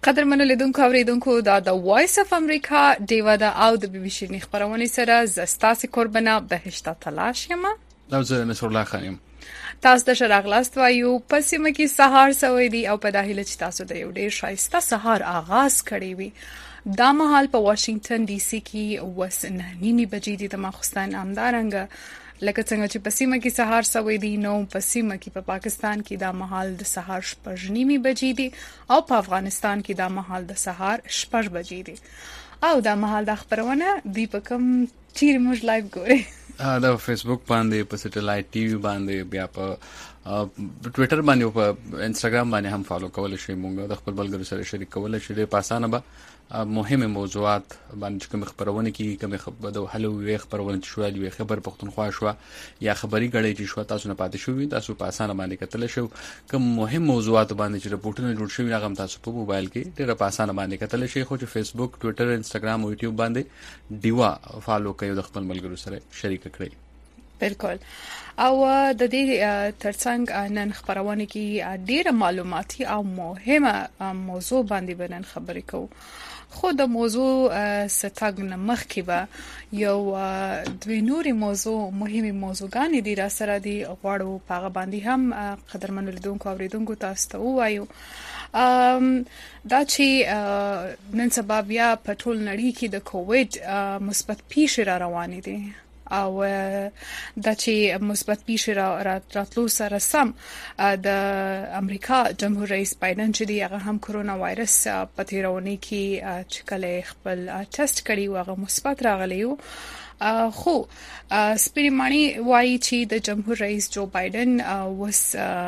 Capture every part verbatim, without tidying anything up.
قدرمنو لیدونکو اوریدونکو دا د وایس اف امریکا دیوا دا او د بي بي سي خبرونه سره زستاسي قربانه بهشته تلاش یم او زه نصر الله خان یم. تاسو د شراغلاست وایو پسمه کې سهار سوي دي او په داخله چې تاسو د یو ډیر شایسته سهار آغاز کړی وي. دا مهال په واشنگټن ډي سي کې وسنه نیمه بجې د ماخستان امدارنګ لکه څنګه چې پسیمه کې سهار سوي دي نو پسیمه کې په پاکستان کې دا مهال د سهار شپږ نیمه بجې دي او په افغانستان کې دا مهال د سهار شپږ بجې دي او دا مهال د خبرونه دی په کوم چیر موږ لایو ګوري دا فیسبوک باندې په سټلایټ ټي وي باندې بیا په ټوئیټر باندې او په انستګرام باندې هم فالو کول شي موږ د خپل بلګرو سره شریک کول شي په اسانه به مهمه موضوعات باندې کوم خبرونه کې کوم خبر د حلو وی خبرونه شو دی خبر پختونخوا شو یا خبري غړي چې شو تاسو نه پاتې شو تاسو په اسانه باندې کتل شو کوم مهم موضوعات باندې چې رپورټونه جوړ شوی هغه تاسو په موبایل کې ډیره په اسانه باندې کتل شي خو چې فیسبوک ټوئیټر انستګرام او یوټیوب باندې دیوا فالو کوي د خپل ملګرو سره شریک کړئ. بالکل او د دې ترڅنګ نن خبرونه کې ډیره معلوماتي او مهمه موضوع باندې بنن خبرې کوو. خو د موضوع ستګ نمخ کې به یو دوی نوري موضوع مهمه موضوعګانې دي را سره دي غواړو پاغه باندې هم قدرمنو لیدونکو اوریدونکو تاسو ته وایو ام دا چې نن سبا بیا په ټول نړۍ کې د کووډ مثبت پیښې را روانې دي او د چې مثبت پیښې را راتلو سره سم د امریکا جمهور رئیس بایدن چې دی هغه هم کرونا وایرس په تیرونه کې چې کله خپل ټیسټ کړی و هغه مثبت راغلی و خو سپریمانی وایي چې د جمهور رئیس جو بایدن وس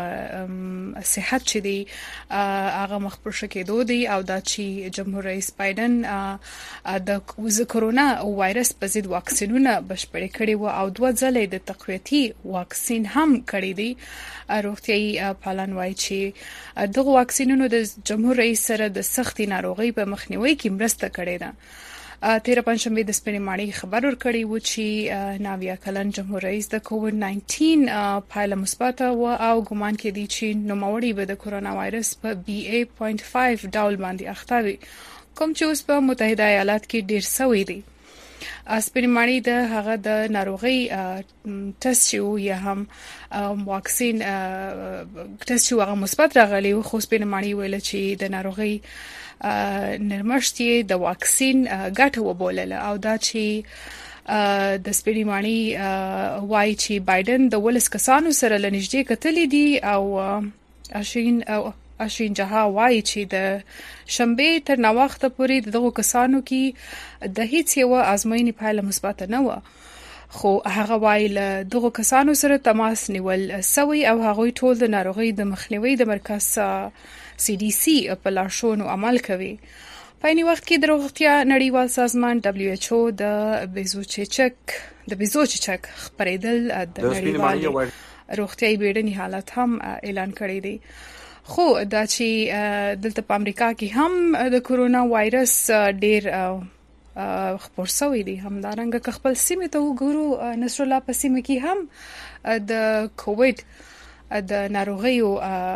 صحت چې دی هغه مخبر شکېدو دی او دا چې جمهور رئیس بایدن د کرونا وایرس په ضد واکسینونه بشپړ کړي و او دوه ځلې د تقویتي واکسین هم کړی دی. روغتيایي پالان وایي چې دغه واکسینونو د جمهور رئیس سره د سختي ناروغي په مخنیوي کې مرسته کړې ده. تیر پنځمبه د سپریمانی خبر ورکړی و چې ناویا کلن جمهور رئیس د کووډ ناینټین پایله مثبت و او ګمان کې دي چې نوموړی به د کرونا وایرس په بي اي پوینټ پنځه ډول باندې اخته وي کوم چې اوس په متحده ایالات کې ډیر سوي دي. سپریمانی د هغه د ناروغي ټیسټ شو یا هم واکسین ټیسټ شو هغه مثبت راغلی و خو سپریمانی ویل چې د ناروغي نرمشتي د واکسین ګټه وبولله او دا چې د سپریمانی وایي چې بایدن د ولس کسانو سره لنیږدې کتلې دي او اشین او اشین جها وایي چې د شنبه تر ناوخته پورې دغه کسانو کې د هیڅ یو ازموینې پایله مثبت نه و خو هغه وایي له دغه کسانو سره تماس نیول سوی او هغه ټول د ناروغي د مخنیوي د مرکز سی ډي سی په لارښوونو عمل کوي. په اینی وخت کې د روغتیا نړیوال سازمان دبليو ایچ او د بیزوچچک د بیزوچچک خبرېدل د نړیوال روغتیايي بیړني حالت هم اعلان کړی دی. خو دا چې دلته په امریکا کې هم د کرونا وایرس ډیر خبر شوی دی هم دارنګه که خپل سیمه ته وګورو نصر الله په سیمه کې هم د کووډ د ناروغیو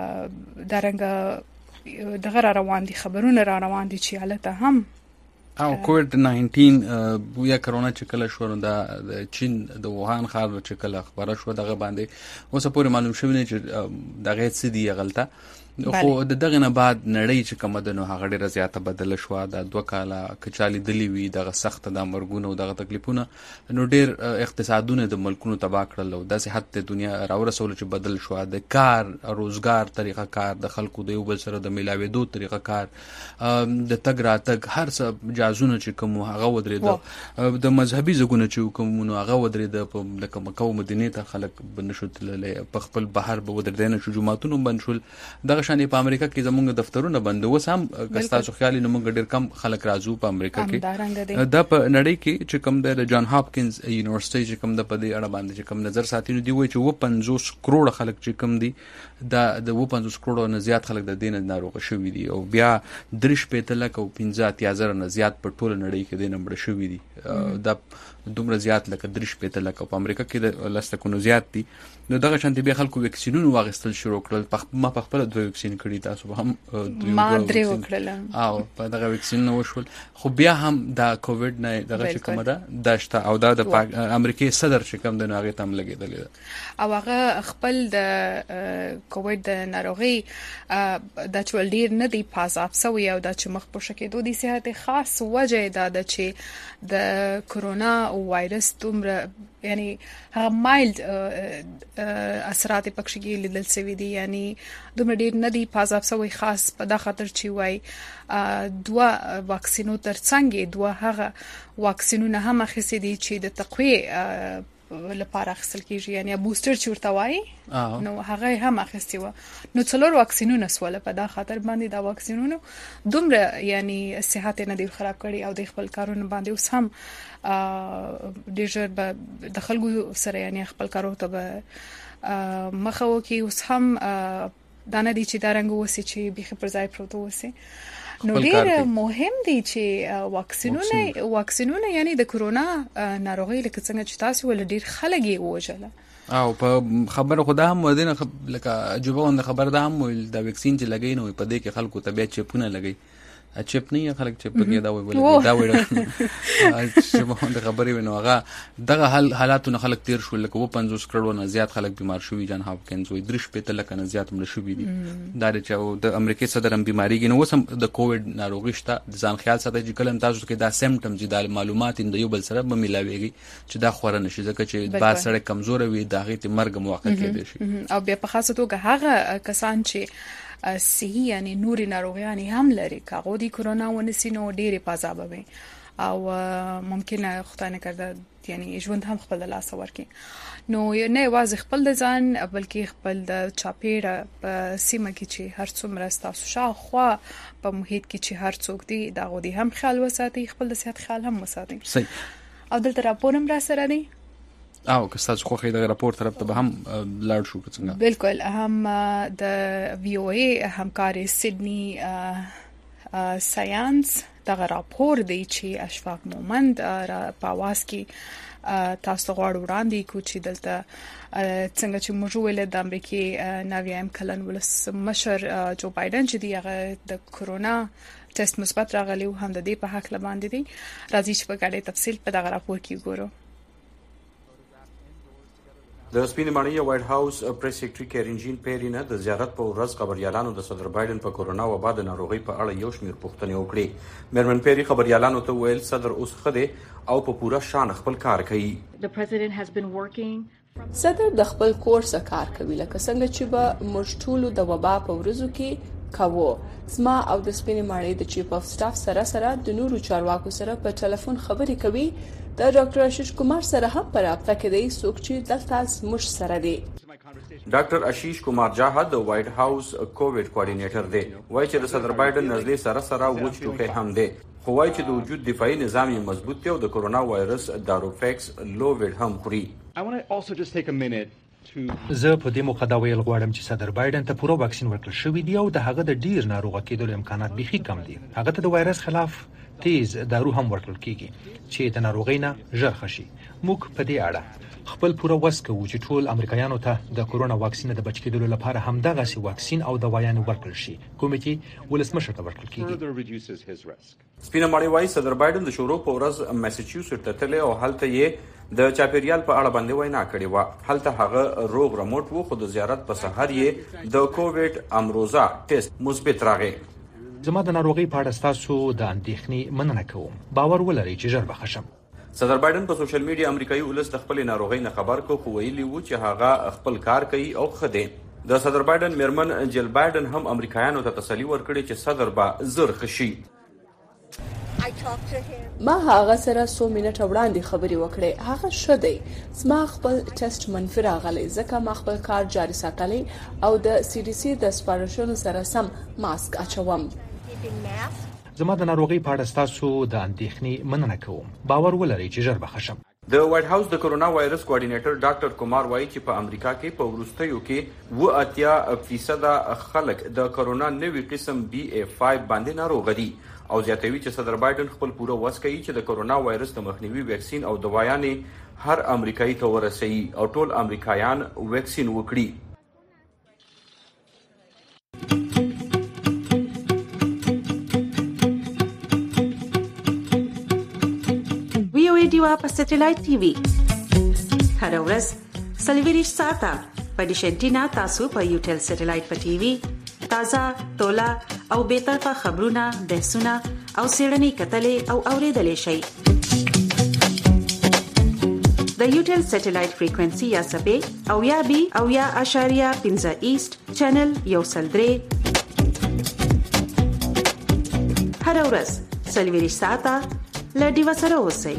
دارنګه دغه روان دي خبرونه را روان دي چې حالت هم او کووډ ناینټین یا کرونا چې کله شو دا د چین د ووهان ښار چې کله خبره شو دغه باندې اوس پورې معلوم شوی نه چې دغه څه دی غلطه خو د دغه نه بعد نړۍ چې کومه د نو هغه ډیره زیاته بدل شو د دوه کاله کچالي دلی وی دغه سخت د مرګونو دغه تکلیفونه نو ډیر اقتصادونه د ملکونو تباہ کړل او د صحت د دنیا راورسول چې بدل شو د کار روزګار طریقه کار د خلکو د یو بل سره د ملاوېدو طریقه کار د تګ راتګ هر څه جازونه چې کوم هغه ودرېد د مذهبي زګونه چې کوم نو هغه ودرېد په لکه مکه او مدینه ته خلک بنشو تللې په خپل بهر به ودرېدنه شو جمعهتون بند شول دغه شانې په امریکا کې زموږ دفترونه بند وس هم کستاسو خیالي نو موږ ډیر کم خلک راځو په امریکا کې د په نړۍ کې چې کوم د جان هاپکینز یونیورسيټي چې کوم د په دې اړه باندې چې کوم نظر ساتینو دی وایي چې و پنځوس کروڑ خلک چې کوم دي د د و پنځوس کروڑ نه زیات خلک د دین ناروغ شوي دي او بیا درش پېته لک او پنځه اتیا زره نه زیات په ټول نړۍ کې د نمبر شوي دي د دومره زیات لکه درش پېته لک په امریکا کې د لسته کو زیات دي نو دغه شانتي به خلکو ویکسینونه واغستل شروع کړل په ما په خپل د وکسین کړي تاسو هم ما درې وکړل او په دغه وکسین نو وشول خو بیا هم دا کووډ نه دغه چې کومه ده داشته او دا د امریکای صدر چې کوم د هغه تم لګیدل او هغه خپل د کووډ د ناروغي د چول ډیر نه دی پازاب سوی او د چې مخ په شکه دوی صحت خاص وجه دا د چې د کورونا وایرس دومره یعنی هغه مایلد اثرات پکښې لیدل شوی دي یعنی دومره ډیر نه دی پازاب سوی خاص په د خاطر چې وای دوا واکسینو ترڅنګ دوا هغه واکسینونه هم اخیستي دي چې د تقویه لپاره اخیستل کیږي یعنی بوستر چې ورته وای نو هغه هم اخیستي و نو څلور واکسینونه سواله په دا خاطر باندې دا واکسینونه دومره یعنی صحت نه دی خراب کړي او د خپل کارونه باندې اوس هم ډیر به د خلکو سره یعنی خپل کارو ته به مخه وکي اوس هم دا نه دي چې دا رنګ وسی چې به پر ځای پروت وسی نو ډیر مهم دي چې واکسینونه واکسینونه یعنی د کورونا ناروغي لکه څنګه چې تاسو ول ډیر خلک یې وژل او په خبره خدا هم ودینه لکه عجوبه خبر ده هم د وکسین چې لګی نو په دې کې خلکو طبيعت چپونه لګی چپ نه خلک چې پکې دا وایي دا وایي چې په د خبرې ونه هغه دغه حال حالاتونه خلک تیر شو لکه و پنځوس کروڑ نه زیات خلک بیمار شوي جان هاپکینز وي درش په تل کنه زیات مړ شوي دي دا چې د امریکای صدر هم بیماریږي نو وسم د کووډ ناروغي شته ځان خیال ساتي چې کله تاسو کې دا سیمټمز د معلومات د یو بل سره به ملاويږي چې دا خور نه شي ځکه چې با سره کمزور وي دا غي ته مرګ موقع کېدي شي او بیا په خاصه توګه هغه کسان چې صحیح یعنی نوري ناروغیانی هم لري کاغو دی کرونا ونسی نو ډېری پازابه وي او ممکنه خدای نه کرده یعنی ژوند هم خپل لاس ورکی نو نه واځ خپل د ځان بلکې خپل د چاپیره په سیمه کې چې هر څومره تاسو شاوخوا په محیط کې چې هر څوک دی دا غو دی هم خیال وساتي خپل د صحت خیال هم وساتي صحیح او دلته راپورم را سره دی او که تاسو خو خې د راپور طرف ته به هم لاړ شو څنګه بالکل هم د وی او ای همکاري سیدنی ساينس دا راپور دی چې اشفاق مومند په واس کې تاسو غواړو وړاندې کو چې دلته څنګه چې موږ ویل د امریکای نویم کلن ولسمشر جو بایدن چې دی هغه د کورونا ټیسټ مثبت راغلی او هم د دې په حق لباندې دی راځي چې په ګډه تفصیل په دغه راپور کې وګورو د سپینې ماڼۍ وایټ هاوس پریس سیکریټري کیرین جین پیری نه د زیارت په ورځ خبريالانو د صدر بایدن په کورونا وبا د ناروغي په اړه یو شمېر پوښتنې وکړې مېرمن پیری خبريالانو ته ویل صدر اوس خده او په پوره شان خپل کار کوي صدر د خپل کور څخه کار کوي لکه څنګه چې به موږ ټول د وبا په ورځو کې کاوه زما او د سپینې ماڼۍ د چیف اف سټاف سره سره د نورو چارواکو سره په ټلیفون خبرې کوي د ډاکټر آشیش کمار سره هم پر رابطه کې دی څوک چې دلته موږ سره دی ډاکټر آشیش کمار جاها د وایټ هاوس کووډ کوارډینیټر دی وایي چې د صدر بایدن نزدې سره سره وچ ټوکې هم دی خو وایي چې د وجود دفاعي نظام یې مضبوط دی او د کورونا وایرس داروفیکس لوویډ هم خوري زه په دې موقع دا ویل غواړم چې صدر بایدن ته پوره واکسین ورکړل شوی دی او د هغه د ډیر ناروغ کېدو امکانات بيخي کم دي هغه ته د وایرس خلاف تیز دارو هم ورکړل کیږي چې د ناروغۍ نه ژر خشي موږ په دې اړه خپل پوره وس کوو چې ټول امریکایانو ته د کورونا واکسین د بچ کېدو لپاره هم دغه سي واکسین او دوايان ورکړل شي کوم چې ولسمشر ته ورکړل کیږي سپینه ماڼۍ وايي صدر بایدن د شروع په ورځ میساچوسټ ته تللی او هلته یې د چاپیریال په اړه باندې وینا کړې و هلته هغه روغ رموټ وو خو د زیارت په سحر یې د کووډ امروزا ټیسټ مثبت راغی زما د ناروغي په اړه تاسو د اندېښنې مننه کوم باور ولرئ چې ژر به خشم صدر بایدن په سوشل میډیا امریکایي ولس د خپل ناروغي نه خبر کو خو ویلي وو چې هغه خپل کار کوي او خده د صدر بایدن میرمن جل بایدن هم امریکایانو ته تسلی ورکړي چې صدر به زر خشي ما هغه سره څو منټه وړاندې خبرې وکړې هغه ښه دی زما خپل ټیسټ منفي راغلی ځکه ما خپل کار جاري ساتلی او د سی ډي سي د سپارښتنو سره سم ماسک اچوم زما د ناروغي په اړه تاسو د اندېښنې مننه کوم باور ولرئ چې ژر به خشم د وایټ هاوس د کورونا وایرس کوارډینیټر ډاکټر کمار وایي چې په امریکا کې په وروستیو کې و اتیا فیصد خلک د کورونا نوي قسم بي اي پنځه باندې ناروغ دي او زیاتوي چې صدر بایدن خپل پوره وس کوي چې د کورونا وایرس د مخنیوي ویکسین او دوايانې هر امریکایي ته ورسوي او ټول امریکایان ویکسین وکړي ریډیو په سټلایټ ټي وي هر ورځ سلویریش ساته په ډیشنټینا تاسو په یوټل سټلایټ په ټي وي تازه تولا او به طرفه خبرونه بحثونه او سیړنی کتلې او اوریدلې شي د یوټل سټلایټ فریکوئنسي یا سبې او یا بي او یا اشاریه پنځه ایست چینل یو سلدري هر ورځ سلویریش ساته لډي وسره اوسئ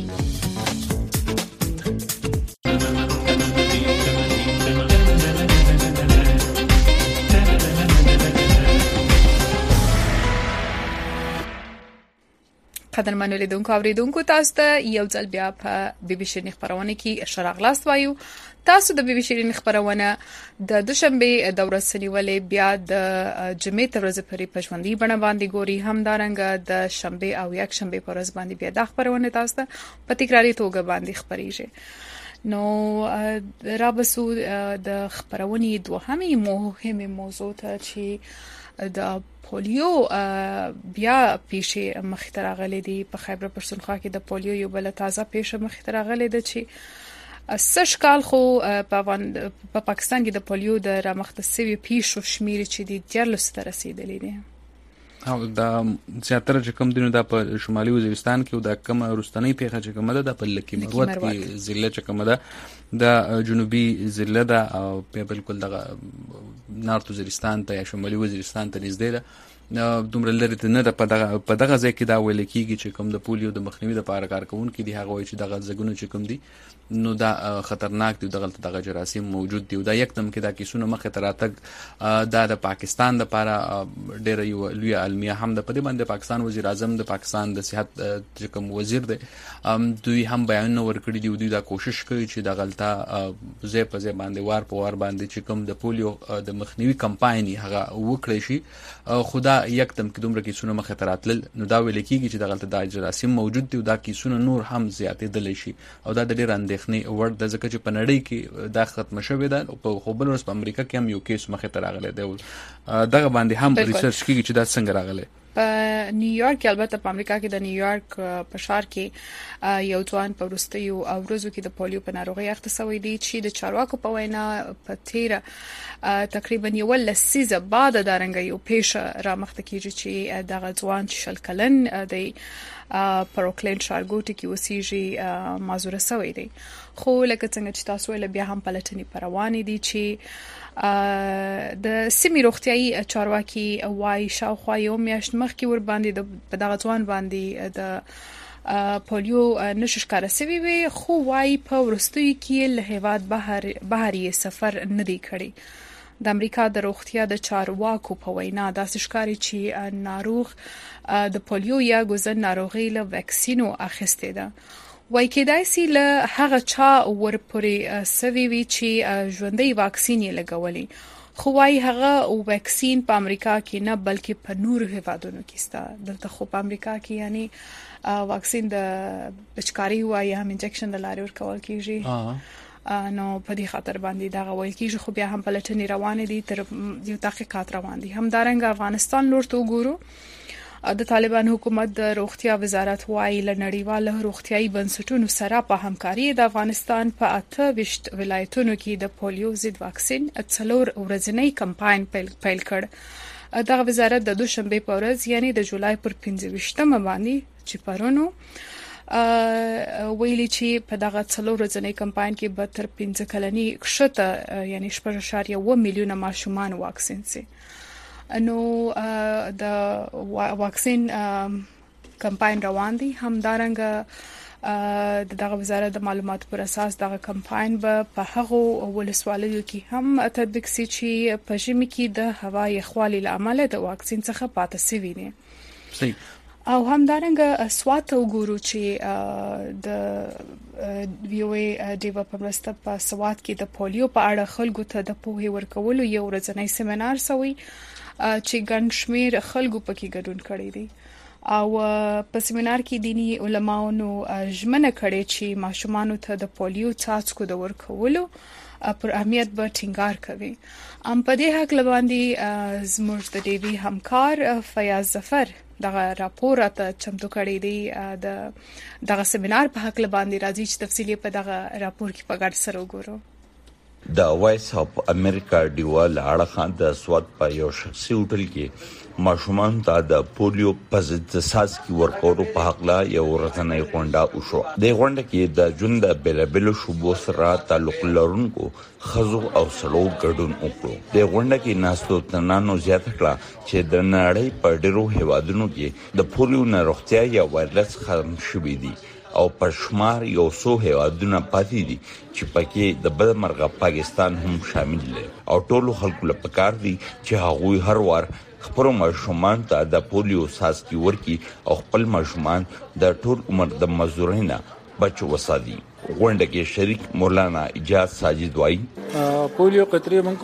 قدرمنو لیدونکو اوریدونکو تاسو ته یو ځل بیا په بي بي سي خبرونه کې شراغلاس وایو تاسو د بي بي سي خبرونه د دوشنبه د ورځې نیولې بیا د جمعې تر ورځې پورې په ژوندۍ بڼه باندې ګوري همدارنګ د شنبه او یک شنبه پر ورځ باندې بیا د خبرونه تاسو ته په تکراري توګه باندې خبريږي نو رابسو د خبرونه دوهمه مهمه موضوع ته چې د پولیو بیا پیښه مخته راغلي دي په خیبر پښتونخوا کې د پولیو یو بل تازه پیښه مخته راغلي ده چې سش کال خو په پاکستان کې د پولیو د رامختصوي پیښو شمیر چې د دیارلس ته رسیدلې دي او دا زیاتره چې کوم دینو د په شمالي وزیرستان کې او د کوم روستنۍ پیښه چې کومه ده د په لکی مروت کې ضلع چې کومه ده د جنوبي ضلع ده او په بالکل د نارت وزیرستان ته یا شمالي وزیرستان ته نږدې ده دومره لري نه ده په دغه په دغه ځای کې دا ویل کېږي چې کوم د پولیو د مخنیوي لپاره کارکونکو دي هغه وایي چې دغه ځګونو چې کوم دي نو دا خطرناک دي دغه دغه جراثیم موجود دي دا یکدم کې دا کیسونه مخه تر اتګ دا د پاکستان لپاره ډېر یو لوی علمي هم د پدې باندې پاکستان وزیر اعظم د پاکستان د صحت چې کوم وزیر دی دوی هم بیان ورکړي دي دوی دا کوشش کوي چې د غلطه زې په زې باندې وار په وار باندې چې کوم د پولیو د مخنیوي کمپاین هغه وکړي شي خدا یکدم کې دومره کیسونه مخه تر اتل نو دا ویل کېږي چې د غلطه د جراثیم موجود دي دا کیسونه نور هم زیاتېدل شي او دا د ډېر اندېښنې وړ د ځکه چې په نړۍ کې دا ختم شوې ده او په خو بل ورځ په امریکا کې هم یو کیس مخه تر راغلی دی دغه باندې هم ریسرچ کېږي چې دا څنګه راغلی په نیویارک البته په امریکا کې د نیویارک په ښار کې یو ځوان په وروستیو ورځو کې د پولیو په ناروغي اخته شوی دی چې د چارواکو په وینا په تیره تقریبا یو لسیزه بعد د رنګ یو پیښه را مخته کیږي چې دغه ځوان شل کلن دی پروکلین شارګوټي کې وسیږي مازوره شوی دی خو لکه څنګه چې تاسو ول بیا هم پلټنې پروانې دي چې د سیمې روغتيایي چارواکي وايي شاوخوا یو میاشت مخکې ور باندې د دغه ځوان باندې د پولیو نشش کارسوي وي خو وايي په ورستوي کې له هیواد بهر بهري سفر نه دی کړی د امریکا د روغتیا د چارواکو په وینا دا ښکاري چې ناروغ د پولیو یا ګوزن ناروغي له ویکسینو اخیسته ده وای کېدای سي له هغه چا ورپوري سوي وی چې ژوندۍ واکسین یې لګولي خو وايي هغه واکسین په امریکا کې نه بلکې په نور هیوادونو کې ستا دلته خو په امریکا کې یعنی واکسین د بچکاري وايي هم انجکشن د لاري ورکول کیږي نو په دې خاطر باندې دا ویل کیږي خو بیا هم پلټنې روانې دي تر یو تحقیقات روان دي هم دارنګ افغانستان لور ته وګورو د طالبان حکومت د روغتیا وزارت وايي له نړیوالو روغتيایي بنسټونو سره په همکاري د افغانستان په اته وشت ولایتونو کې د پولیو ضد واکسین څلور ورځنی کمپاین پیل کړ دغه وزارت د دوشنبه په ورځ یعنی د جولای پر پنځه ویشتمه باندې چې پرونو ویلي چې په دغه څلور ورځنی کمپاین کې به تر پنځه کلنی کښته یعنی شپږ اعشاریه اووه میلیونه ماشومان واکسین سي نو د واکسین کمپاین روان دي همدارنګ دغه وزارت د معلوماتو پر اساس دغه کمپاین به په هغه ولسوالیو کې هم تطبیق شي چې په ژمي کې د هوا یخوالي لامل د واکسین څخه پاتې سوي دي صحیح او همدارنګ سوات وګورو چې د ویوي دیو په مرسته په سوات کې د پولیو په اړه خلکو ته د پوهې ورکولو یو ورځنی سیمینار سوی چې ګڼ شمېر خلکو پکې ګډون کړی دی او په سیمینار کې دینی علماو نو ژمنه کړې چې ماشومان ته د پولیو څاڅکو د ورکولو پر اهمیت به ټینګار کوي ام په دې حق لباندې زموږ د ډیوی همکار فیاض ظفر دغه راپور ته چمتو کړی دی د دغه سیمینار په حق باندې راځي چې تفصیلی په دغه راپور کې په ګډ سره وګورو. د وایس اف امریکا ډیوال اړه د سواد په یو شخصي هوټل کې ماشومان ته د پولیو په ضد څاڅکي ورکولو په حق لا یو ورځنۍ غونډه وشو. د غونډه کې د ژوند د بیلابیلو شوبو سره تعلق لرونکو خزو او سړو ګډون وکړو. د غونډه کې ناستو تنانو زیاته کړه چې د نړۍ په ډیرو هیوادونو کې د پولیو ناروغتیا یا وایرس ختم شوی دی او په شمار یو څو هیوادونه پاتې دي چې پکې د بدمرغه پاکستان هم شامل دي او ټولو خلکو لپاره پکار دي چې هغوی هر وار خپل ماشومان ته د پولیو څاڅکي ورکړي او خپل ماشومان د ټول عمر د مزورینه بچو وساتي. غونډه کې شریک مولانا اجاز ساجد وایي پولیو قطرې موږ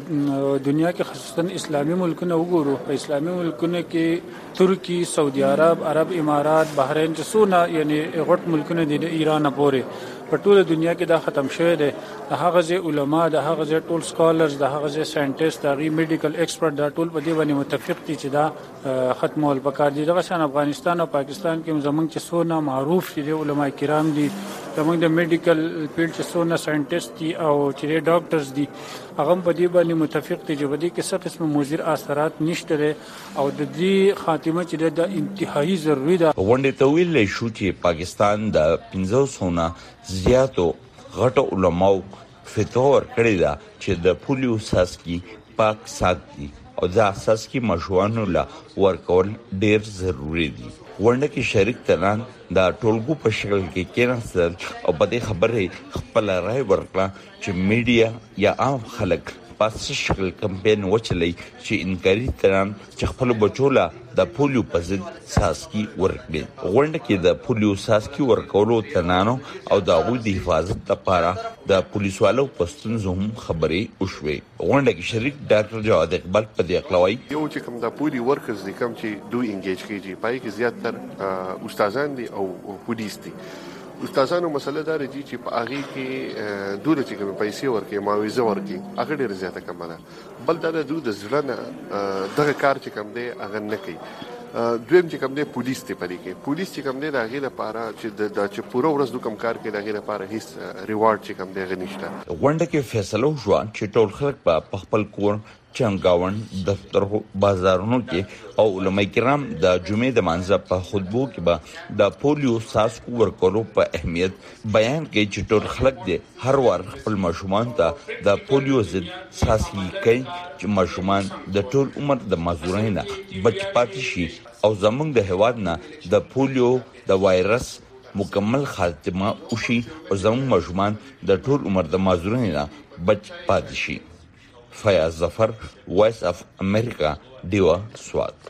په دنیا کې خصوصا اسلامي ملکونه وګورو. په اسلامي ملکونه کې ترکی، سعودي عرب، عرب امارات، بحرین چې څونه یعنی غټ ملکونه دي د ایران پورې په ټوله دنیا کې دا ختم شوی دی. د هغه ځای علما، د هغه ځای ټول سکالرز، د هغه ځای ساينټیست، د هغه میډیکل ایکسپرت دا ټول په دې باندې متفق دي چې دا ختمول پکار دي. دغه شان افغانستان او پاکستان کې زمونږ چې څونه معروف دي علما کرام دي، زمونږ د میډیکل فیلډ چې څونه ساينټیست دي او چې ډاکټرز دي هغه په دې باندې متفق دي چې په دې کې څه قسم مضر اثرات نشته او د دې خاتمه چې د انتهایی ضروری ده. غونډه ته ویل شو چې پاکستان د پنځه سوه زیاتو غټو علماو فتور کړی دا چې د پولیو څاڅکي پاک ساتي او د اساسي مشروعانو لا ورکول ډیر ضروری دي. غونډه کې شریک تران د ټولګو په شکل کې کېناستل او په دې خبره خپل رائے ورکړه چې میډیا یا عام خلک په شکل کمپاین وچلي چې انکاري تران چې خپل بچولا د پولیو په ضد څاڅکي ورکړي. غونډه کې د پولیو څاڅکي ورکولو تنانو او د هغوی د حفاظت لپاره د پولیسوالو پستونزو هم خبرې وشوي. غونډه کې شریک ډاکټر جواد اقبال په دې اقلوي یو چې کوم د پولیو ورکرز دي کوم چې دوی انګیج کیږي پای کې زیاتره استادان دي او پولیس دي. استادانو مسله دار دي چې په هغه کې دوی چې کوم پیسې ورکړي معاوضه ورکړي هغه ډیره زیاته کم ده. بل دا د دوی د ځلنه دغه کار چې کوم دی هغه نه کوي. دویم چې کوم دی پولیس ته پدې کې پولیس چې کوم دی د هغه لپاره چې د چې پوره ورځ د کوم کار کې د هغه لپاره هیڅ ریوارډ چې کوم دی هغه نشته. غونډه کې فیصله وشو چې ټول خلک په خپل کور، چنګاون، دفتر، بازارونو کې او علماء کرام د جمعې د منځ په خطبو کې به د پولیو څاڅکو ورکولو په اهمیت بیان کوي چې ټول خلک دې هر وار خپل ماشومان ته د پولیو ضد څاڅکي کوي چې ماشومان د ټول عمر د مزورینه بچ پاتې شي او زموږ د هیواد نه د پولیو د وایرس مکمل خاتمه وشي او زموږ ماشومان د ټول عمر د مزورینه بچ پاتې شي. فیاض ظفر، وایس اف امریکا، دیوا، سواد.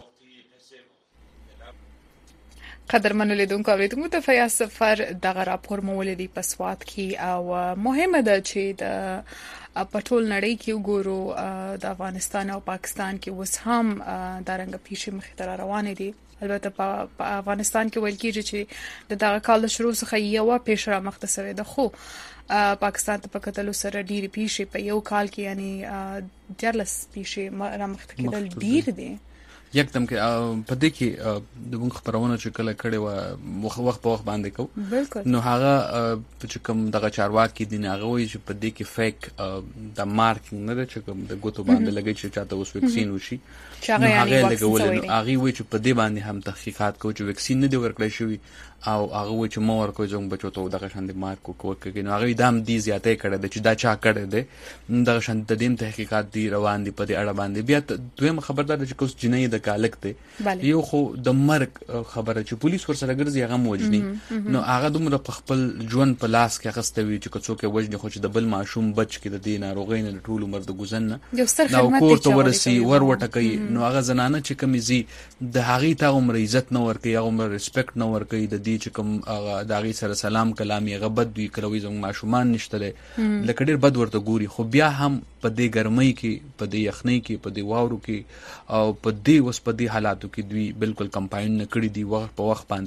قدرمنو لیدونکو اوریدونکو ته فیاض ظفر دغه راپور مو ولیدي په سواد کې او مهمه ده چې د پټول نړۍ کې وګورو د افغانستان او پاکستان کې اوس هم د رنګ پیښې مخې ته روانې دي. البته په افغانستان کې ویل کېږي چې د دغه کال شروع څخه یو پیښه را مخته شوې ده، خو پاکستان ته په کتلو سره ډېری پیښې په یو کال کې یعنی دیارلس پیښې را مخته کېدل ډېر دي. یکدم کې په دې کې د موږ خبرونه چې کله کړي و وخت په وخت باندې کو نو هغه چې کوم دغه چارواکي دي هغه وایي چې په دې کې فیک د مارکینګ نه ده چې کوم د ګوتو باندې لګي چې چاته اوس ویکسین وشي چې هغه یې لګول نو هغه وایي چې په دې باندې هم تحقیقات کوي چې ویکسین نه دی ورکړی شوی او هغه وایي چې مو ورکوي زموږ بچو ته دغه شان د مارک کوي نو هغه دام دي زیاتې کړي د چې دا چا کړي دي دغه شان د دې تحقیقات دی روان دي په دې اړه باندې. بیا دویم خبردار چې کوس جنۍ د کالک ته یو خو د مرګ خبره چې پولیس ورسره ګرځي هغه موجني نو هغه دومره په خپل ژوند په لاس کې اخستوي چې څوک یې وجني خو چې د بل ماشوم بچ کې د دې ناروغۍ نه ټول عمر د ګزن نه نو کوړ ته ورسي ور وټکي نو هغه زنانه چې کمیزي د هغه ته عمر عزت نه ورکي هغه عمر ریسپیکټ نه ورکي د دې چې کوم هغه د هغه سره سلام کلام یې غبد دوی کړوي زموږ ماشومان نشته لکه ډېر بد ورته ګوري خو بیا هم په دې ګرمۍ کې په دې یخنۍ کې په دې واورو کې او په دې وس په دې حالاتو کې دوی بالکل کمپاین نه کړی دی وخت په وخت باندې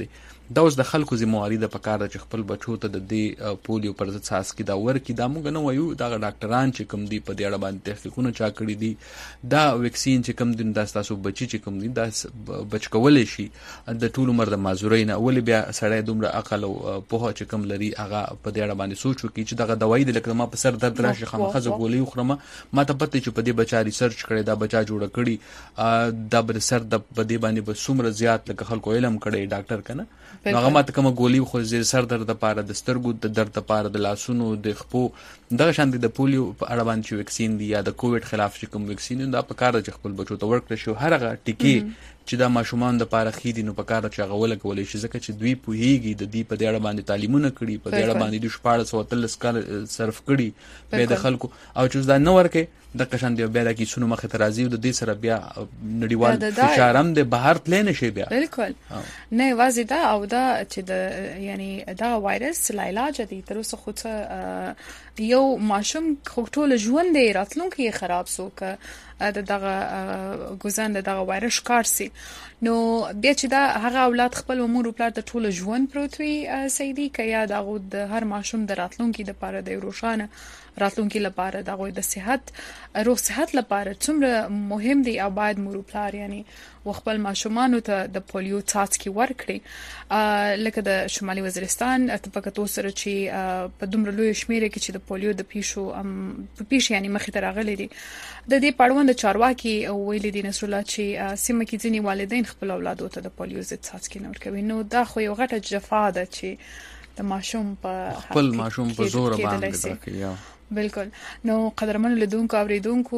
دا اوس د خلکو ذمہواری د پکاره چې خپل بچو ته د دې پولیو پر ضد څاڅکي دا ورکي دا موږ نه وایو دا ډاکټران چې کوم دی په دې اړه باندې تحقیقونه چا کړی دي دا ویکسین چې کوم دي دا تاسو بچی چې کوم دي دا بچ کولای شي د ټول عمر د مازورین اول بیا سړی دومره عقل او په چې کوم لري هغه په دې اړه باندې سوچ وکړي چې دغه دوايي د لکه ما په سر درد راشي خامخا زه ګولۍ خورم ما ته پته چې په دې بچا ریسرچ کړي دا بچا جوړ کړي دا بر سر د په دې باندې به څومره زیات لکه خلکو علم کړي ډاکټر کنه هغه ماته کوم ګولۍ خو زیر سر درد لپاره د سترګو د درد لپاره د لاسونو د خپو دغه شان د پولیو په اړه باندې ویکسین دی یا د کووډ خلاف چې کوم ویکسین دا په کار د خپل بچو ته ورکړي شو هر هغه ټکی چې دا ماشومان د پاره خېدي نو په کار چې هغه ولکولې شي ځکه چې دوی په هیګي د دې په دې اړه باندې تعلیمونه کړي په دې اړه باندې د شپږ سوه تلس کال صرف کړي به د خلکو او چې دا نه ورکه د قشان دی بیا د کیسونو مخه ترازی د دې سره بیا نړیوال فشارم د بهر پلان شي بیا بالکل نه واځي دا او دا چې د یعنی دا وایرس علاج دی تر اوسه خو څه یو ماشوم ټول ژوند دی راتلونکي خراب سو ک د دغه ګوزان دغه وایرس کارسي نو بیا چې دا هغه اولاد خپل امور او پلان د ټول ژوند پروتوي سیدی کیا دغه د هر ماشوم د راتلونکي د پاره د روښانه راتلونکي لپاره دغه د صحت روغ صحت لپاره څومره مهم دی او باید مور پلار یعنی وخپل ماشومان ته د پولیو څاڅکي ورکړي لکه د شمالي وزیرستان اتفاقاتو سره چې په دومره لوی شمیره کې چې د پولیو د پیشو په پیش یعنی مخې ته راغلي دي د دې پړوند چارواکي ویل دي نصر الله چې سیمه کې ځینی والدین خپل اولادو ته د پولیو ضد څاڅکي نه ورکوي نو دا خو یو غټه جفا ده چې د ماشوم په خپل ماشوم په زور باندې ورکوي بالکل نو قدرمن لیدونکو اوریدونکو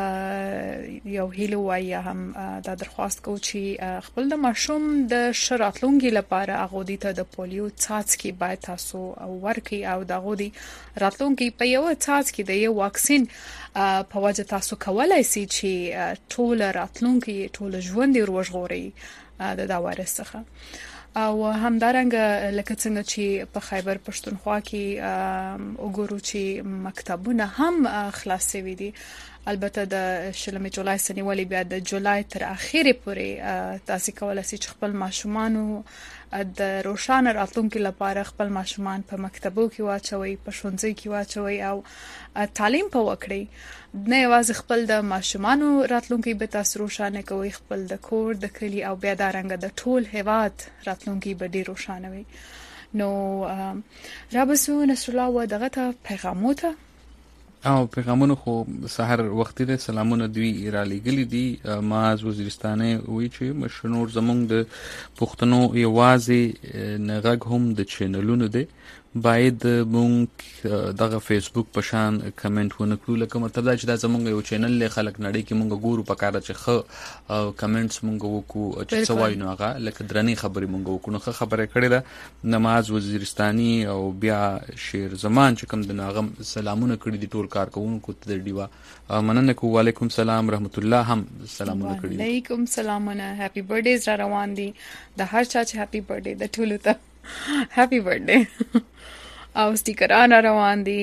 یو هیله وای هم دا درخواست کو چې خپل د ماشوم د شراتلونګي لپاره اغودي ته د پولیو څاڅکي باید تاسو ورکي او د اغودي راتلونکي په یو څاڅکي د یو واکسین په وجه تاسو کولای شئ چې ټول راتلونکي ټول ژوند روغوري د دا وایرس څخه او همدارنګه لکه څنګه چې په خیبر پښتونخوا کې وګورو چې مکتبونه هم خلاصوي دي البته د شلمې جولای سنیولې بیا د جولای تر اخیره پورې تاسو کولای شئ چې خپل ماشومان د روشانه راتلونکي لپاره خپل ماشومان په مکتبو کې واچوي په ښوونځي کې واچوي او تعلیم په وکړي نه یوازې خپل د ماشومانو راتلونکي به تاسو روشانه کوي خپل د کور د کلی او بیا د رنګ د ټول هیواد راتلونکي به ډیر روشانه وي نو رابسو نصر الله و دغه ته پیغامونه او پیغامونه خو سحر وختي د سلامونه دوی را لګلې دي ماز وزیرستانه وی چې مشنور زمونږ د پښتنو یوازې نغږ هم د چینلونو دی باید مونږ دغه فیسبوک په شان کمنټ ونکړو لکه مطلب دا چې دا زمونږ یو چینل له خلک نړۍ کې مونږ ګورو په کار چې خو کمنټس مونږ وکړو چې څه وایي نو هغه لکه درنې خبرې مونږ وکړو نو خبره کړې ده نماز وزیرستاني او بیا شیر زمان چې کوم د ناغم سلامونه کړی دي ټول کارکونکو ته د ډیوا مننه کو وعلیکم سلام رحمت الله هم سلامونه کړی وعلیکم سلامونه هپی برثډے را روان دي د هر چا چې هپی برثډے د ټولو ته هپی برثډے او سټیکران روان دي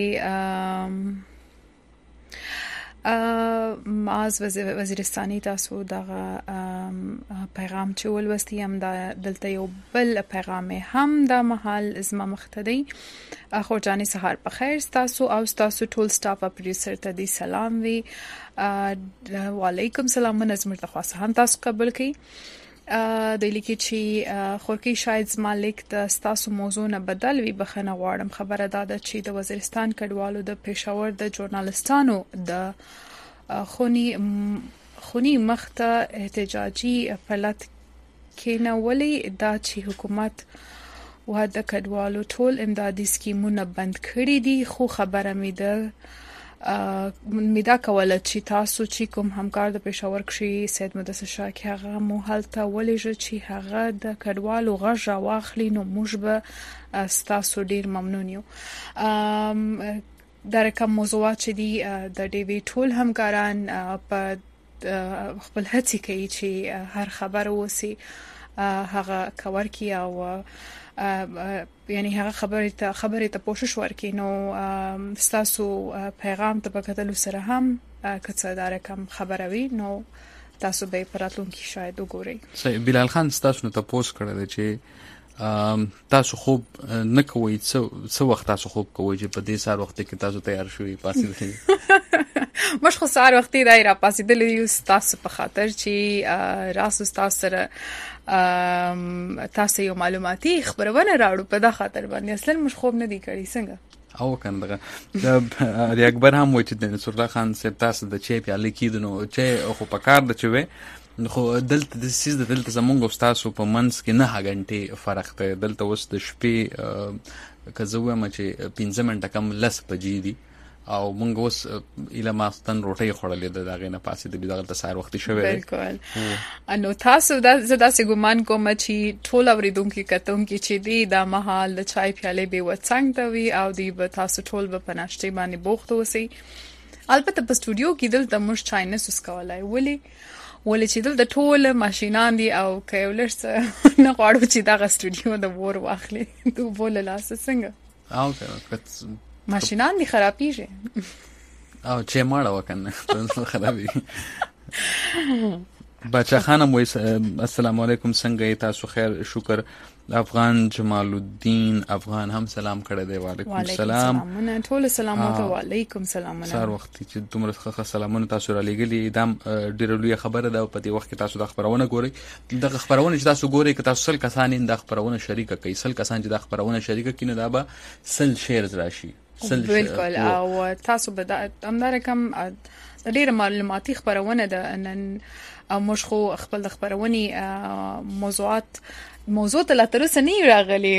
ماز وزیرستاني تاسو دغه پیغام چې ولوستي هم دلته یو بل پیغام هم د محل زما مختدي خو جاني سحر په خیر تاسو او تاسو ټول سټاف او پروډوسر ته دي سلام وی وعلیکم سلام نظم تاسو هم تاسو قبول کړئ د لیکي چې خورکی شاید مالک د ستاسو موضوع نه بدل وي بخنه غواړم خبره ده چې د وزیرستان کډوالو د پېښور د ژورنالستانو د خونی خونی مخته احتجاجي فعالیت کینه ولی دا چې حکومت و د کډوالو ټول امدادي سکیمونه بند کړي دي خو خبره مې ده میدا کوله چې تاسو چې کوم همکار د پېښور کې سید مدثر شاکر هغه مو حالته ولې چې هغه د کډوالو غږ واخلي نو موږ به تاسو ډیر ممنون یو دا کوم موضوعات چې دي د ډي وی ټول همکاران په خپل هڅې کوي چې هر خبر وسی هغه کور کی او یعنی هغه خبره ته خبره ته کوشش ورکې نو تاسو پیغام ته پکتلو سره هم کڅه دار کم خبره وي نو تاسو به پراتلون کې شاید وګورئ صحیح بلال خان تاسو نو تاسو کړل چې تاسو خوب نه کوئ؟ څه وخت تاسو خوب کوئ چې په دې سهار وخت کې تاسو تیار شوي پاسېدلی؟ موږ خو سهار وختي دی را پاسېدلی یو ستاسو په خاطر چې راسو ستاسو سره تاسو یو معلوماتي خبرونه راوړو په دا خاطر باندې. اصلا موږ خوب نه دی کړی. څنګه او کنه دغه د اکبر هم وایي چې د نصر الله خان صاحب تاسو د چای پیالې کیدنو چې خو په کار د چوي خو دلته د سیس د دلته زمونږ استادو په منځ کې نه غنټې فرق دی. دلته اوس د شپې که زه وایم چې پنځه منټه کم لس بجې دي او مونږ اوس اله ماستن روټۍ خوړلې ده دغه نه پاسې د دغه د سهار وختي شوی. بالکل. انو تاسو دا زدا سه ګمان کوم چې ټول اوریدونکو کتونکو چې دی د محل د چای پیالې به وڅنګ دوي او دی به تاسو ټول به پناشتي باندې بوخت وسی. البته په استودیو کې دلته مش چای نه سوس کولای ولی ولې چې دلته ټول ماشينان دي او کیولرز نه غواړو چې دا استودیو د ور واخلي ته بوله لاس څنګه او که ماشينان دي خرابيږي او چې ماړه وکنه خرابي. بچا خانم وای السلام علیکم څنګه تاسو؟ خیر شکر. افغان جمال الدین افغان هم سلام کړی دی. وعلیکم السلام. وعلیکم ټول سلامات او علیکم سلام. سار وخت چې دومره ښه سلامونه تاسو را لګلی دام ډیره لوی خبره ده په دې وخت کې تاسو د خبرونه ګورئ. د خبرونه چې تاسو ګورئ که تاسو سل کسان د خبرونه شریک کړئ سل کسان چې د خبرونه شریک کړي دا به سل شیرز راشي. بالکل. او تاسو به همدار کم ډیره معلوماتي خبرونه ده نن موږ خو خپل د خبرونی موضوعات موضوع ته لا تر اوسه نه راغلي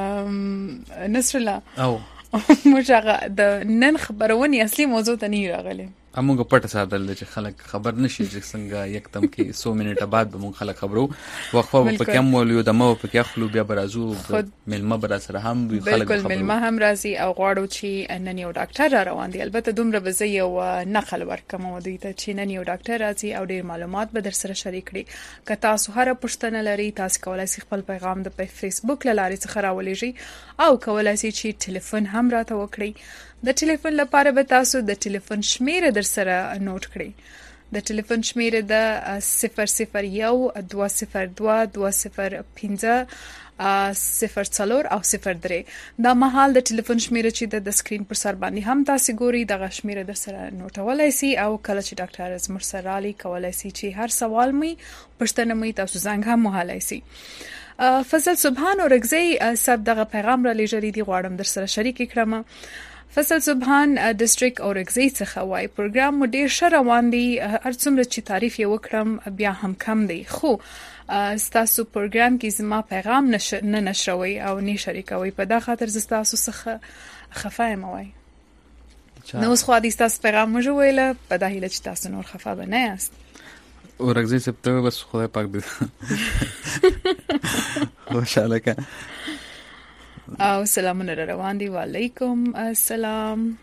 نصر الله او موږ د نن خبرونی اصلي موضوع ته نه راغلي. اموږ پټه ساتل چې خلک خبر نشي چې څنګه یکدم کې سو منټه بعد به موږ خلک خبرو وقفه په کوم ولیو د مو په کې خپل بیا برازو ملما بر سره هم وي خلک بالکل ملما هم راځي او غواړو چې نن یو ډاکټر را روان دي. البته دومره به زه یو نقل ورکم و دوی ته چې نن یو ډاکټر راځي او ډیر معلومات به در سره شریک کړي. که تاسو هر پښتنه لري تاسو کولای شئ خپل پیغام د فیسبوک لارې څخه راولېږئ او کولای شئ چې ټلیفون هم راته وکړئ. د ټلیفون لپاره به تاسو د ټلیفون شمیره در سره نوٹ کړئ. د ټلیفون شمیره د صفر صفر یو دوه صفر دوه دوه صفر پنځه صفر څلور او صفر درې. دا مهال د ټلیفون شمیره چې د سکرین پر سر باندې هم تاسو ګوري دغه شمیره در سره نوټولای شئ او کله چې ډاکټر از مرسرالي کولای شي چې هر سوال می پښتنه می تاسو زنګ هم وهلای شئ. فضل سبحان اورګزی سب دغه پیغام را لېږلی دی غواړم در سره شریک کړم. فضل سبحان ډیسټریکټ اورګزی څخه وای پروګرام مو ډیر ښه روان دی. هر څومره چې تعریف یې وکړم بیا هم کم دی. خو ستاسو پروګرام کې زما پیغام نه نشروي او نه شریکوي په دا خاطر ز تاسو څخه خفه یم وای. نو اوس خو دې تاسو پیغام مو ویله په دا هیله چې تاسو نور خفه به نه یاست. اورګزی سپته بس خدای پاک دې خوشاله کړه. او سلامونه روان دي. وعلیکم السلام.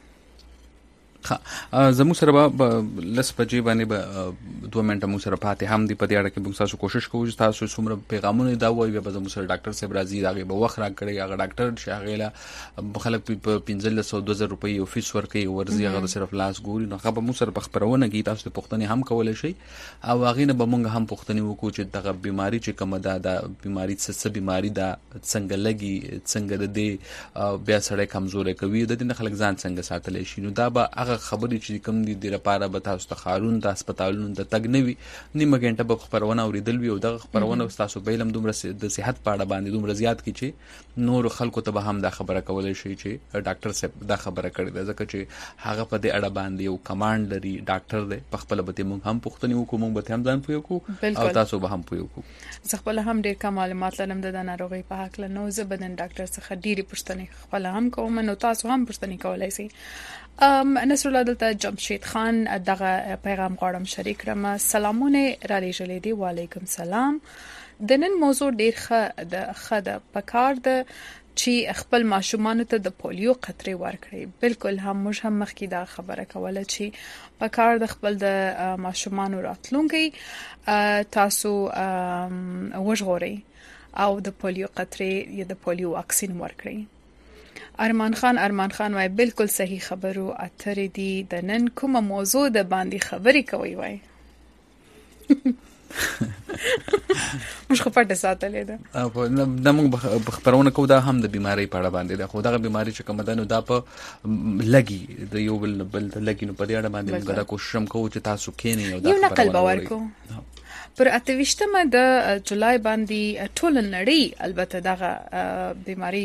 زموږ سره به لس بجې باندې به دوه منټه موږ سره پاتې هم دي. په دې اړه کې موږ تاسو کوشش کوو چې تاسو څومره پیغامونه دا وایي بیا به زموږ سره ډاکټر صاحب راځي هغه به وخت راکړي. هغه ډاکټر چې هغه له خلک په پنځه سوه دوه زره روپۍ فیس ورکوي ورځي هغه صرف لاس ګوري نو هغه به موږ سره په خبرونه کې تاسو ته پوښتنې هم کولای شي او هغه نه به موږ هم پوښتنې وکړو چې دغه بیماری چې کومه ده د بیماری څه بیماری ده څنګه لګي څنګه د دې بیا سړی کمزوري کوي د دې خلک ځان څنګه ساتلی شي. نو دا به هغه خبرې چې کوم دي د لپاره به تاسو ته خارون د هسپتالونو ته تګ نه وي نیمه غنټه به خبرونه اوریدل وي او دغه خبرونه تاسو به علم دومره د صحت په اړه باندې دومره زیات کی چې نور خلکو ته به هم دا خبره کولای شي چې ډاکټر صاحب دا خبره کړې ده ځکه چې هغه په دې اړه باندې یو کمانډ لري ډاکټر دی په خپل به موږ هم پوښتنې وکړو موږ به هم ځان پوي وکړو او تاسو به هم پوي وکړو. زه خپل هم ډېر کم معلومات لرم د ناروغي په حق له نو زه بدن ډاکټر څخه ډېری پوښتنې خپل هم کوم نو تاسو هم پوښتنې کولای شئ. ام نصر الله دلته جمشید خان دغه پیغام غواړم شریک کړم. سلامونه را لېږلې دي. وعلیکم سلام. د نن موضوع ډیر ښه د خده پکار ده چې خپل ماشومان ته د پولیو قطرې ورکړي. بالکل هم موږ هم مخکې دا خبره کوله چې پکار د خپل د ماشومان راتلونکي تاسو وژغورئ او د پولیو قطرې یا د پولیو واکسین ورکړي. ارمان خان ارمان خان وای بالکل صحیح خبرو اتر دی د نن کومه موضوع د باندې خبرې کوي وای. مش خو پټه ساتلې ده. دا موږ خبرونه کوو دا هم د بیماری په اړه باندې ده، خو دا بیماری چې کوم ده نو دا په لګي د یو بل بل لګي نو په دې اړه باندې موږ دا کوشش کوو چې تاسو کېنی یو دا یو نقل باور کو پر اتويشتمه د جولای باندې ټول نړۍ البته دغه بیماری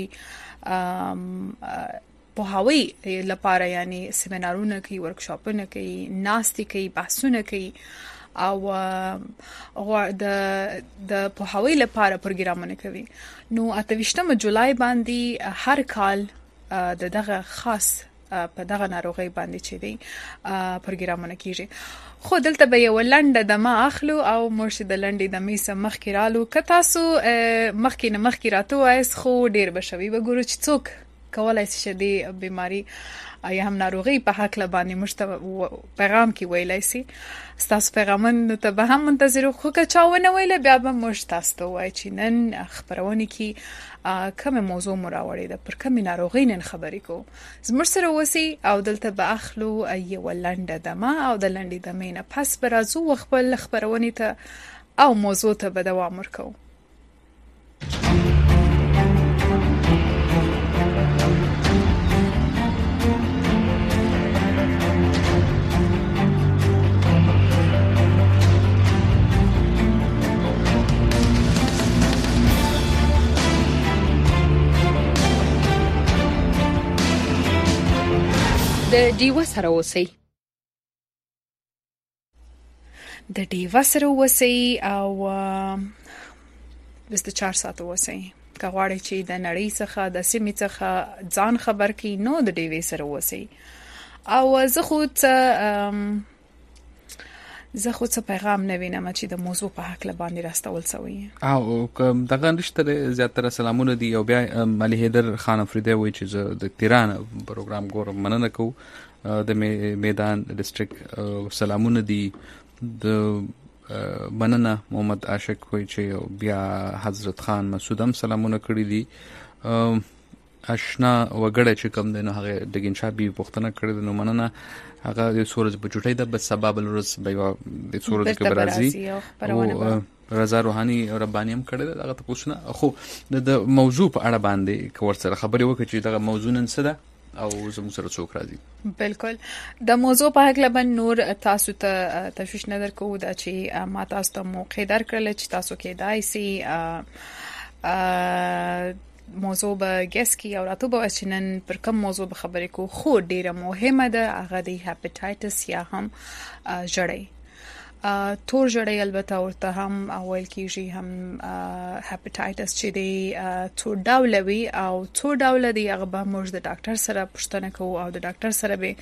په هاوی لپاره یعنی سیمینارونه کوي، ورکشاپونه کوي، ناستې کوي، بحثونه کوي او د د په هاوی لپاره پروګرامونه کوي. نو اتويشتمه جولای باندې هر کال د دغه خاص په دغه ناروغي باندې چې دی پروګرامونه کیږي. خو دلته به یو لنډه دمه اخلو او مرشد لنډې دمې سم مخ کې رالو که تاسو مخ کې نه مخ کې راته وایس خو ډیر بشوي وګورو چې څوک کولای شي د بیماری یا هم ناروغي په حق لبانې مشته پیغام کې ویلای شي. تاسو پیغامونه ته به هم منتظر خو که چاونه ویل بیا به مش تاسو وای چې نن خبرونه کې کومه موضوع مراوړې ده پر کومه ناروغي نن خبرې کو زموږ سره وسی او دلته به اخلو یو لنډه دمه او د لنډې دمې نه پس برازو خپل خبرونه ته او موضوع ته به دوام ورکو. د ډیوا سره اوسئ د ډیوا سره اوسئ او د چهار ساعت اوسئ که غواړئ چې د نړۍ څخه د سیمې څخه ځان خبر کړئ نو د ډیوي سره اوسئ. او زه خو څه زه خو څه پیغام نه وینم چې د موضوع په حق باندې راستول سوی او دغه نشته زیاتره سلامونه دي او بیا ملي هیدر خان افریدی وایي چې زه د تیران پروګرام ګورم مننه کوم د میدان ډیسټریکټ سلامونه دي د مننه محمد عاشق وایي چې بیا حضرت خان مسعود هم سلامونه کړی دي آشنا وګړه چې کوم دنه هغه د ګنشابي پښتنه کړی نو مننه هغه د سورج په چټۍ د سبب الورس به د سورج کې برازي او رضا روحاني رباني هم کړی دغه تاسو نه خو د موضوع په اړه باندې کور سره خبرې وکړي چې دغه موضوع نن څه ده او زموږ سره څوک راځي. بالکل د موضوع په اړه لبن نور تاسو ته تشویش نه درکو دا چې ما تاسو ته موقع درکړل چې تاسو کې دای سي موضوع به ګس کی او راتو به چنن پر کوم موضوع به خبرې کو خو ډیره مهمه ده هغه د هپاتایټس یا هم جړی تور جړی البته ورته هم اول کیږي هم هپاتایټس چې دی تور ډول وي او تور ډول دی هغه به موږ د ډاکټر سره پوښتنه کوو او د ډاکټر سره به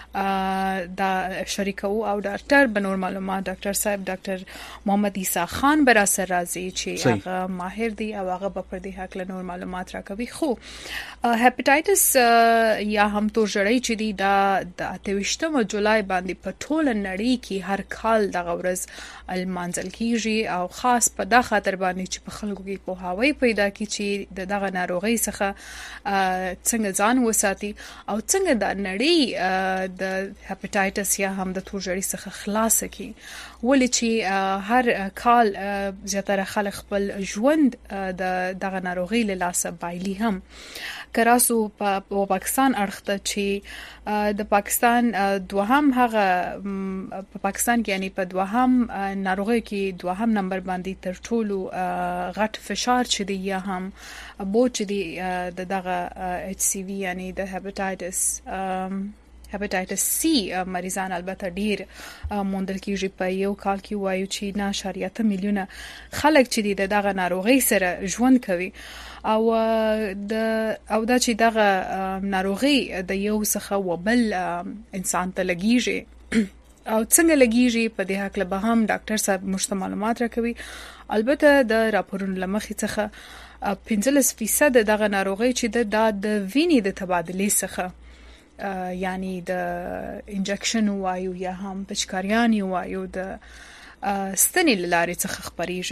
دا شریکو او ډاکټر به نور معلومات ډاکټر صاحب ډاکټر محمد عیسی خان برا سره راځي چې هغه ماهر دی او هغه به پر دې حق له نور معلومات راکوي. خو هپاتایټس یا هم تور جړی چې دی دا د اتويشتمه جولای باندې په ټول نړۍ کې هر کال دغه ورځ المنځل کیږي او خاص په دا خاطر باندې چې په خلکو کې په هواي پیدا کی چې دغه ناروغي څخه څنګه ځان وساتي او څنګه د نړۍ د هپاتایټس یا هم د تور جړی څخه خلاص کی ولې چې هر کال زیاتره خلک خپل ژوند د دغه ناروغي له لاسه بایلي هم کراسو په پاکستان اړخته چې د پاکستان دوهم هغه په پاکستان کې یعنی په دوهم ناروغي کې دوهم نمبر باندې تر ټولو غټ فشار چې دی یا هم بو چې دی د دغه اچ سی وی یعنی د هپاتایټس هپاتایټس سی مریضان البته ډیر موندل کیږي په یو کال کې وایو چې نه شریعت میلیونه خلک چې د دغه ناروغي سره ژوند کوي او د او دا چې دغه ناروغي د یو څخه وبل انسان ته لګیږي او څنګه لګیږي په دې حق له به هم ډاکټر صاحب مشته معلومات راکوي. البته د راپورونو لمخې څخه پنځلس فیصد دغه ناروغي چې د د وینې د تبادلې څخه یعنی د انجکشن وایو یا هم پچکاریان وایو د ستنې لارې څخه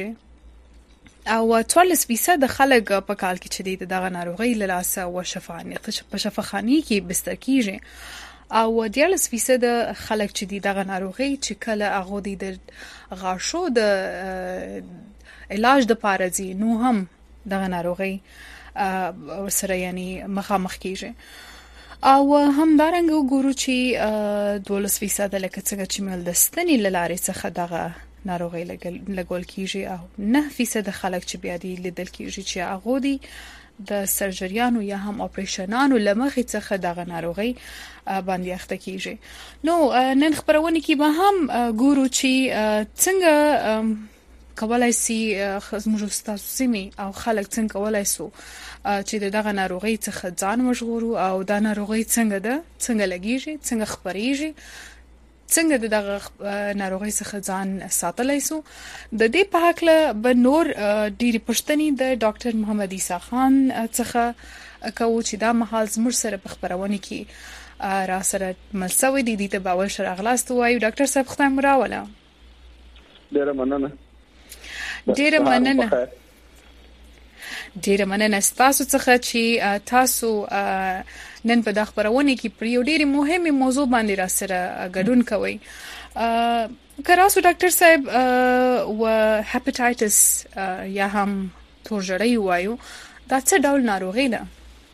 خبريږي او څوارلس فیصد خلک په کال کې چې دغه ناروغي له لاسه او شفاخانه په شفاخانه کې بستر کیږي او دیارلس فیصد خلک چې دي دغه ناروغي چې کله هغه د غاښو د علاج د پاره دي نو هم دغه ناروغي سره یعنی مخامخ کیږي او هم دارنګ وګورو چې دولس فیصد لکه څنګه چې مل دستنی لارې څخه دغه ناروغي لګول کیږي او نه فیصد خلک چې بیا دي لیدل کیږي چې هغه دي د سرجریانو یا هم اپریشنانو لمخې څخه دغه ناروغي باندې اخته کیږي. نو نن خبرونه کې به هم ګورو چې څنګه کولای سي زموږ ستاسو او خلک څنګه کولای سو چې دغه ناروغي څخه ځان مشغورو او دا ناروغي څنګه ده څنګه لګیږي څنګه خبريږي څنګه دغه ناروغي څخه ځان ساتلای سو. د دې په حق به نور ډېری پښتني د ډاکټر محمد عیسی خان څخه کوو چې دا مهال زموږ سره په خبرونه کې را سره ملسوي دي د باور شر اغلاست وایو. ډاکټر صاحب ختم راوله ډېر مننه ډېر مننه ډېر مننه تاسو څخه چې تاسو نن په د خبرونه کې پر یو ډېر مهمه موضوع باندې را سره ګډون کوي. کراسو ډاکټر صاحب و هپاتایټس یا هم تورژړی وایو دا څه ډول ناروغي ده؟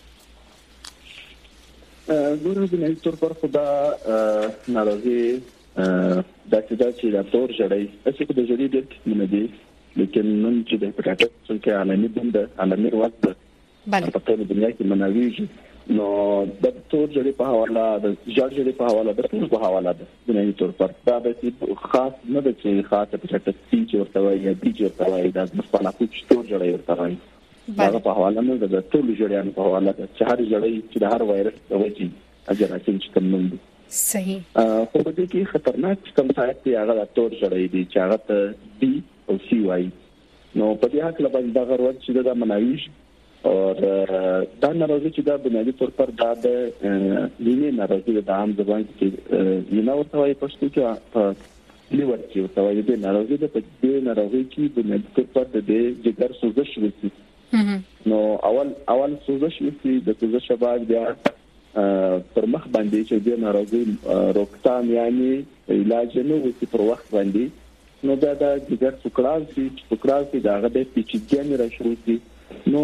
ګورو د نړۍ پر خدا ناروغي دا چې دا تورژړی اصلي د جوړې د نه دي لیکن نن چې د هپاتایټس څخه عالمي بند عالمي وخت بله په ټول دنیا کې مناويږي نو د تورژړی په حواله د جړژړی په حواله د ټول په حواله د نړۍ تور پر دا د خاص نه د چې خاصه هپاتایټس سی چې ورته وایي یا بي چې ورته وایي دا د خپل اکو تورژړی ورته وایي دا په حواله نه د ټول جړیان په حواله د چهار جړی چې د هر وایرس د وجې اجراسین چې کوم نوم دي صحیح خو په دې کې خطرناک کوم سایت دی هغه د تورژړی دی چې هغه ته بي او سی وایي. نو په دې حق لپاره دا غوړ چې دا مناويږي او دا ناروغي چې دا بنیادی طور پر دا د وینې ناروغي د عام زبان کې وینا ورته وایي پښتو کې په لیور کې ورته وایي د ناروغي د په دې ناروغي کې بنیادی طور پر د جګر سوزش وسی نو اول اول سوزش وسی د سوزش بعد بیا پر مخ باندې چې د ناروغي روکتام یعنی علاج نه وسی پر وخت باندې نو دا د جګر ټوکړاو چې ټوکړاو چې داغه د پیچیدګۍ را شروع شي نو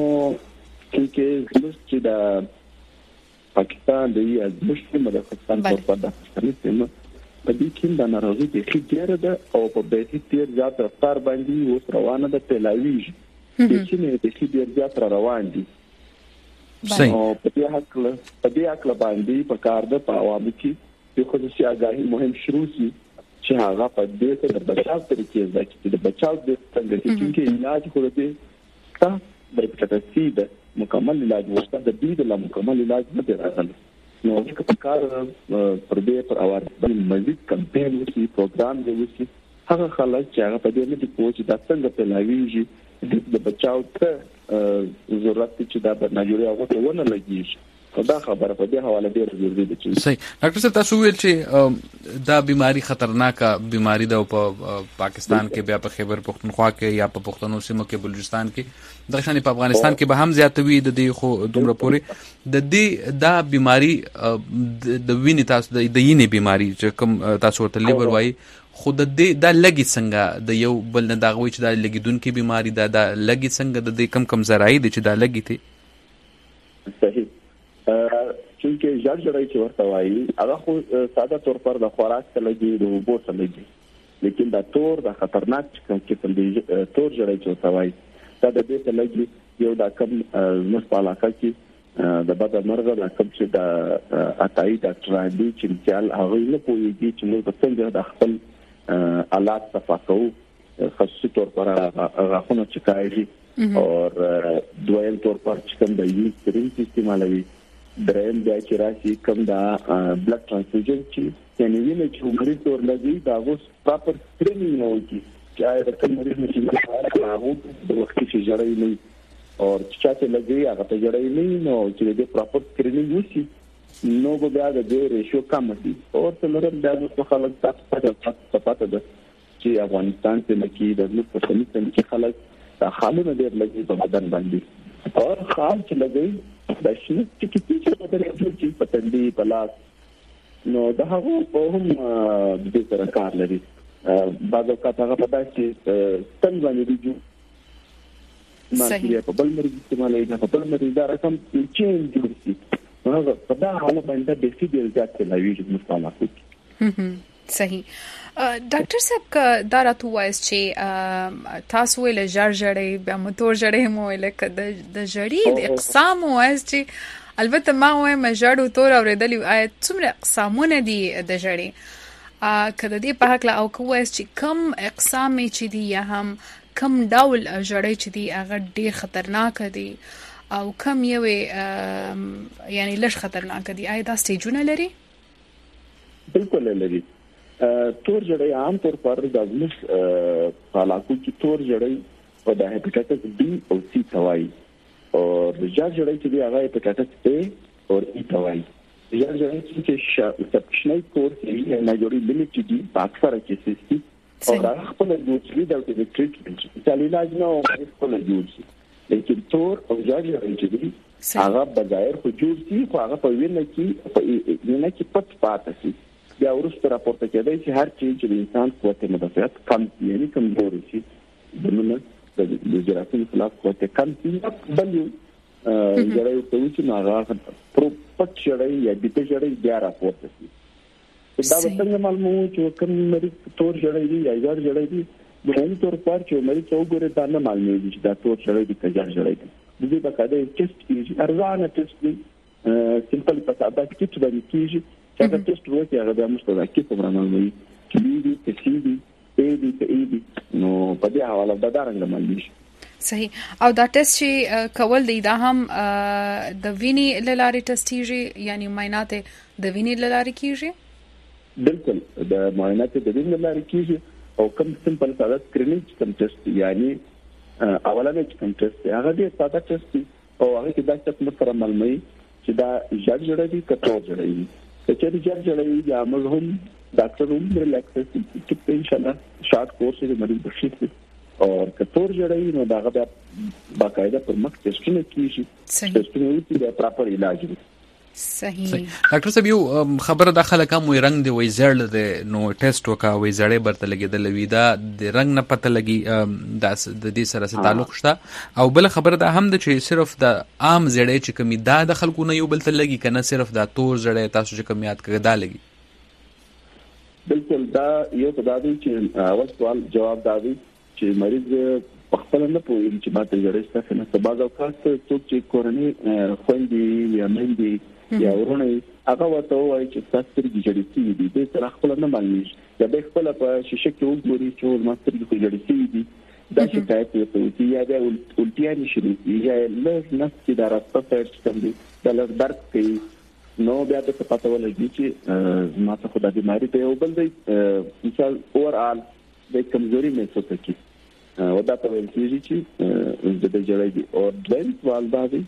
چې چې د پاکستان د یو ځمشتي مدافعان په پاده ستنه په دې کې د ناروغي د خېټیر ده او په بیتي تیر زیات رفتار باندې اوس روانه ده تلاویج د چې نه د خېټیر زیات روان دي او په دې حق په دې حق باندې په کار ده په عوامو کې د خصوصي آگاهي مهم شروع شي چې هغه په دې سره د بچاو طریقې ځکه چې د بچاو د څنګه چې علاج خو دې تا د هپاتایټس د مکمل علاج ورته د دې د مکمل علاج نه دی راغلی نو چې په کار پر دې پر اواز باندې مزید کمپاین وکړي پروګرام دی وکړي هغه خلک چې هغه په دې نه دي پوه چې دا څنګه په لاویږي د بچاو ته ضرورت چې دا په ناجوړي هغه ته ونه لګیږي دا خبره په دې حواله ډیره ضروري ده چې صحیح ډاکټر صاحب تاسو ویل چې دا بیماری خطرناکه بیماری ده په پاکستان کې بیا په خیبر پختونخوا کې یا په پښتنو سیمو کې بلوچستان کې د شانې په افغانستان کې به هم زیاتوي د دې خو دومره پوري د دې دا بیماری د وینې تاسو د وینې بیماری چې کوم تاسو ورته لیور وایي خو د دې دا لګي څنګه د یو بل نه دا غوي چې دا لګیدونکو بیماری دا دا لګي څنګه د دې کم کم زراعي دي چې دا لګي ته صحیح چې جړجړی چې ورته وایي هغه خو ساده طور پر د خوراک ته لګي د اوبو ته لګي لیکن دا تور د خطرناک کوم کې د تور جړی چې ورته وایي دا د دې ته لګي یو دا کم مصالحه کې د بدن مرغه د کوم چې د اتای ډاکټر دی چې چل هغه نه پوهیږي چې موږ څنګه د خپل آلات صفاکو خاصی طور پر غاښونه چکایږي او دویم طور پر چې کوم د یو سرین استعمالوي درېم بیا چې راشي کوم دا بلډ ترانسفیوژن چې یعنی وینې چې عمري تور لګي دا اوس پراپر سکرینینګ نه وکړي چې آیا د کوم مریض چې هغه د وخت چې جړی نه او چې څه لګي هغه ته جړی نه نو چې د پراپر سکرینینګ وشي نو بیا د دې ریشو کم دي او څلورم بیا د خلک تاسو په پاته ده چې افغانستان کې مکی د نور په سیمه کې خلک خالونه ډېر لګي په بدن باندې او خال چې لګي د شنو چې کیږي چې په دې کې په تندې په لاس نو دا هغه په هم د دې سره کار لري. بعض اوقات هغه په داسې ستن باندې دي چې ماشي په بل مریض استعمالوي دا په بل مریض دا رقم چینج جوړ شي. هغه په دا حالت باندې د سي ډي زیات تلوي چې مستعمل صحیح. ډاکټر صاحب کا دا راته وایي چې تاسو ویل ژړ ژړې بیا موتور ژړې مو ویل کده د ژړې د اقسام وایي چې البته ما وایم ژړ او تور اوریدلې آیا څومره اقسامونه دي د ژړې کده دې په حق لا او کوی چې کم اقسام چې دي یا هم کم ډول ژړې چې دي هغه ډېر خطرناک دي او کم یو یعنی لږ خطرناک دي. آیا دا سټیجونه لري؟ بالکل لري. تور جړې عام طور پر د ازمش علاقو کې تور جړې په د هپاتایتس بی او سی توای او ژړ جړې چې دی هغه هپاتایتس اے او ای توای. ژړ جړې چې سبکشنای کورس یې نه جوړي لیمیټ دي په اکثره کیسز کې او دا خپل د ټریټمنټ د ټریټمنټ چې علاج نه او خپل جوړ لیکن تور او ژړ جړې چې دی هغه بظاهر خو جوړ شي خو هغه په وینه کې په وینه کې پټ پاتې شي. بیا ورسته راپورته کېدای چې هر چیز چې د انسان قوت مدافعت کم یعنی کمزور شي دنه د جراثیم خلاف قوت کم شي بل یو جړې ته چې ناغه پروپټ جړې یا د جړې بیا راپورته شي. دا څنګه معلومه چې کوم مریض تور جړې دی یا ژړ جړې دی د هغې تور پر چې مریض وګوره دا نه معلومه دي چې دا تور جړې دی که ژړ جړې دی. د دې بقاعده ټیسټ کیږي ارزانه ټیسټ دی سمپل په ساده کیټ باندې کیږي چې دا ټیسټ وکړي هغه د مستوى کې په برنامه کې دی چې سی دی ای دی ای دی نو په دې حواله د دارنګ معلومي. صحیح. او دا ټیسټ چې کول دی دا هم د ویني لارې ټیسټیږي یعنی معاینات د ویني لارې کیږي؟ بالکل د معاینات د ویني لارې کیږي او کوم سمپل ساده سکرینینګ کوم ټیسټ یعنی اولنې کوم ټیسټ هغه دې ساده ټیسټ او هغه کې دا څه سره معلومي چې دا ژړ جوړه دي کټو جوړه دي چې ژړ جوړه یا موږ هم ډاکټر هم ریلیکس چې ان شاء الله شارټ کورس دې مریض بشي او کټور جوړه نو دا غدا باقاعده پر مخ ټیسټونه کیږي ټیسټونه چې د پراپر علاج دي. صحیح. ډاکټر صاحب یو خبره داخله کوم وي رنگ دی وي زړل دی نو ټیسټ وکا وي زړې برته لګیدل وي دا د رنگ نه پته لګي د دې سره څه تعلق شته او بل خبره دا هم د چې صرف د عام زړې چې کمی دا د خلکو نه یو بل ته لګي کنه صرف دا تور زړې تاسو چې کمیات کړه دا لګي. بالکل دا یو تدابیر چې اول سوال جواب دا دی چې مریض خپل نه پوهیږي چې ماته زړې څه نه سبا د اوقات څوک چې کورنۍ خويندې یا مېندې یا ورونه هغه وته وایي چې تاسو د جړې دي د تر خپل نه باندې یا به خپل په شیشه کې وګوري چې ماستر د جړې دي دا شکایت وته یا د الټیا نشي یا له نفس کې دا راځي چې څنګه د لږ درد کوي نو بیا د پته ولګي چې ماته خدای دې ماري ته یو بل دی مثال اورال د کمزوري محسوس کوي او دا په ویل کېږي چې د دې جړې دي او دویم سوال دا دی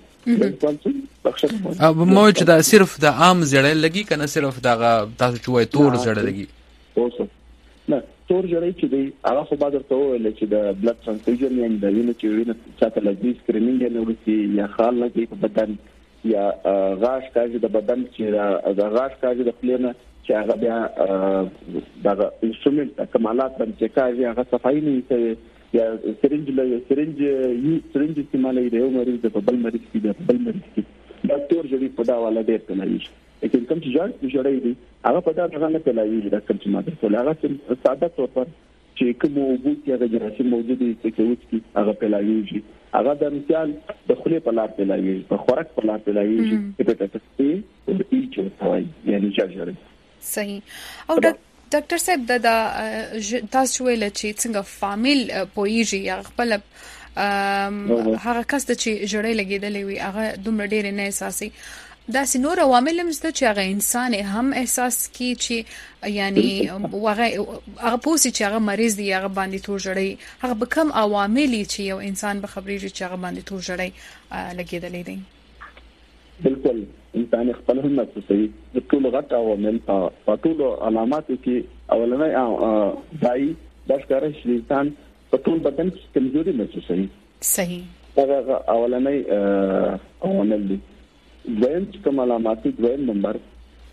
او مو چې دا صرف د عام زړې لګي کنه صرف دا تاسو چې وای تور زړې لګي؟ اوسه نه تور جړې چې دی هغه خو بعد ورته ویل چې د بلډ ترانسفیوژن یعنی د وینې چې وینې چاته لګي سکرینینګ نه ورسي یا خال لګي په بدن یا غاښ کاږي د بدن چې د غاښ کاږي د خلینو چې هغه بیا د انسټرومنت کمالات باندې کاږي هغه صفایي نه کوي یا سرنج له سرنج یو سرنج استعمالوي د یو مریض د بل مریض کې د بل مریض کې دا تور جړې په دا والا ډېر کوي لیکن کوم چې ژړ جوړې دي هغه په دا څنګه کوي دا کوم چې ماده ټول هغه ساده تور پر چې کوم وګړي هغه جراثیم موجود دي چې وڅ کی هغه پلاویږي هغه د مثال د خلې په لار پلاویږي په خوراک په لار پلاویږي چې په تاسو او د ایچ وایي یعنی ژړ. صحیح. او ډاکټر صاحب دا تاسو ویل چې څنګه فامیل پويږي یا خپل هغه کس چې جوړې لګیدلې وي هغه دومره ډېر نه احساسي دا سينور عوامل هم ست چې هغه انسان هم احساس کی چې یعنی هغه هغه پوسی چې هغه مریض دی هغه باندې تور جوړې هغه به کم عوامل چې یو انسان به خبرې چې هغه باندې تور جوړې لګیدلې دي. بالکل انسان خپل هم محسوسوي د ټول غټ عوامل په ټول علاماتو کې اولنۍ دای د ښکارا شي انسان په ټول بدن کې کمزوري محسوسوي. صحیح. هغه اولنۍ عوامل دي. دویم کوم علامات دویم نمبر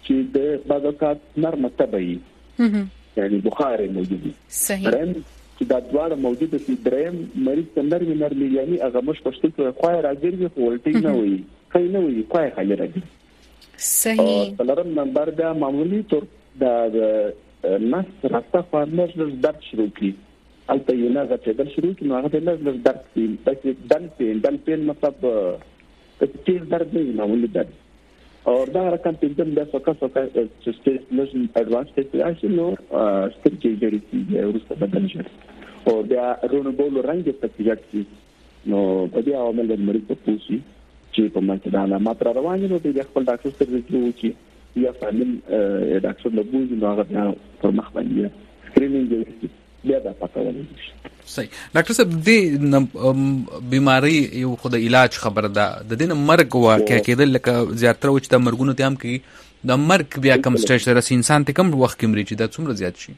چې د بعض اوقات نرمه تبعي یعنی بخار موجود دي. صحیح. درم چې دا دواړه موجود دي. درم مریض ته نرمي نرمي یعنی هغه مش پښتو کې خوای راګرځي خو ولټي نه وي خای نه وي خوای خای راګرځي. صحیح. څلورم نمبر دا معمولی طور د نس راسته فارمر درد شروع کی البته یو نه غته شروع کی نو هغه د لږ درد کی بس دل پین دل پین مطلب تیر درد نه معمولی درد اور دا رقم پنځم د فوکس فوکس چې سټیج لږ اډوانس سټیج راشي نو ستر کې جوړی کیږي ورسته بدل شي او بیا رونو بول رنګ ته کېږي نو په دې عوامل د مریض په پوسی چې په منځ دا علامات رواني نو د خپل ډاکټر سره ورته وکی یا فامل ډاکټر له بوز نو هغه پر مخ باندې سکرینینګ بیا دا پاتې ولې صحیح. ډاکټر صاحب د بیماری یو خود علاج خبره ده د دې مرګ واقع کېدل لکه زیاتره و چې د مرګونو ته هم کې د مرګ بیا کم سټیج سره انسان ته کم وخت کې مري چې دا څومره زیات شي؟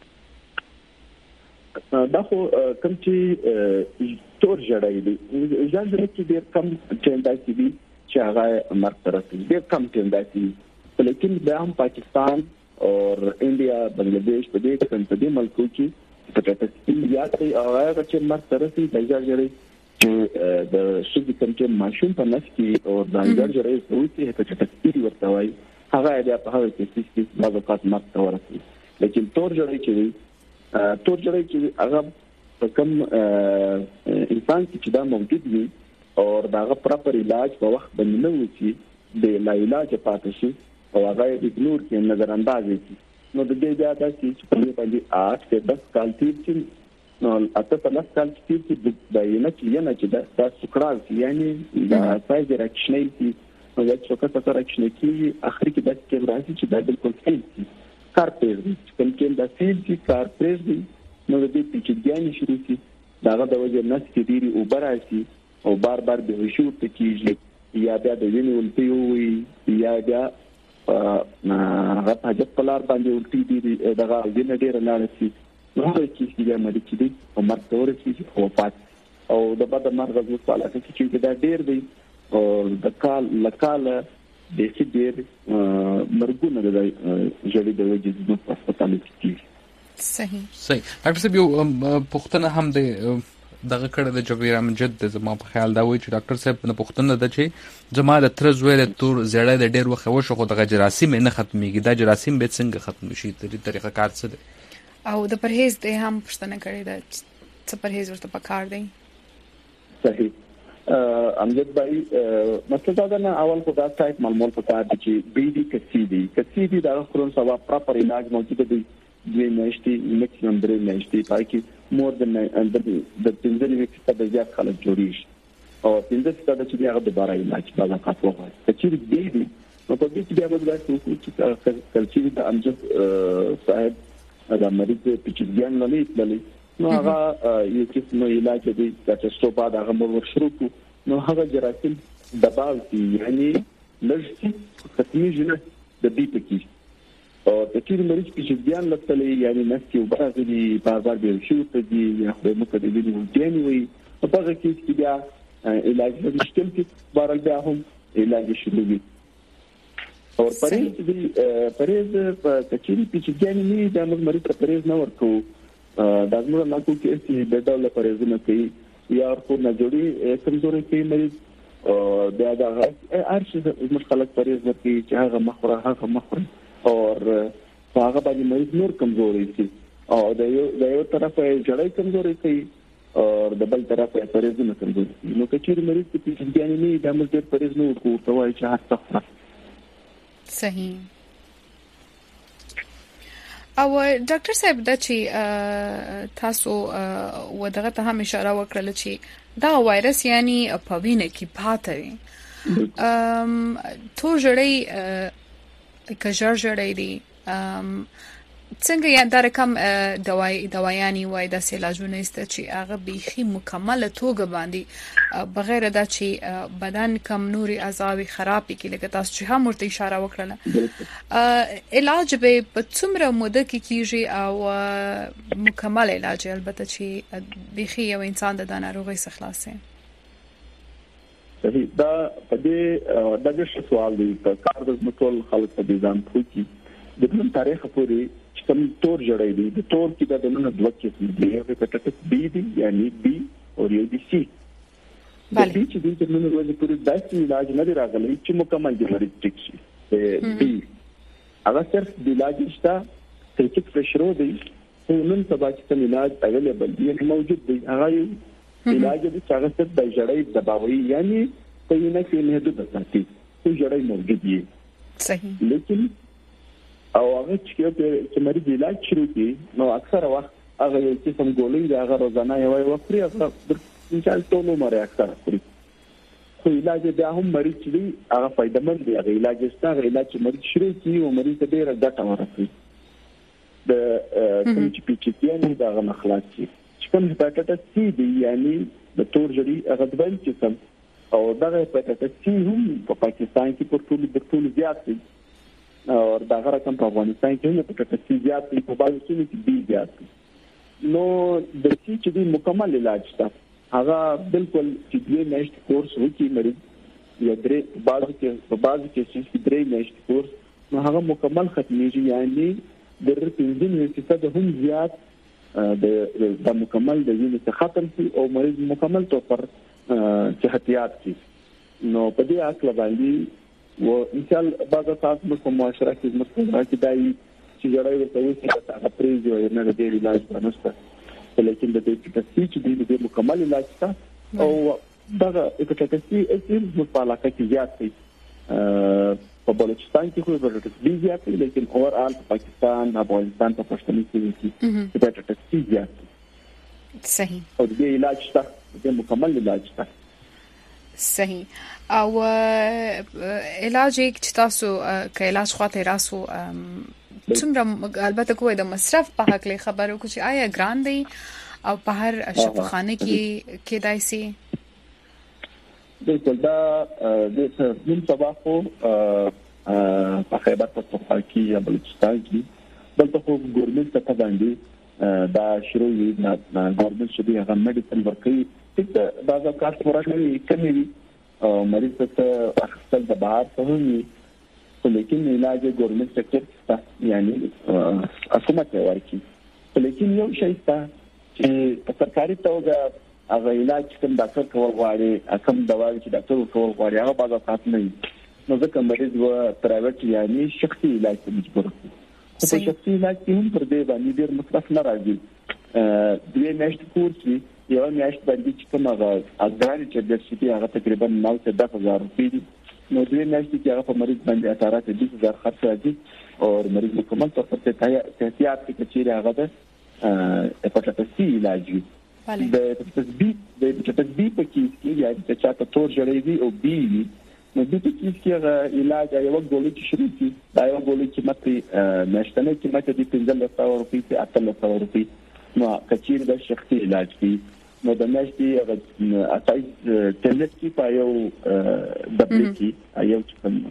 دا خو کم چې تور جړای دي ځان دې چې ډېر کم ټندای دي چې هغه مرګ ته رسېږي ډېر کم ټندای دي لیکن بیا هم پاکستان او انډیا بنگلاديش په دې کې په دې ملکو کې په تاسو یاد دی او هغه چې مرګ ته رسېږي د ځای چې د شګې کوم چې ماشوم په نس کې او د ځای جوړې سوتي په تاسو ورته وایي هغه بیا په هغه کې چې بعض اوقات مرګ ته ورسېږي لیکن تور جوړې چې تور جوړې چې هغه په کوم انسان چې دا موجود وي او داغه پراپر علاج په وخت باندې نه وشي د لا علاج پاتې شي او هغه اګنور کې نظر انداز شي نو د دې بیا د چې په دې باندې آठ سے دس کال تیر چې نو اته په لاس کال تیر چې د ینه چې ینه چې د سکرال یعنی د سایز ریاکشنل چې نو چې څه څه ریاکشن کې اخر کې د کې راځي چې د بالکل فیل کار پېږي کوم کې د فیل چې کار پېږي نو د دې چې ګیان شروع کی داغه د وجه نس کې ډیری اوبر راشي او بار بار به هشو ته کیږي یا بیا د وینې ولټي وي یا بیا هغه په حاجت پلار باندې ولټي دي دغه وینې ډیر لاړ شي نو هغه چې بیا مړ کیږي او مرګ تور شي او پات او د بد مرګ د وساله چې دا ډیر دی او د کال لکاله د سې ډیر مرګونه د جوړې د وجې د هسپتال کې صحیح صحیح. ډاکټر صاحب یو پوښتنه هم د دغه کړه د جبیر امجد د زما په خیال دا وایي چې ډاکټر صاحب نه پوښتنه ده چې زما د تر زوی د تور زړه د ډیر وخت وشو خو د جراثیم نه ختميږي دا جراثیم به څنګه ختم شي تر طریقه کار څه ده او د پرهیز د هم پوښتنه کړې ده چې پرهیز ورته پکار دی؟ صحیح امجد بھائی مطلب دا نه اول خو دا ټایپ معلومات پکار دي چې بي دي کسي دي کسي دي دا خورون سوا پراپر علاج موجود دي دوی نشته میکسیمم درې نشته پای کې مور د د پنځه ویکټه د زیات خلک جوړیږي او پنځه ستاسو چې هغه دوباره علاج بالا کاټو وایي چې دې دي نو په دې کې بیا به تاسو چې کلچې د امجد صاحب دا مریض په چګیان نه لیدلې نو هغه یو کیسه نو علاج دی چې څو بعد هغه مور شروع کو نو هغه جراثیم دباو یعنی لږ ختمي جنه د دې پکې او د کیر مریض په چګیان لټلې یعنی نسکی او بازي بار بار به شو ته دي یا خو مکه د دې ولټنی وي په هغه کې چې بیا علاج مشکل کې بارل بیا هم علاج شروع وي او پرېز دې پرېز په کچېری په چګیان نه د مریض ته پرېز نه ورکو دا زموږ نه کوي چې د ډول پرېز نه کوي یا خو نه جوړي کمزوري کوي مریض او بیا دا ارشي مشکلات پرېز ورکي چې هغه مخوره هغه مخوره اور هغه باندې مریض نور کمزوري شي او د یو د یو طرفه جړای کمزوري کوي او د بل طرفه پرېز نه کمزوري کوي نو کچېر مریض په دې نه نه د مرګ پرېز نه کوي توای چې حتی صحیح. او ډاکټر صاحب دا چې تاسو ودغه ته هم اشاره وکړل چې دا وایرس یعنی په وینه کې پاتې وي ام تو جړی کجر جړی دی څنګه یا دا رقم دواي دواياني وای د علاجونه است چې هغه بيخي مکمل توګه باندې بغیر دا چې بدن کم نوري اعضاء خراب کی لکه تاسو چې هم ورته اشاره وکړه علاج به په څومره موده کې کیږي او مکمل علاج البته چې بيخي یو انسان د ناروغي څخه خلاصي صحیح دا په دې دغه سوال دی په کار د مټول خلک په ځان پوښتنه د کوم تاریخ پورې چې کوم تور جوړی دی د تور کې د نن دوه کې دی یو هپاتایټس بی دی یعنی بی او یو دی سی بله د چې د نن ورځې پورې داسې علاج نه دی راغلی چې مکمل دی لري ټیک شي بی هغه صرف د علاج شته چې فشرو دی نن سبا چې کوم علاج اویلیبل دی موجود دی هغه علاج د څنګه د جړۍ دباوي یعنی په یوه کې محدود ساتي خو جړۍ موجود دی صحیح لیکن او هغه چې مریض علاج شروع کړي نو اکثر وخت هغه چې کوم ګولۍ د هغه روزانه یو یو خوري هغه د انسان ټول عمر اکثر خوري خو علاج بیا هم مریض چې دی هغه فائدمن دی هغه علاج ستاسو هغه علاج چې مریض شروع کړي او مریض ته ډیره ګټه ورکړي د کوم چې پی چې پی نه دا هغه مخلاص شي چې کوم هپاتایټس سی دی یعنی د تور جړی هغه د بل چې کوم او دغه هپاتایټس سی هم په پاکستان کې په ټول د ټول زیات دی او دا غره کوم په افغانستان کې نه پټه چې زیات دي په بازو کې چې دی زیات دي نو د سی چې دی مکمل علاج تا هغه بالکل چې دی نشټ کورس وکي مریض یا درې بازو کې په بازو کې چې درې نشټ کورس نو هغه مکمل ختميږي یعنی د رپینځین فیصد هم زیات د د مکمل د وینې څخه ختم شي او مریض مکمل طور پر صحتيات شي نو په دې اصل باندې و مثال بعض تاسو په معاشره کې مستقره کې دای چې جوړای ورته وي چې هغه پریز یو نه د دې علاج باندې لیکن د دې چې چې د مکمل علاج تا او دغه اکټکسي اسیم مطالعه کې زیات دي په بلوچستان کې خو ورته دي زیات دي لیکن اور آل پاکستان افغانستان په پښتني کې کې د اکټکسي زیات دي صحیح او د علاج تا د مکمل علاج تا صحیح او علاج یک چې تاسو که علاج خواته راسو څومره البته کوی د مصرف په حق له خبرو کو چې آیا ګران دی او په هر شفاخانه کې کېدای شي بالکل دا د نن سبا خو په خیبر پختونخوا کې یا بلوچستان کې دلته خو ګورنمنت ته باندې دا شروع وي نه ګورنمنت چې هغه میډیسن ورکړي چې دا د کار پروګرام کمی وي او مریض ته اخستل د بهر څخه وي لیکن علاج ګورنمنت سېکټر ته یعنی حکومت ورکړي لیکن یو شی ته چې په سرکاري توګه هغه علاج کوم ډاکټر کول غواړي کوم دوا چې ډاکټر کول غواړي هغه بعض اوقات نه نو ځکه مریض و پرایویټ یعنی شخصي علاج ته مجبور دي په شخصي علاج کې هم پر دې باندې ډېر مصرف نه راځي دوی میاشت کورس وي یو میاشت باندې چې کوم هغه اګران چې د سیټي هغه تقریبا نو څه د هزار روپۍ دي نو دوی میاشت کې هغه په مریض باندې اثرات د بیس هزار خرڅ راځي او مریض مکمل طور پر احتیاط کې چې هغه د هپاتایټس سی علاج وي د هپاتایټس بی د هپاتایټس بی په کې کې یا چې چاته تور جوړی وي او بی وي نو د دې کې چې علاج یو ګولې چې شروع کی دا یو ګولې چې مته نشته چې مته د پنځه سوه روپۍ ته اته سوه روپۍ نو کچیر د شخصي علاج کې نو د نشي هغه اتای ټلټ کې پایو دبل کې یو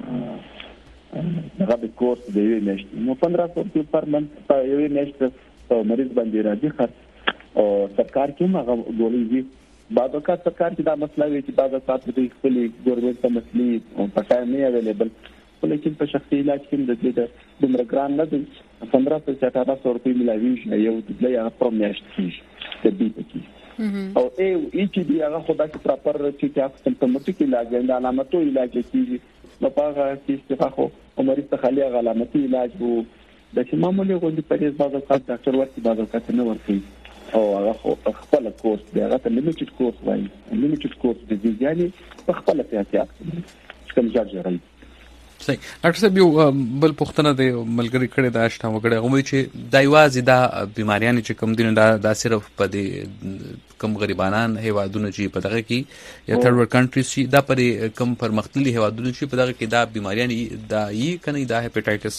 چې هغه د کورس دی نشي نو پندرہ سو روپۍ پر منث په یو نشته په مریض باندې راځي خرڅ او سرکار کې هغه ګولې وي بعد وخت سرکار چې دا مسله وي چې بعد وخت د خپل ګورنمنت ته مسلې او پټای نه اویلیبل لیکن په شخصي علاج کې د دې د مرګران نه د پندرہ سو څخه اته سو روپۍ ملاوي یو د لیا پرومیاشت کې د دې پکې او ای چې دی هغه خدای چې پراپر چې تاسو سمپټومیټیک علاج د علامتو علاج کیږي نو په هغه کې چې خو عمر ته خالي علامتي علاج وو د چې معمولی غوډي پریز بعض وخت ډاکټر ورته بعض وخت نه ورته او هغه خپل کورس دی هغه ته لیمیټډ کورس وایي لیمیټډ کورس د دې یعنی په خپل احتیاط کوم ځای جوړوي صحیح ډاکټر صاحب یو بل پوښتنه د ملګری کړي دا شته وګړي هغه چې د ایوازي دا بیماریان چې کوم دین دا, دا صرف په دې کم غریبانان هیوادونو چې په دغه کې یا تھرډ ورلد کنټریز چې دا پر کم پرمختللي هیوادونو چې په دغه کې دا بیماریان دا یي کني دا هپاتایټس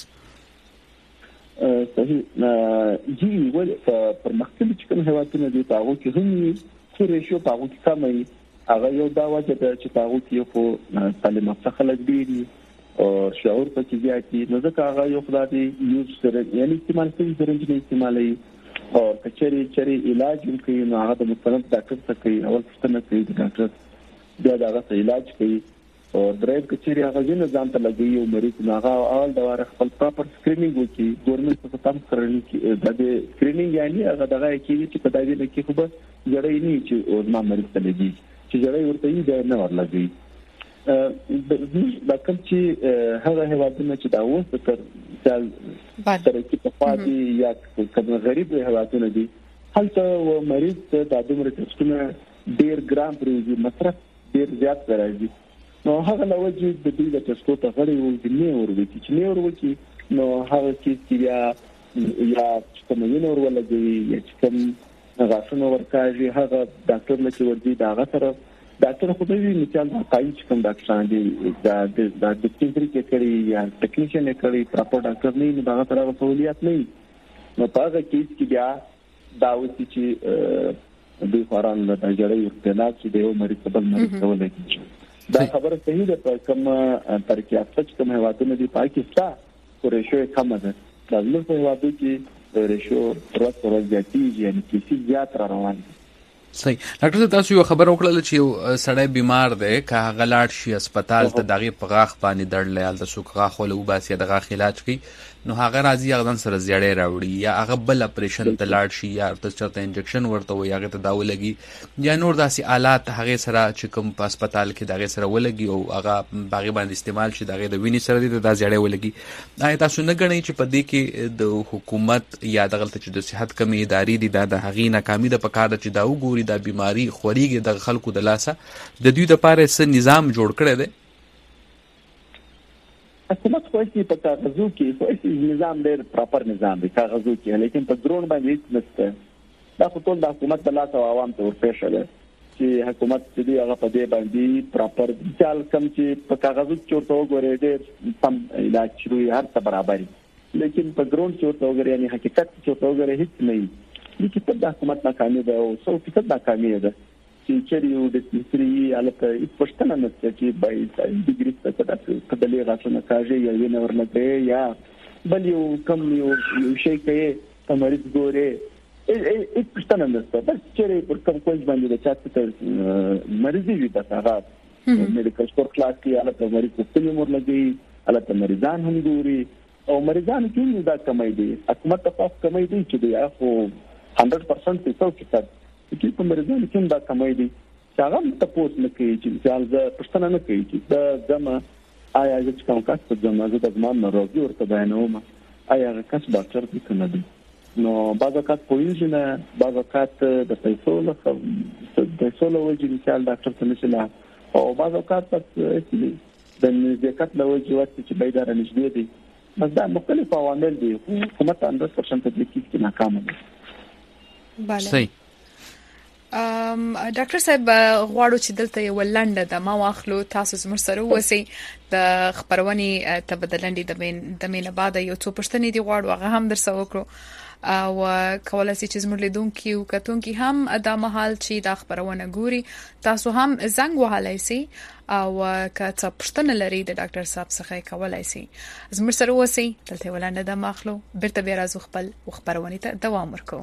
صحیح جی ول پرمختللي چې کوم هیوادونو دي تاسو کې هم څه ریشو تاسو کې کموي هغه یو دا وجه ده چې تاسو کې خو تعلیم یافته خلک دي او شعور پکې زیاتی نو ځکه هغه یو خدای یوز سره یعنی استعمال کوي سرنج نه استعمالي او کچري چري علاج کوي نو هغه د مستند ډاکټر څخه کوي اول پښتنه کوي د ډاکټر بیا دا غو علاج کوي او درېب کچري هغه جن ځان ته لګي او مریض ناغه اول دا واره خپل پراپر سکرینینګ وکړي ګورنمنت په تام سکرینینګ کې د سکرینینګ یعنی هغه دغه کې چې په دای دې کې خو به جوړې نه چې او ما مریض ته لګي چې جوړې ورته یې دا نه ورلګي دا کوم چې هغه هوادونه چې دا وسه تر ځل تر کې په فادي یا کوم غریب هوادونه دي هلته مریض ته د دومره ټسټونه ډیر ګرام پریږي مصرف ډیر زیات راځي نو هغه لوجه د دې د ټسټو ته غړي وو د نه ورو چې نه ورو چې نو هغه چې یا یا کوم یو ور ولګي یا کوم غاښونه ورکاږي هغه ډاکټر لکه وردي دا غتره ډاکټر خو به مثال دا کوي چې کوم ډاکټر دی دا د ډیسپنسري کې کړي یا ټیکنیشن کې کړي پراپر ډاکټر نه نه دا غتره سہولیت نه نو په هغه کې چې بیا دا وتی چې د فاران د جړې اختلاف چې د یو مریض په بل مریض ولګي دا خبره صحیح ده په کوم ترکیب څخه کوم هوادونه دی پاکستان ریشو کم ده دا نور په هوادو کې ریشو ورځ ورځ زیاتېږي یعنی کیسې زیات را روان دي صحیح ډاکټر صاحب تاسو یو خبر وکړل چې یو سړی بیمار دی که هغه لاړ شي هسپتال ته دغه په غاښ باندې درد لیال د سوک غاښ ولو باسي د غاښ علاج کوي نو هغه راځي هغه سره زیړې راوړي یا هغه بل اپریشن ته لاړ شي یا ته چرته انجکشن ورته وي هغه ته دا ولګي یا نور داسې آلات هغه سره چې کوم په هسپتال کې دغه سره ولګي او هغه باغې باندې استعمال شي دغه د وینې سره د زیړې ولګي آیا تاسو نه غنئ چې په دې کې د حکومت یا دغه چې د صحت کمې ادارې دي دا د هغې ناکامي د پکار چې دا وګوري دا بیماری خوريږي د خلکو د لاسه د دوی لپاره څه نظام جوړ کړی دی حکومت خو هیڅ په کاغذو کې خو هیڅ نظام ډېر پراپر نظام دی کاغذو کې لیکن په درون باندې هیڅ نشته دا خو ټول د حکومت د لاسه او عوام ته ورپېښه ده چې حکومت دې هغه په دې باندې پراپر چال کم چې په کاغذو کې ورته وګوري ډېر سم علاج شروع هر څه برابري لیکن په درون کې ورته وګوري یعنی حقیقت کې ورته وګوري هیڅ نه وي چې په د حکومت ناکامي ده او څو فیصد ناکامي ده چې چېرې یو د سری الکه پښتنه نشته چې بای ډیګری څخه د قبلي غاښونه کاږي یا وینه ورلګي یا بل یو کم یو شي کوي تمریض ګوره هیڅ پښتنه نشته بس چېرې پر کوم کوم باندې د چاته مریضي وي د هغه میډیکل سپورت کلاس کې الکه مریض په ورلګي الکه مریضان هم ګوري او مریضان کې دا کمای دي حکومت تاسو کمای دي چې دا خو هندرد پرسنټ څو کې چې په مریضانو کې دا کمای دي چې هغه تاسو نه کوي چې ځل پښتنه نه کوي چې دا دمه آیا چې کوم کس په دمه د ځمان ناروغي ورته بیانوم آیا کس ډاکټر دې کنه دي نو بعض وخت پولیسو نه بعض وخت د پیسو له د پیسو له وجې مثال ډاکټر ته نشي او بعض وخت د نزدېکت له وجې وخت چې بيدار نشي دي بس دا مختلف عوامل دي حکومت هندرد پرسنټ تدقیق کې ناکام دي بله صحیح ام ډاکټر صاحب غواړو چې دلته یو لنډه د ما واخلو تاسو زموږ سره وسی د خبرونې تبدلندې د د مینه بعد یو څو پښتنې دی غواړو هغه هم درسو وکړو او کولای شي چې زموږ لیدونکو او کتونکو هم د محل چې د خبرونه ګوري تاسو هم زنګ وهلای شي او که څه پښتنه لري د ډاکټر صاحب څخه کولای شي زموږ سره وسی دلته ولنډه د ماخلو بیرته بیا راځو خپل خبرونه ته دوام ورکو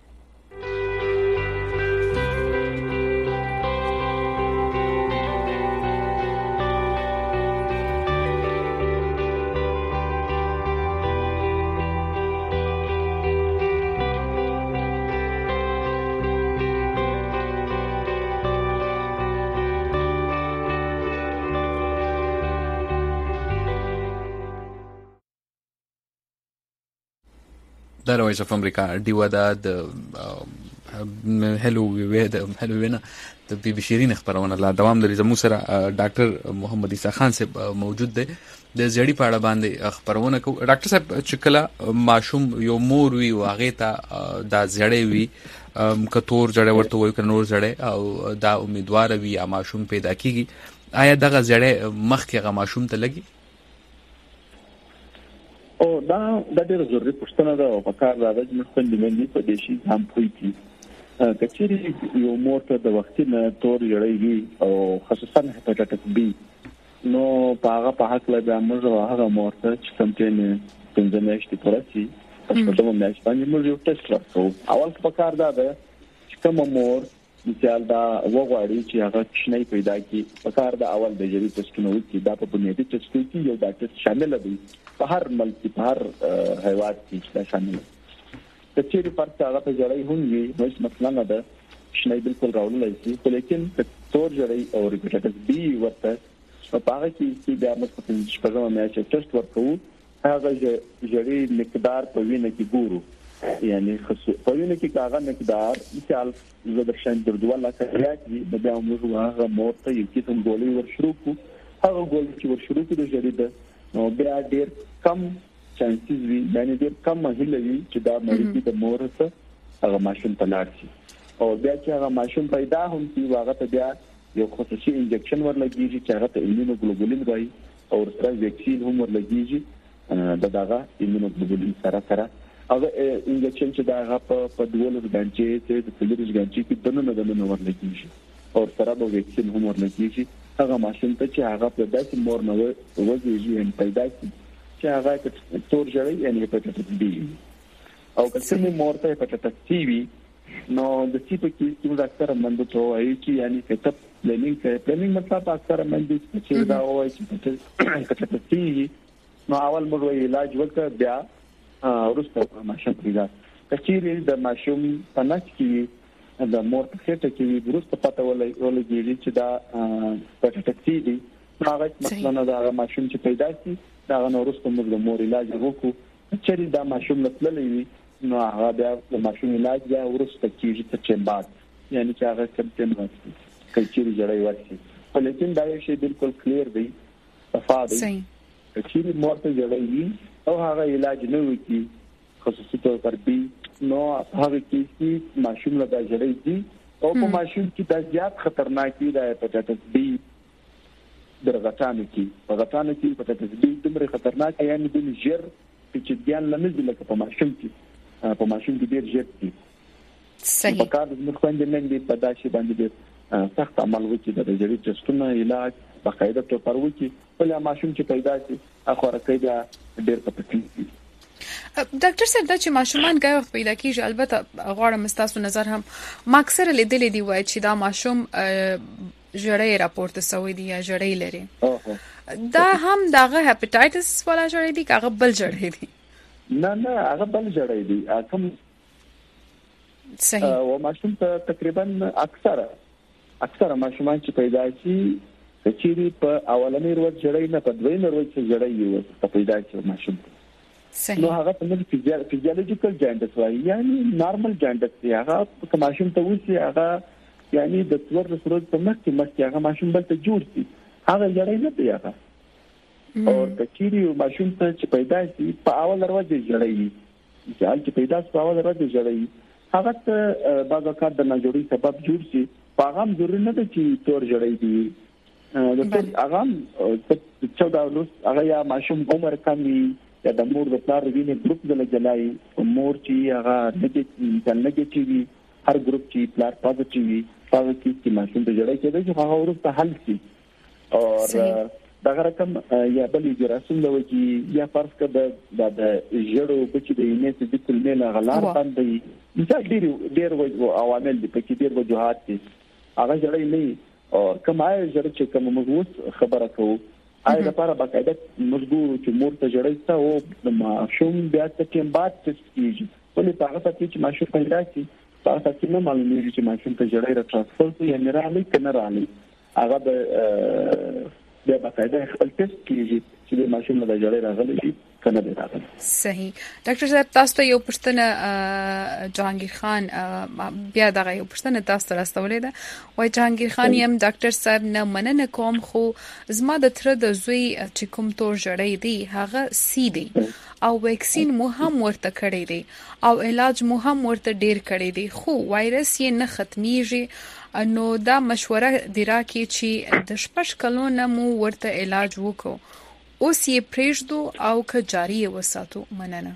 د وایس اف امریکا دیو دا د هلو وی د هلو وینا د بي بي شيرين خبرونه لا دوام لري زمو سره ډاکټر محمد عیسی خان صاحب موجود دی د زړی پاړه باندې خبرونه کو ډاکټر صاحب چکلا ماشوم یو مور وی واغې ته دا زړی وی کتور جړې ورته وای کنور زړې او دا امیدوار وی یا ماشوم پیدا کیږي آیا دغه زړې مخ کې غ ماشوم ته لګي او دا د ډېر ضروري پښتنه ده او په کار راځي چې موږ د ملي په دیشي هم پوي کچېری یو موټر د وخت نه تور جوړیږي او خصوصا هپاتایټس بي نو هغه په حق له موږ هغه موټر چې کوم ته څنګه نشته پرسي په کومه میاشت باندې موږ یو ټیسټ ورکړو اول په کار دا ده چې کوم مور مثال دا وغواړي چې هغه کښنۍ پیدا کړي په کار د اول د جری تشکینو کې دا په بنیادی تشکیل کې یو ډاکټر شامل دی په هر ملک په هر هیواد کې دا شامل دی د چیرې فرق هغه په جړۍ هم وي نو مثلا نه ده کښنۍ بالکل راولای شي خو لیکن تور جړۍ او هپاتایتس بی ورته په هغه کې چې بیا موږ په شپږمه میاشت ټیسټ ورکوو هغه جړۍ مقدار په وینه کې ګورو یعنی په وینه کې هغه مقدار مثال زه د شان دردواله کوي د بیا موږ هغه مورته یو کیسه ګولې ور شروع کو هغه ګولې چې ور شروع کړو جړۍ ده نو بیا ډیر کم چانسز وي یعنی ډیر کم مهله وي چې دا مریض د مورته هغه ماشوم ته لاړ شي او بیا چې هغه ماشوم پیدا هم شي هغه ته بیا یو خصوصي انجکشن ورلګیږي چې هغه ته ایمونوګلوبولین وایي او سره ویکسین هم ورلګیږي د دغه ایمونوګلوبولین سره سره هغه انجکشن چې دا په دولس غنټې ته د څلورش غنټې کې دنه دنه ورلګیږي او سره به ویکسین هم ورلګیږي هغه ماشوم ته چې هغه په داسې مور نه وځي هم پیدا شي چې هغه تور جړۍ یعنی هپاتایتس بی او کله مور ته هپاتایتس سی وي نو د سی په کې چې ډاکټر منځ ته وایي چې یعنی کته پلانینګ کوي پلانینګ مطلب اکثر منځ چې دا وایي چې هپاتایتس سی نو اول موږ علاج وکړ بیا ورسته ماشوم پیدا کچېری د ماشوم په نس کې د مور په خېټه کې ورسته پته ولای ولګي چې دا هپاتایتس سی دی هغه مثلا دا ماشوم چې پیدا شي دا نورسته موږ د مور علاج وکړو چې دا ماشوم لپللی وي نو هغه بیا د ماشوم علاج بیا ورسته کیږي تر چې بعد یعنی چې هغه کمپین وایي کچېری جړۍ وایي خو لیکن دا یو شی بالکل کلیر دی صفا دی کچېری مور ته جړۍ وي او هغه علاج نه وکړي خصوصي طور پر بي نو هغه کې ماشوم له جړۍ دي او په ماشوم کې دا زیات خطرناک دی د هپاتایتس بی درغټانو کې په غټانو کې په تدبیر دمر خطرناک یعنی د ژر چې ځان لمزل لکه په ماشوم کې په ماشوم کې ډیر ژر دي صحیح په کار د موږ باندې نن دې په داسې باندې ډیر سخت عمل وکړي د جری ټیسټونو علاج باقاعده تور پر وکړي بل ماشوم چې پیدا شي اخره کې ډیر په تکلیف دي ډاکټر صاحب دا چې ماشومان غوښ وخت پیدا کیږي البته غواړم مستاسو نظر هم ما اکثر لیدلې دی وای چې دا ماشوم جړۍ راپورته سوی دی یا جړۍ لري دا هم دغه هپاتایتس ولا جړۍ دی هغه بل جړۍ دی نه نه هغه بل جړۍ دی کوم صحیح او ماشوم ته تقریبا اکثر اکثر ماشومان چې پیدا شي چې په اولنې ورځ جړۍ نه په دویمه ورځ چې جړۍ یو پیدا شي ماشوم صحیح نو هغه په موږ فیزیولوژیکل جاینډس وایي یعنی نارمل جاینډس دی هغه په ماشوم ته وسی هغه یعنی د څور سره په مخ کې مخ هغه ماشوم بل ته جوړ شي هغه جړۍ نه دی هغه او د چیرې ماشوم ته چې پیدا شي په اول ورځ جړۍ چې چې پیدا شي په اول ورځ جړۍ هغه ته بعض وخت د ناجوړي سبب جوړ شي هغه ضروري نه دی چې تور جړۍ دی د تور هغه په چودا ورځ هغه یا ماشوم عمر کم یا د مور د پلار وینې ګروپ د لګلای مور چې هغه نګیټیو نګیټیو هر ګروپ چې پلار پازټیو وي هغه کې ماشوم د جړۍ کېدای چې هغه ورته حل شي او دا رقم یا بل جراثیم د وکی یا فرض کړه د د جړو بچي د یونیت د کلمه غلار باندې مثال ډیر ډیر عوامل دي په کې ډیر وجوهات دي هغه جړۍ نه او کمای جړ چې کوم موږ خبره کوو آی لپاره باقاعده مجبور چې مور ته جړۍ تا او د ماشوم بیا ته کې بعد تسکیږي ولې په هغه ته چې ماشوم پیدا شي تاسو ته نه معلومیږي چې ماشوم ته جړۍ را ترانسفر شي یا نه راځي کنه راځي هغه به د باقاعده خپل ټیسټ کیږي چې د ماشوم له جړۍ راغلي شي کنه دی راغلي صحیح ډاکټر صاحب تاسو ته یو پښتنه جهانگیر خان بیا دغه یو پښتنه تاسو ته راستولې ده وای جهانگیر خان یم ډاکټر صاحب نه مننه کوم خو زما د تر د زوی چې کوم تور جړۍ دی هغه سی دی او ویکسین مو هم ورته کړی دی او علاج مو هم ورته ډیر کړی دی خو وایرس یې نه ختمیږي نو دا مشوره دی راکې چې د شپږ کلونو مو ورته علاج وکړو اوس یې پرېږدو او که جاری وساتو مننه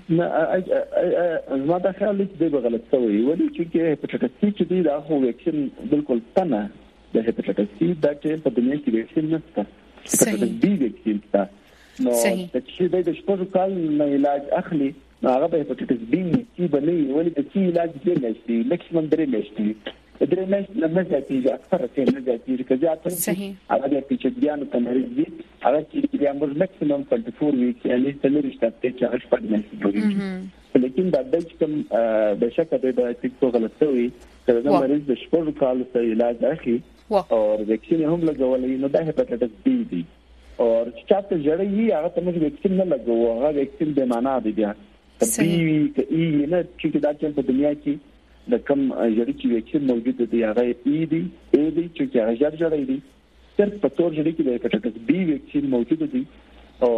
نه زما دا خیال دی به غلط شوی ولې چې هپاتایتس سی چې دی دا خو ویکسین بالکل تنه د هپاتایتس سی دا چې په دنیا کې ویکسین نشته هپاتایتس بی ویکسین شته نو چې د شپږ کال نه علاج اخلي هغه به هپاتایتس بی سی بنې ولې د سی علاج دی نشي میکسیمم درې میاشتې درې نه نه ځاتیږي اکثر څه نه ځاتیږي که ځاتې صحیح هغه د پیچیدګیانو تمرین دي هغه چې بیا موږ میکسیمم چوبیس ویک یعنی څلور شپږ چې هغه شپږ نه جوړیږي لیکن دا د کوم د شکه د ټیکټو غلطوي چې دا مریض د شپږ کال سره علاج اخلي او ویکسین هم لګولې نو دا هپاتایټس بی دی او چې چاته جوړي هغه ته موږ ویکسین نه لګوو هغه ویکسین به معنا دی بیا صحیح ای نه چې دا چې په دنیا کې د کوم جړی چې ویکسین موجود دی هغه ای دی ای دی چې هغه جړ جړی دی صرف په تور جړی کې د هپاتایټس بی ویکسین موجود دی او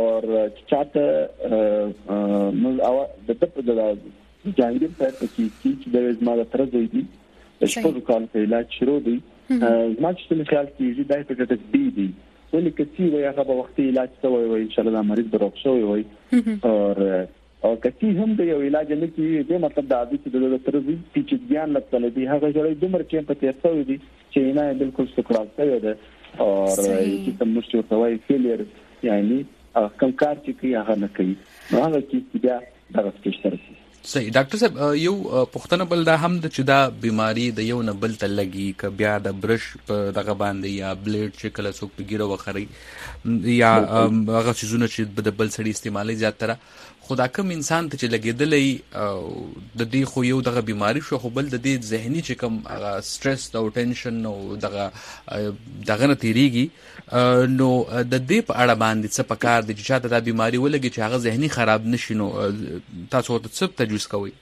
چاته نو او د په د جانګیر په کې چې د زما تر دوی دی شپږ کال په علاج شروع دی ما چې څه خیال کیږي د هپاتایټس بی دی ولې کتی وي هغه په وخت علاج شوی وي ان شاء الله مریض دروغ شوی وي او او کتی هم د یو علاج نه کیږي د مطلب د عادي چې د تر دې چې ځان لپاره دی هغه جوړې دومره چې په تیر شوی دی چې نه بالکل سکرال شوی دی او چې تم نشو توای فیلر یعنی کوم کار چې کوي هغه نه کوي هغه چې بیا دغه څه سره صحیح ډاکټر صاحب یو پښتنه بل دا هم د چې دا بیماری د یو نه بل ته لګي ک بیا د برش په دغه باندې یا بلیډ چې کله څوک په ګیره وخري یا هغه چیزونه چې د بل سړي استعمالي زیاتره خدا کوم انسان ته چې لګیدلې د دې خو یو دغه بیماری شو خو بل د دې ذهني چې کوم سټرس او ټینشن او دغه دغه نه تیریږي نو د دې په اړه باندې څه پکار دي چې دا بیماری ولګي چې هغه ذهني خراب نشي نو تاسو ته څه تجویز کوئ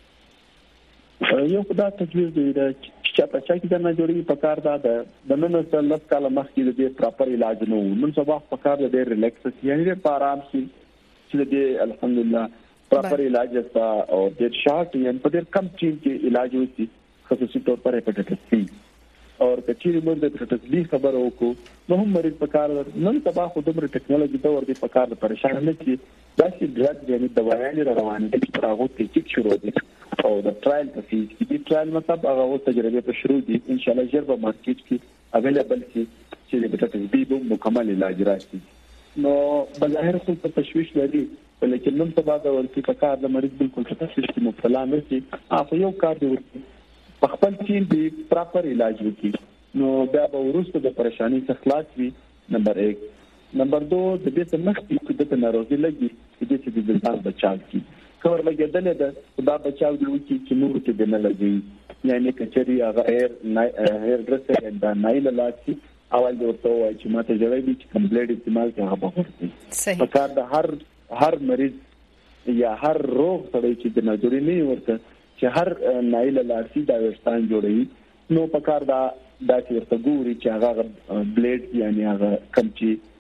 یو خدای تجویز دی چې په چا کې دا نه جوړي پکار دا د نن څه لږ کال مخکې د دې پراپر علاج نه و نن سبا پکار د ریلیکس یعنی په آرام سي چې د الحمدلله پراپر علاج استا او د شارټ یعنی په ډېر کم چین کې علاج وسی خصوصي طور پر هپاتایټس سی او کچېری موږ د هپاتایټس بی خبرو کو نو هم مریض پکار نن سبا خو د ټیکنالوژي ته ورته پکار د پریشان نه کی دا چې ډرګ یعنی دوايان روانه دي چې هغه ته چې شروع دي او د ټرایل په فیز کې د ټرایل مطلب هغه تجربه په شروع دي ان شاء الله جربه مارکیټ کې اویلیبل شي چې د هپاتایټس بی به مکمل علاج راشي نو بظاهر خو په تشویش لري ولیکن نن سبا د ورته په کار د مریض بالکل په تشویش کې مبتلا نه شي هغه یو کار دی په خپل ټیم دی پراپر علاج وکړي نو بیا به ورسته د پریشانی څخه خلاص وي نمبر یک نمبر دو د دې څخه مخکې د ناروغي لګي د دې د ځان بچاو کی کور لګیدل ده دا بچاو دی چې نور ته نه لګي یعنی کچري هغه هیر هیر درسه دا نایل لاچی اول د ورته وای چې ماته جوړې دي چې کمپلیټ استعمال کې هغه بهر صحیح په کار د هر هر مریض یا هر روغ سره چې د ناجوړي نه ورته چې هر نایل لارسي دا ورستان جوړي نو په کار دا د ورته ګوري چې هغه بلیډ یعنی هغه کم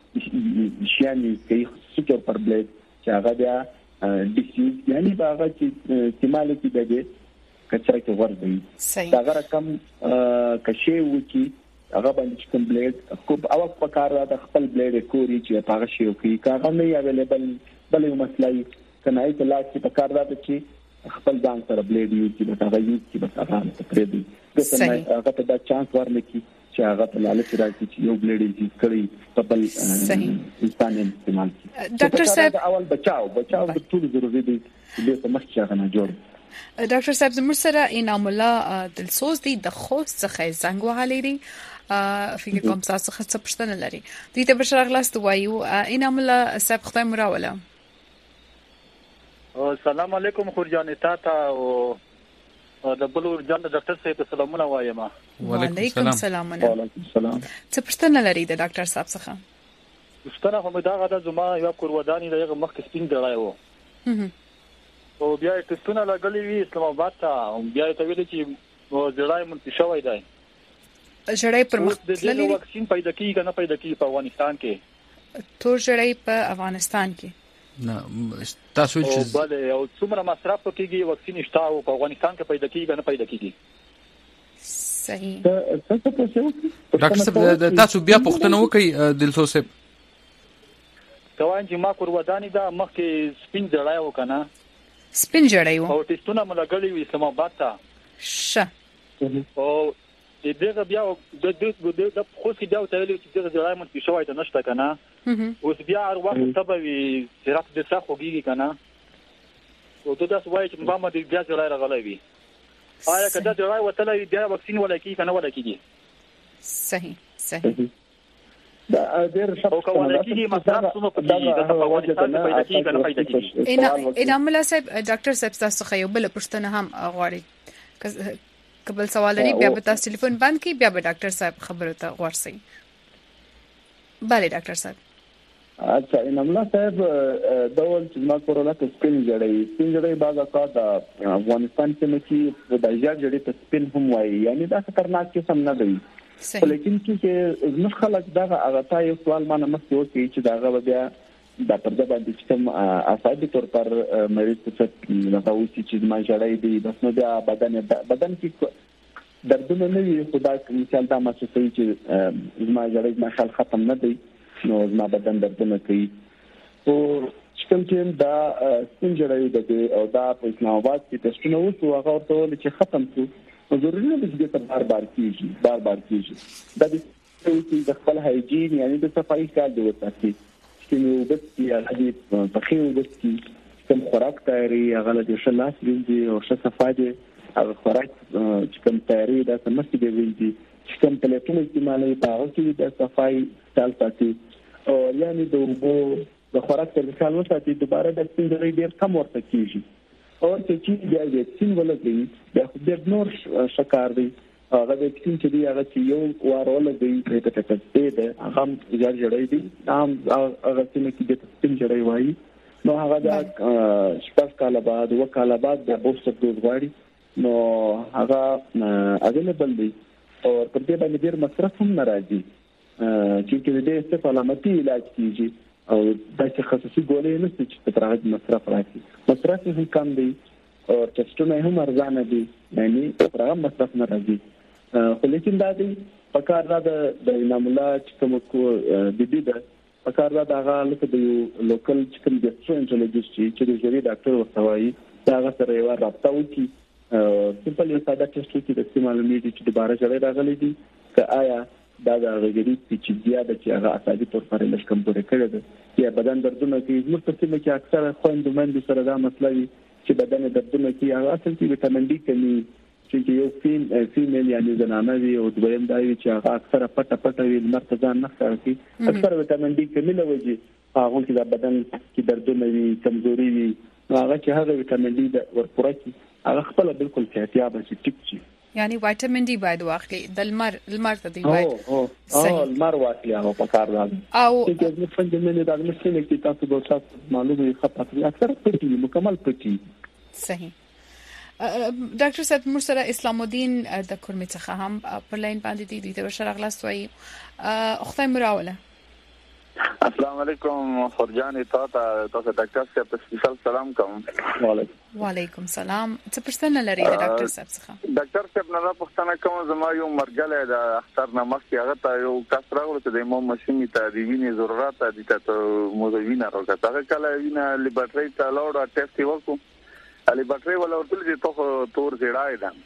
چې شیانی کوي خصوصي پر بلیډ چې هغه بیا ډیسیوز یعنی هغه چې استعمال کې دغه کچره کې ورځي دا هغه کم کشي وکي هغه باندې کوم بلیډ کو او په کار د خپل بلیډ کوري چې هغه شی کوي هغه نه اویلیبل بل یو مسلای کنه ای ته لا چې په کار راځي چې خپل ځان سره بلیډ یو چې هغه یو چې بس هغه ته پرې دی د هغه ته دا چانس ورنکي چې هغه ته لاله چې راځي چې یو بلیډ یې کړی په بل انسان استعمال کړي ډاکټر صاحب اول بچاو بچاو د ټول ضروري دی چې په مخ څنګه نه جوړ ډاکټر صاحب زموږ سره انعام الله دلسوز دی د خوست څخه زنګ وهلی دی فکر کوم تاسو څه پښتنه لري دوی ته بشرا غلاست وایو انعام الله صاحب خدای مراوله السلام علیکم خورجان تاتا او د بلور جان ډاکټر صاحب سلامونه وایم وعلیکم السلام وعلیکم السلام څه پښتنه لري د ډاکټر صاحب څخه پښتنه هم دا غدا زما یو کورودانی دغه مخ کې سپین درای وو او بیا ټستونه لګلې وی اسلام آباد ته بیا ته ویل چې زړای منتي شوی دی جړای پر مخ تللی واکسین پیدا کیږي نه پیدا کیږي په افغانستان کې تو جړای په افغانستان کې نه تاسو چې بل او څومره مصرف کیږي واکسین شته او په افغانستان کې پیدا کیږي نه پیدا کیږي صحیح ډاکټر صاحب تاسو بیا پوښتنه وکړئ دلسوز صاحب کوان چې ما کور ودانی دا مخ کې سپین جړای وکنه سپین جړای وو او ټستونه ملګری وي اسلام آباد ته شه او د دغه بیا د د د خو چې بیا ته ویل چې دغه ځای مونږ په شوای ته نشته کنه اوس بیا هر وخت سبب وي رات د څه خوږي کنه او ته تاسو وایي چې ما ما د بیا ځای راغلی وي آیا کدا جوړای وته بیا واکسین ولا کی کنه ولا کیږي؟ صحیح صحیح دا ډېر شپه کوله کیږي مصرف څومره پکې د تفاوت څخه پیدا کیږي کنه پیدا کیږي. ان انعام الله صاحب ډاکټر صاحب تاسو خو یو بل پښتنه هم غواړي قبل سوال لري بیا به تاسو ټلیفون بند کی بیا به ډاکټر صاحب خبرو ته ورسئ. بله ډاکټر صاحب. اچھا انعام الله صاحب ډول چې ما کورونا ته سپین جوړي سپین جوړي بعض اوقات د افغانستان کې مکي د ځای جوړي ته سپین هم وایي یعنی دا خطرناک قسم نه دی. لیکن چې زموږ خلک دا هغه تا یو سوال ما نه مخکې وکړي چې دا بیا د پرده باندې چې کوم افادي تور پر مریض څه لږه وسی چې ما جوړي دي بس نو بیا بدن بدن کې دردونه نه وي خدا مثال دا ما څه کوي چې ما جوړي ما خل ختم نه دی نو ما بدن دردونه کوي او چې کوم چې دا سپینجړی د او دا په اسلام آباد کې ټیسټونه وشو هغه ټول چې ختم شو ضروري نه دي چې بار بار کیږي بار بار کیږي دا د د خپل هایجین یعنی د صفایي کار دی وساتي چې نو د دې په خیر د کوم خوراک تیاری هغه د شلاس وینځي او ش صفاده هغه خوراک چې کوم تیاری دا سمستي دی وینځي چې کوم ټلیفون استعمالوي په هغه کې د صفایي تل ساتي او یعنی د وبو د خوراک تر ځان وساتي دوباره د سپینځري ډیر کم ورته کیږي او چې بیا د سین ولګي د خپل نور شکار دی هغه د سین چې دی هغه چې یو وار ولګي په تکته ده هغه جوړ جوړي دي نام هغه چې کې د سین جوړي وایي نو هغه د شپږ کال بعد او کال بعد د بوستر دوز غواړي نو هغه اویلیبل دی او په دې باندې ډیر مصرف هم ناراضي چې کې دې څه علامتي علاج کیږي او دا چې خصوصي ګولې نه چې په ترغه مصرف راځي مصرف هم کم دی او ټیسټونه هم ارزانه دي یعنی پرغه مصرف نه راځي خو لیکن دا دی په کار دا د انعام الله چې کوم کو د دې دا په کار دا هغه لکه د یو لوکل چې کوم د انټلیجنس چې د جری ډاکټر ورتوي دا هغه سره یو رابطه وکړي سمپل یو ساده ټیسټ کې د استعمال میډي چې دوباره جوړه راغلي دي که آیا دا د غږی چې زیاده چې هغه اساسي تور پر لږ کمزوري کړي ده یا بدن دردونه کې زموږ په سیمه کې اکثره خويندومند سره دا مسله وي چې بدن دردونه کې هغه اصل کې وټامین ډي کمی چې یو فیم فیمیل یعنی زنانه وي او دویم دا وي چې هغه اکثره پټه پټه وي مرتضان نه کوي اکثره وټامین ډي کمی لوي هغه کې د بدن کې دردونه وي کمزوري وي هغه چې هغه وټامین ډي ورپوره کی هغه خپل بالکل احتیاط شي ټیک شي یعنی وایټامین ډي باید واخلي د لمر لمر ته دی باید او او لمر واخلي هغه په کار راځي او چې د څنګه منې د مسلې کې تاسو به تاسو معلومه خپل اکثر پټي مکمل پټي صحیح. ډاکټر صاحب موږ سره اسلام الدین د کورمې څخه هم پر لاین باندې دي د بشر اغلاستوي اختای مراوله. السلام علیکم خورجان تاسو تاسو ډاکټر صاحب ته سپیشل سلام کوم. وعلیکم وعلیکم سلام. څه پښتنه لري د ډاکټر صاحب څخه؟ ډاکټر صاحب نه پښتنه کوم زما یو مرګله د اختر نه مخکې هغه ته یو کس راغله چې د مو ماشيني ته دی وینې ضرورت دي ته مو وینې راغله هغه کله وینې لیبرټری ته لاړ ټیسټ وکړو لیبرټری ولا ورته چې ته تور زیړای ده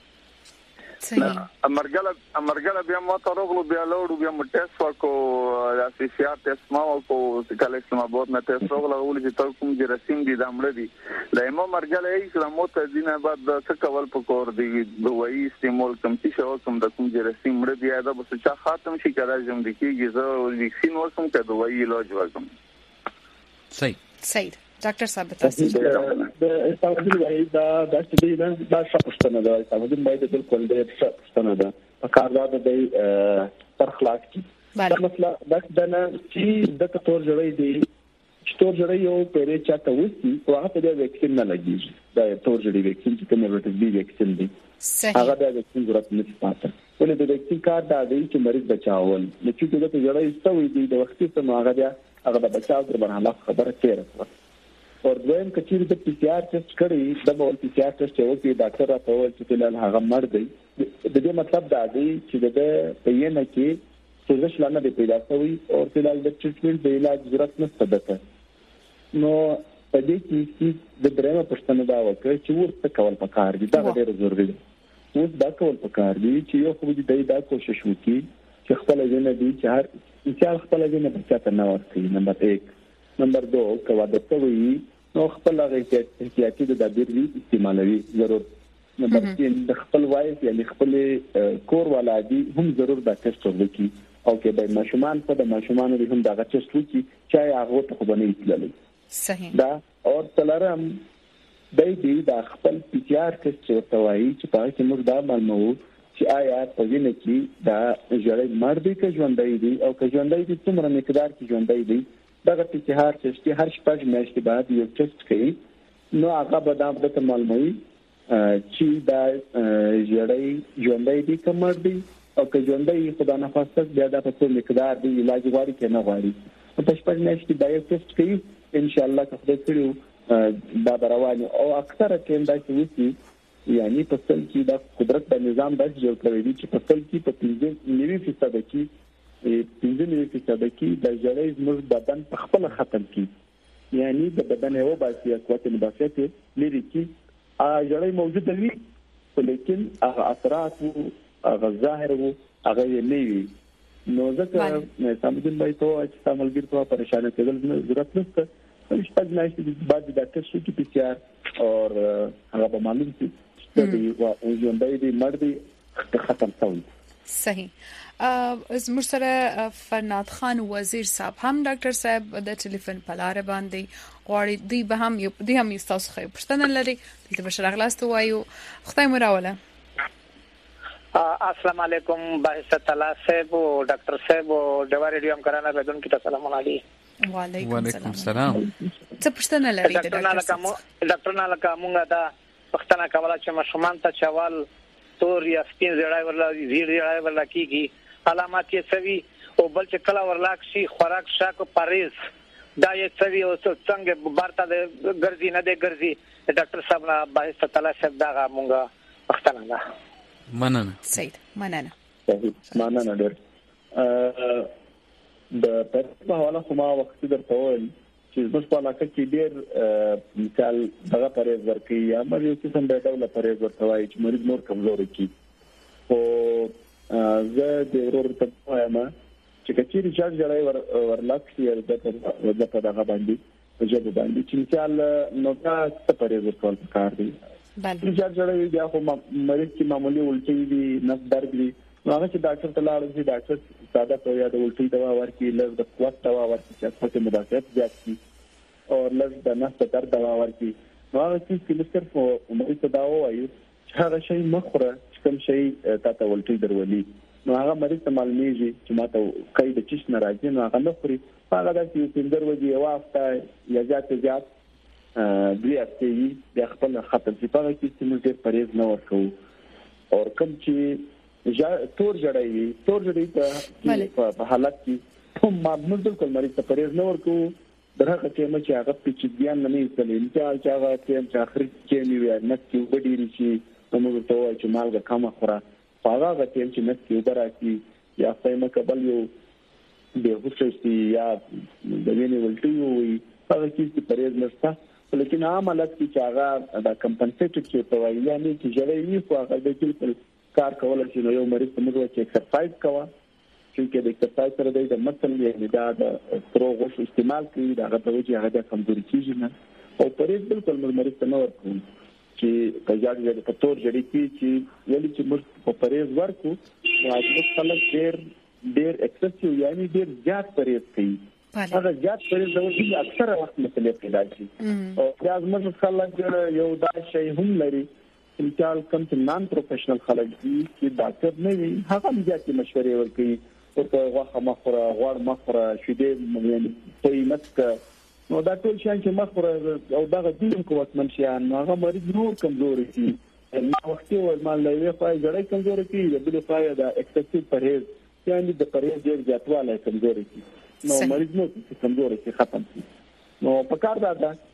صحیح امرګل امرګل بیا مو ته راغلو بیا لاړو بیا مو ټیسټ وکړو د سی سی آر ټیسټ ما وکړو کله چې ما بوت نه ټیسټ وکړو ولې چې تاسو کوم جراثیم دي د امر دي د مو مرګل یې چې مو ته دینه بعد څه کول پکور دي دوی استعمال کوم چې شو کوم د کوم جراثیم مړ دی دا بس چې خاتم شي کړه جام دي کېږي زه ویکسین ورسوم که دوی علاج وکم. صحیح صحیح ډاکټر صاحب تاسو د استعمال دی دا د دې نه دا شپښتنه دا استعمال باید د بالکل د شپښتنه دا په کار دا د تر خلاص کی دا مثلا دا نه چې د تور جوړې دی چې تور جوړې یو پیرې چاته وسی او هغه د ویکسین نه لګیږي دا تور جوړې ویکسین چې کومه ورته دی ویکسین دی هغه د ویکسین ضرورت نه پاتې ولې د ویکسین کار دا دی چې مریض بچاول نو چې د جوړې استوي دی د وختي څخه هغه دا هغه د بچاو تر باندې خبره کېره اور دویم کچیر د پی سی آر ټیسټ کړی د مول پی سی آر ټیسټ یو کې ډاکټر راته وویل چې تل هغه مړ دی د دې مطلب دا دی چې د پېنه کې سوزش لانه دی پیدا شوی او تل د ټریټمنټ د علاج ضرورت نشته ده نو په دې کې د درېمه پښتنه دا وکړي چې ورته کول پکار دي دا ډېر ضروري دی اوس دا کول پکار دي چې یو خو دې دا کوشش وکړي چې خپل ژوند دي چې هر انسان خپل ژوند په چاته نه ورکړي. نمبر یک نمبر دو کوا د توي نو خپل هغه احتیاطي د دابیر وی استعمالوي ضرور نو بلکې د خپل وایس یا خپل کور ولادي هم ضرور دا ټیسټ وکړي او کې به ماشومان په د ماشومان لري هم دا ټیسټ وکړي چې هغه ته خو نه ایتللی صحیح دا او تلرم دای دی دا خپل پی سی آر ټیسټ ورته وایي چې په کې موږ دا معلومو چې آیا په دې کې دا جړې مرده کې ژوندۍ دي او که ژوندۍ دي څومره مقدار کې ژوندۍ دي دا پی سی آر ټیسټ هر شپږ میاشتې بعد یو ټیسټ کوي نو هغه به دا د معلومي چې دا جړې ژوندۍ دي کوم دي او که ژوندۍ خدای نه خاصه بیا دا په څو مقدار دی علاج غواړي کې نه غواړي په شپږ میاشتې دا یو ټیسټ کوي ان شاء الله که خدای کړو دا رواني او اکثره ټیم دا چې یعنی په څل کې دا قدرت د نظام د جوړ کړی دی چې په څل کې په پنځه نیوي فیصد کې پنځه نیوي فیصد کې د جړې زموږ بدن په خپل ختم کی یعنی د بدن یو باسي قوت نباتات لري کې ا جړې موجوده وي لیکن هغه اثرات هغه ظاهر وو هغه نه وي نو ځکه سمجن بای ته چې سملګر ته پریشان کېدل ضرورت نشته شپږ میاشتې بعد د ټیسټ کې پی سی آر اور هغه به معلوم شي چې ژوندۍ دي مړ دي ختم شوی صحیح زموږ سره فرناد خان وزیر صاحب هم ډاکټر صاحب د ټلیفون په لار باندې غواړي دی به هم یو دی هم تاسو خو پښتنه لري دلته بشر اغلاست وایو خدای مو راوله السلام علیکم باعث تعالی صاحب او ډاکټر صاحب او د ریډیو هم کرانه بدون کې سلام علیکم وعلیکم السلام څه پښتنه لري د ډاکټر صاحب ډاکټر نه لکه موږ دا پښتنه کوله چې مشومان ته چوال تور یا سپین زړای ورلا زیړ زړای ورلا کیږي علامات یې سوي او بل چې کلا ورلاک شي خوراک شاک پرهیز دا یې سوي او څنګه بارته د ګرځي نه د ګرځي ډاکټر صاحب نه باعث تعالی صاحب دا موږ پښتنه نه مننه سید مننه مننه ډېر د په حواله خو ما وخت درته وایي چې زموږ په علاقه کې ډېر مثال دغه پرهیز ورکوي یا مې یو قسم د ډول پرهیز ورته وایي چې مریض نور کمزوري کی او زه د ورور ته وایم چې کچېری چارج جوړای ور ورلاک شي د په دغه باندې په جواب باندې چې مثال نو تاسو پرهیز ورکول پکار دي بله چارج جوړای بیا خو مریض کې معمولی الټي دي نس درد دي نو هغه چې ډاکټر ته لاړ شي ډاکټر ساده په یاد الټي دوا ورکړي لږ د قوت دوا ورکړي چې خپل مدافعت زیات شي او لږ د نس درد دوا ورکړي نو هغه چې کلستر په مریض ته دا وایي چې هغه شی مخره چې کوم شی تاسو ولټي درولي نو هغه مریض ته معلومیږي چې ماته قید چش نه راځي نو هغه نه خوري هغه د یو پندر وځي یو هفته یا زیات زیات دوی هفتې د خپل ختم شي په کې چې موږ پرهیز نه ورکو او کوم چې جا تور جړای تور جړای په حالت کې هم معمول بالکل مریض ته پرهیز نه ورکو درغه کې مچ هغه چې بیان نه نیسلې چې هغه چې اخر کې نیو نه کې وډیری چې موږ ته وایي چې مالګه کم خوره هغه چې نه کې وبراتي یا فایمه قبل یو به هوښتي یا د وینې ولټي وي هغه چې پرهیز نشته لیکن عام حالت کې هغه د کمپنسیټ کې په وایي یعنی چې جړای نه خو هغه د بالکل کار کول شي نو یو مریض ته موږ چې ایکسرسایز کوه چې د ایکسرسایز سره د متن یعنی دا د پروغوش استعمال کوي دا غته چې هغه د کمزوري کیږي نه او پرېز بالکل مریض ته نه ورکو چې کجاړي د پتور جړی کی چې ولی چې موږ په پرېز ورکو راځي خلک ډېر ډېر ایکسسیو یعنی ډېر زیات پرېز کوي هغه زیات پرېز د وخت اکثره وخت مسلې پیدا شي او پرېز موږ خلک یو دا شی هم لري مثال کوم چې نان پروفیشنل خلک دي چې ډاکټر نه وي هغه بیا مشورې ورکوي او په واخه مخره غوړ مخره شیدې یعنی په متک نو دا ټول شان چې مخره او دغه دین قوت منشيان هغه مریض نور کمزوري دي نو وخت یو مال لوي فای جړای کمزوري کی د بل فای د ایکسسیو پرهیز یعنی د پرهیز ډیر زیاتواله کمزوري کی نو مریض نو کمزوري کی ختم شي نو په کار دا ده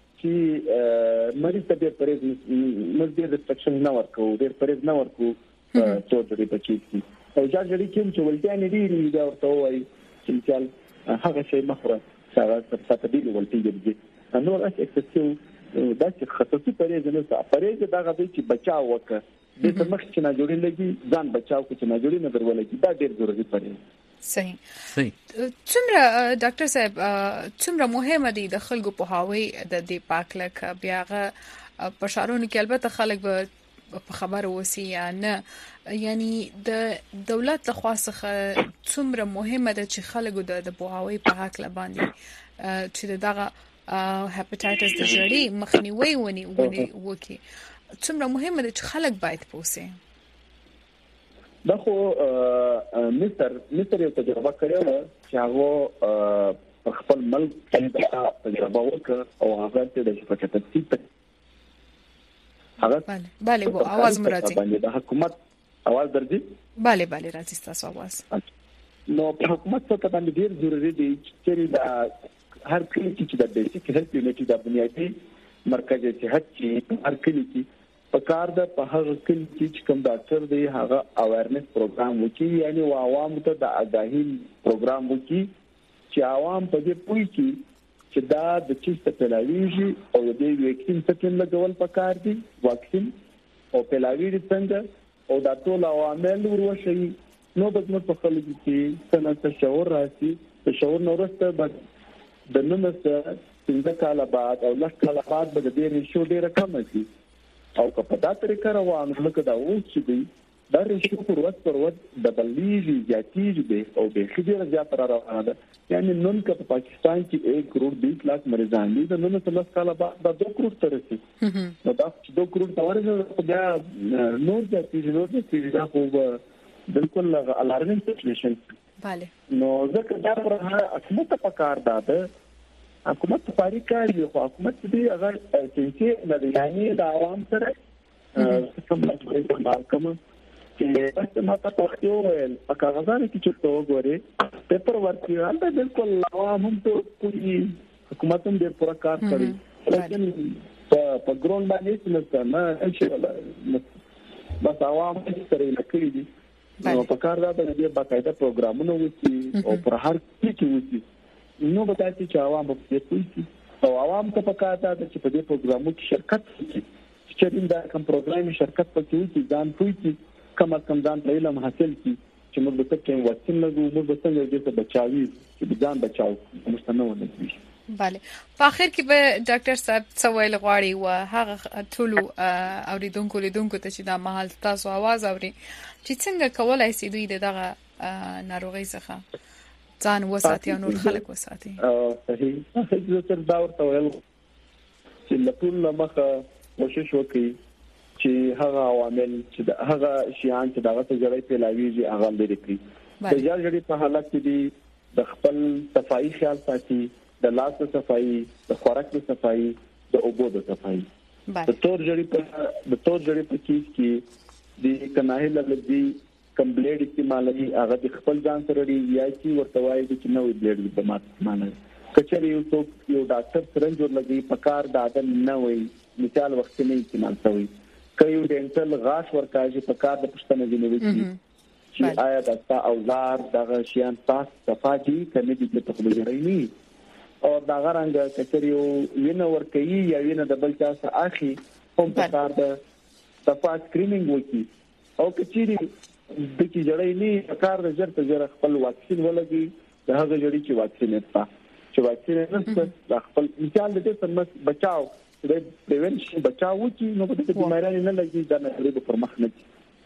چې مریض ته ډېر پرهیز مزه د ریسټریکشن نه ورکو ډېر پرهیز نه ورکو څو ډېر بچی کی او ځاګړي کوم چې ولټیا نه دی دا ورته وایي چې مثال هغه شی مخره هغه څه دی ولټي دی نو راځي اکسسیو دا چې خصوصي پرهیز نه څه پرهیز دا غوډي چې بچاو وکړي د تمخ چې نه جوړي لګي ځان بچاو کو چې نه جوړي نه درولګي دا ډېر ضروري پرهیز صحیح صحیح څومره ډاکټر صاحب څومره مهمه دي د خلکو په هاوی د دې پاکلک بیاغه په شارونو کې البته خلک به په خبر وسی یا نه یعنی د دولت لخوا څخه څومره مهمه ده چې خلکو د پوهاوی په حق لباندې چې دغه هپاتایټس د جړی مخنیوي ونی ونی وکي څومره مهمه ده چې خلک باید پوسي دا خو مصر مصر یو تجربه کړې و چې هغه په خپل ملک کې دا تجربه وکړه او هغه ته د هپاتایټس هغه bale bale وو आवाज مراتي باندې د حکومت आवाज درځي bale bale راځي تاسو आवाज نو په حکومت څخه باندې ډیر ضروری دی چې دا هر کلی چې د بیسیک هیلث یونټ د بنیادی مرکز صحت چې هر کلی کې په کار د په هغه کلی چې کوم ډاکټر دی هغه اویرنس پروګرام وکړي یعنی عوام ته د اګاهی پروګرام وکړي چې عوام په دې پوي چې دا د چیست پلاویږي او د ویکسین څخه لګول پکار دي واکسین او پلاویږي څنګه او دا ټول عوامل وروشي نو بدمت په خلکو کې څنګه شعور راسي په شعور نورسته بعد د نن څخه څنګه کال بعد او لږ کال بعد به د دې ریشو ډیره کم شي او په دا طریقه روان لکه دا اوس چې دی دا ریشو پر وخت پر وخت د بلیږي زیاتیږي به او به خبره زیات را روانه ده یعنی نن که په پاکستان کې एक करोड़ बीस लाख مریضان دي د نن څخه لږ کال بعد دا دو करोड़ تر رسي نو دا دو करोड़ تور بیا نور زیاتیږي نور زیاتیږي دا خو بالکل الارمینګ سچویشن bale نو ځکه دا پر حکومت په کار ده حکومت په اړه کوي خو حکومت دې هغه چې نه یعنی د عوام سره کوم کوم چې تاسو ماته پښتو ویل په کاغذانو کې چې تو غوري پیپر ورک یې بالکل عوام هم ته کوي حکومت هم دې پورا کار کوي لیکن په ګرون باندې څه نه ان شاء الله بس عوام سره لکړي دي نو په کار دا د دې باقاعده پروګرامونه وسی او پر هر څه کې وسی نو به تاسو چې عوام په دې پوي او عوام ته په کار دا چې په دې پروګرامو کې شرکت وکړي چې دا کوم پروګرام شرکت پکې وي ځان پوي کم از کم ځان ته علم حاصل کی چې موږ به څنګه واکسین لګو موږ به څنګه دې ته بچاوي چې ځان بچاو مستنه ونه کیږي bale په اخر کې به ډاکټر صاحب سوال غواړي او هغه ټول اوریدونکو لیدونکو ته چې دا محل تاسو आवाज اوري چې څنګه کولای شي دوی دغه ناروغي څخه ځان وساتي او نور خلک وساتي صحیح صحیح تر دا ورته ویل چې لټول مخه کوشش وکړي چې هغه عوامل چې هغه شیان چې دغه تجربه پیلاویږي هغه لري کړی د جړې په حالت کې دي د خپل صفائی خیال ساتي د لاس صفائی د خوراک صفائی د اوبو د صفائی د تور جړې په د تور جړې په کې کې د کناهي لږدي کم بلیډ استعمالي هغه د خپل ځان سره لري یا چې ورته وایي چې نوې بلیډ د مات معنی کچري یو څوک یو ډاکټر سرنج ورلګي په کار د عادت نه وي مثال وخت نه استعمال کوي کایو ډینټل غاښ ورکاږي په کار د پښتنه دی نوې چې آیا د اوزار دغه شیان تاسو صفاجي کنه دي په خبرې نه او دا غرانګ کچري وینه ورکوي یا وینه د بل چا سره اخی هم په کار د صفا سکرینینګ وکي او کچري د کی جړې نه په کار د جر ته جر خپل واکسین ولګي د هغه جړې چې واکسین نشته چې واکسین نشته د خپل مثال د دې سم بچاو د پریونشن بچاو کی نو په دې بیماری نه لګي دا نه لري په مخ نه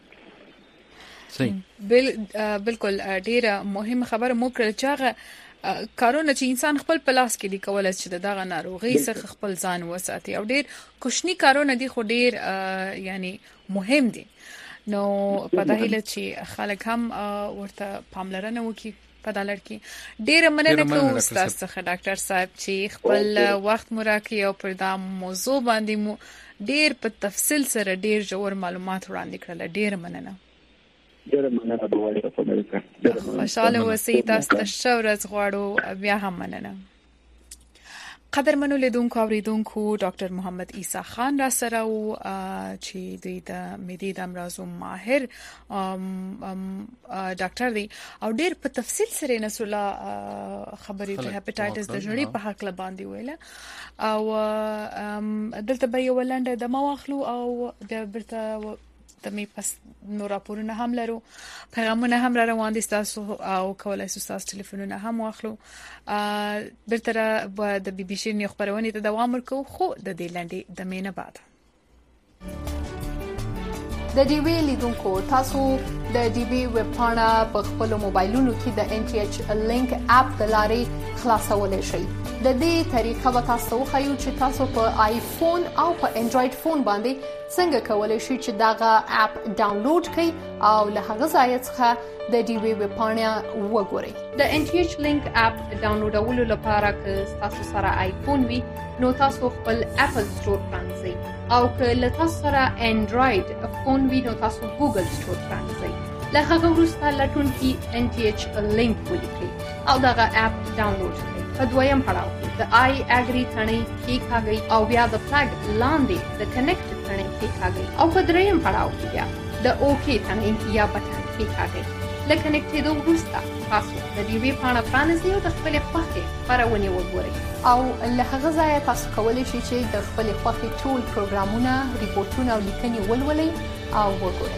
صحیح بالکل ډیره مهمه خبره مو کړل چې هغه کارونه چې انسان خپل پلاس کې لیکول چې دغه ناروغي څخه خپل ځان وساتي او ډیر کوشنی کارونه دي خو ډیر یعنی مهم دي نو پته هله چې خلک هم ورته پاملرنه وکړي په دالر کې ډیر مننه کوم استاد څخه ډاکټر صاحب چې خپل وخت مو راکړي او پر دا موضوع باندې مو ډیر په تفصیل سره ډیر جوړ معلومات وړاندې کړل ډیر مننه ډیر مننه په وایي په امریکا خوشاله اوسئ تاسو ته ښه ورځ غواړو بیا هم مننه قدرمنو لیدونکو اوریدونکو ډاکټر محمد عیسی خان را سره او چې دوی د معدې د امراضو ماهر ډاکټر دی او ډیر په تفصیل سره نسولا خبرې د هپاتایټس د جړې په حق لا باندې ویله او دلته به یو لاندې د مواخلو او د برته تمې پس نو راپورونه هم لرو پیغامونه هم را روان دي تاسو او کولای شئ تاسو ټلیفونونه هم واخلو برتر د بي بي سي نو خبرونه ته دوام ورکو خو د دې لاندې د مینه بعد د ډي وی لیدونکو تاسو د ډي وی ویب پاڼه په خپل موبایلونو کې د ان ټي ایچ لینک اپ د لارې خلاصولای شئ. د دې طریقه به تاسو خو چې تاسو په آیفون او په انډراید فون باندې څنګه کولای شئ چې داغه اپ ډاونلوډ کړئ او له هغه ځای څخه د ډي وی ویب پاڼه وګورئ. د ان ټي ایچ لینک اپ ډاونلوډولو لپاره که تاسو سره آیفون وي نو تاسو خپل اپل سٹور پرانځئ او که له تاسو سره انډراید فون وي نو تاسو ګوګل سٹور پرانځئ. له هغه وروسته لټونکي ان ټي ایچ لینک ولیکئ او دغه اپ ډاونلوډ کړئ. په دویم پړاو کې د آی اګری ثنې کېکاږئ او بیا د فلګ لاندې د کنیکټ ثنې کېکاږئ او په دریم پړاو کې بیا د اوکی ثنې یا بټن کېکاږئ. له کنیکټېدو وروسته تاسو د ډي وی پاڼه پرانیزئ او د خپلې خوښې خپرونې وګورئ او له هغه ځایه تاسو کولی شئ چې د خپلې خوښې ټول پروګرامونه، ریپورټونه او لیکنې ولولئ او وګورئ.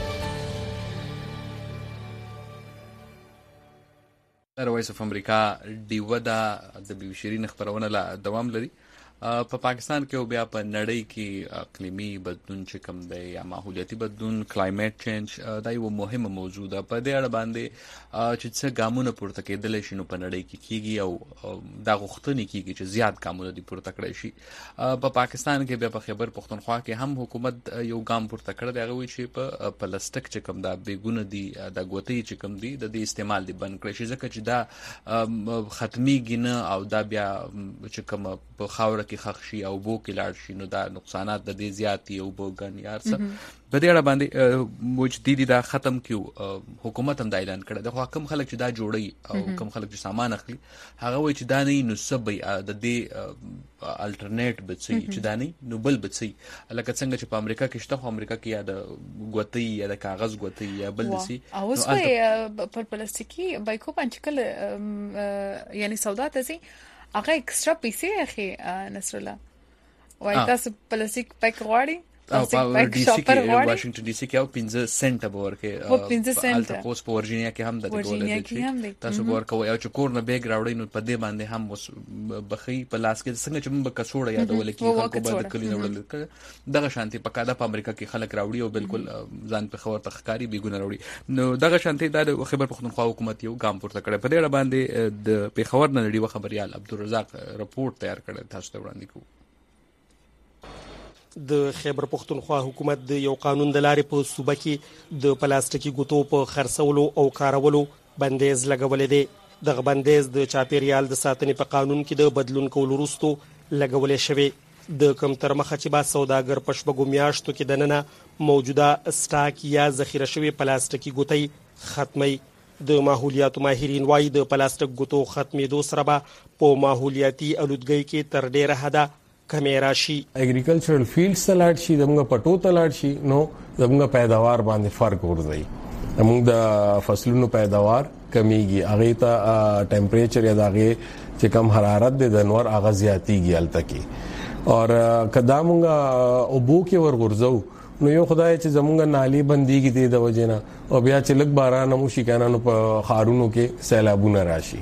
د وایس اف امریکا ډیوه دا د بیوشرین خبرونه لا دوام لري په پاکستان کې او بیا په نړۍ کې اقلیمي بدلون چې کوم دی یا ماحولیاتي بدلون کلایمټ چینج دا یو مهمه موضوع ده. په دې اړه باندې چې څه ګامونه پورته کېدلی شي نو په نړۍ کې کیږي او دا غوښتنې کیږي چې زیات ګامونه دې پورته کړی شي. په پاکستان کې بیا په خیبر پختونخوا کې هم حکومت یو ګام پورته کړی دی، هغه وایي چې په پلاستیک چې کوم دا بیګونه دي د ګوتې چې کوم دي د دې استعمال دی بند کړی شي ځکه چې دا ختمیږي نه او دا بیا چې کوم په خاوره کې خښ شي او بو کې لاړ شي نو دا نقصانات د دې زیات دي او بوګن یار څه په دې اړه باندې موجودي دا ختم کیو حکومت هم دا اعلان کړی د خو کم خلک چې دا جوړي او کم خلک چې سامان اخلي هغه وایي چې دا نه نو سبي د دې الټرنیټ بچي چې دا نه نو بل بچي لکه څنګه چې په امریکا کې شته خو امریکا کې یا د ګوتې یا د کاغذ ګوتې یا بل دسي او اوس په پر پلاستیکي بایکو باندې کله یعنی سودا ته سي هغه ایکسترا پیسې اخی نصر الله وای تاسو پلاستیک پاک غواړي او ډي سي کې واشنگټن ډي سي کې او پنځه سنت به ورکې او پنځه سنت الټا پوس په ورجینیا کې هم د ډولر دي تاسو ورکوي او چې کور نه بیگ راوړی نو په دې باندې هم بخي په لاس کې څنګه چې موږ کڅوړه یادول کې خلکو باندې کلی نه وړل دغه شانتي په کاده په امریکا کې خلک راوړي او بالکل ځان په خبر تخکاری بیګونه راوړي نو دغه شانتي د خیبر پختونخوا حکومت یو ګام پورته کړی په دې اړه باندې د پیښور نه لري خبريال عبدالرزاق رپورټ تیار کړی تاسو ته وړاندې کوم. د خیبر پختونخوا حکومت د یو قانون د لارې په صوبه کې د پلاستیکي ګوتو په خرڅولو او کارولو بندیز لګولې دی. دغه بندیز د چاپیریال د ساتنې په قانون کې د بدلون کولو وروسته لګولې شوی. د کم تر مخه چې با سوداګر په شپږو میاشتو کې دننه موجوده سټاک یا ذخیره شوی پلاستیکي ګوتې ختمي. د ماحولیاتو ماهرین وايي د پلاستیک ګوتو ختمېدو سره به په ماحولیاتي الودګۍ کې تر ډیره حده کمې راشي. اګریکلچرل فیلډز ته لاړ شي زموږ پټو ته لاړ شي نو زموږ پیداوار باندې فرق ورځي. زموږ د فصلونو پیداوار کمیږي هغه ته ټمپریچر یا دغه چې کم حرارت د نور هغه زیاتیږي الته کې او کدا موږ اوبو کې ورغورځو نو یو خدای چې زموږ نالي بنديږي د وجنه او بیا چې لګ باران مو شي کنه نو په خارونو کې سیلابونه راشي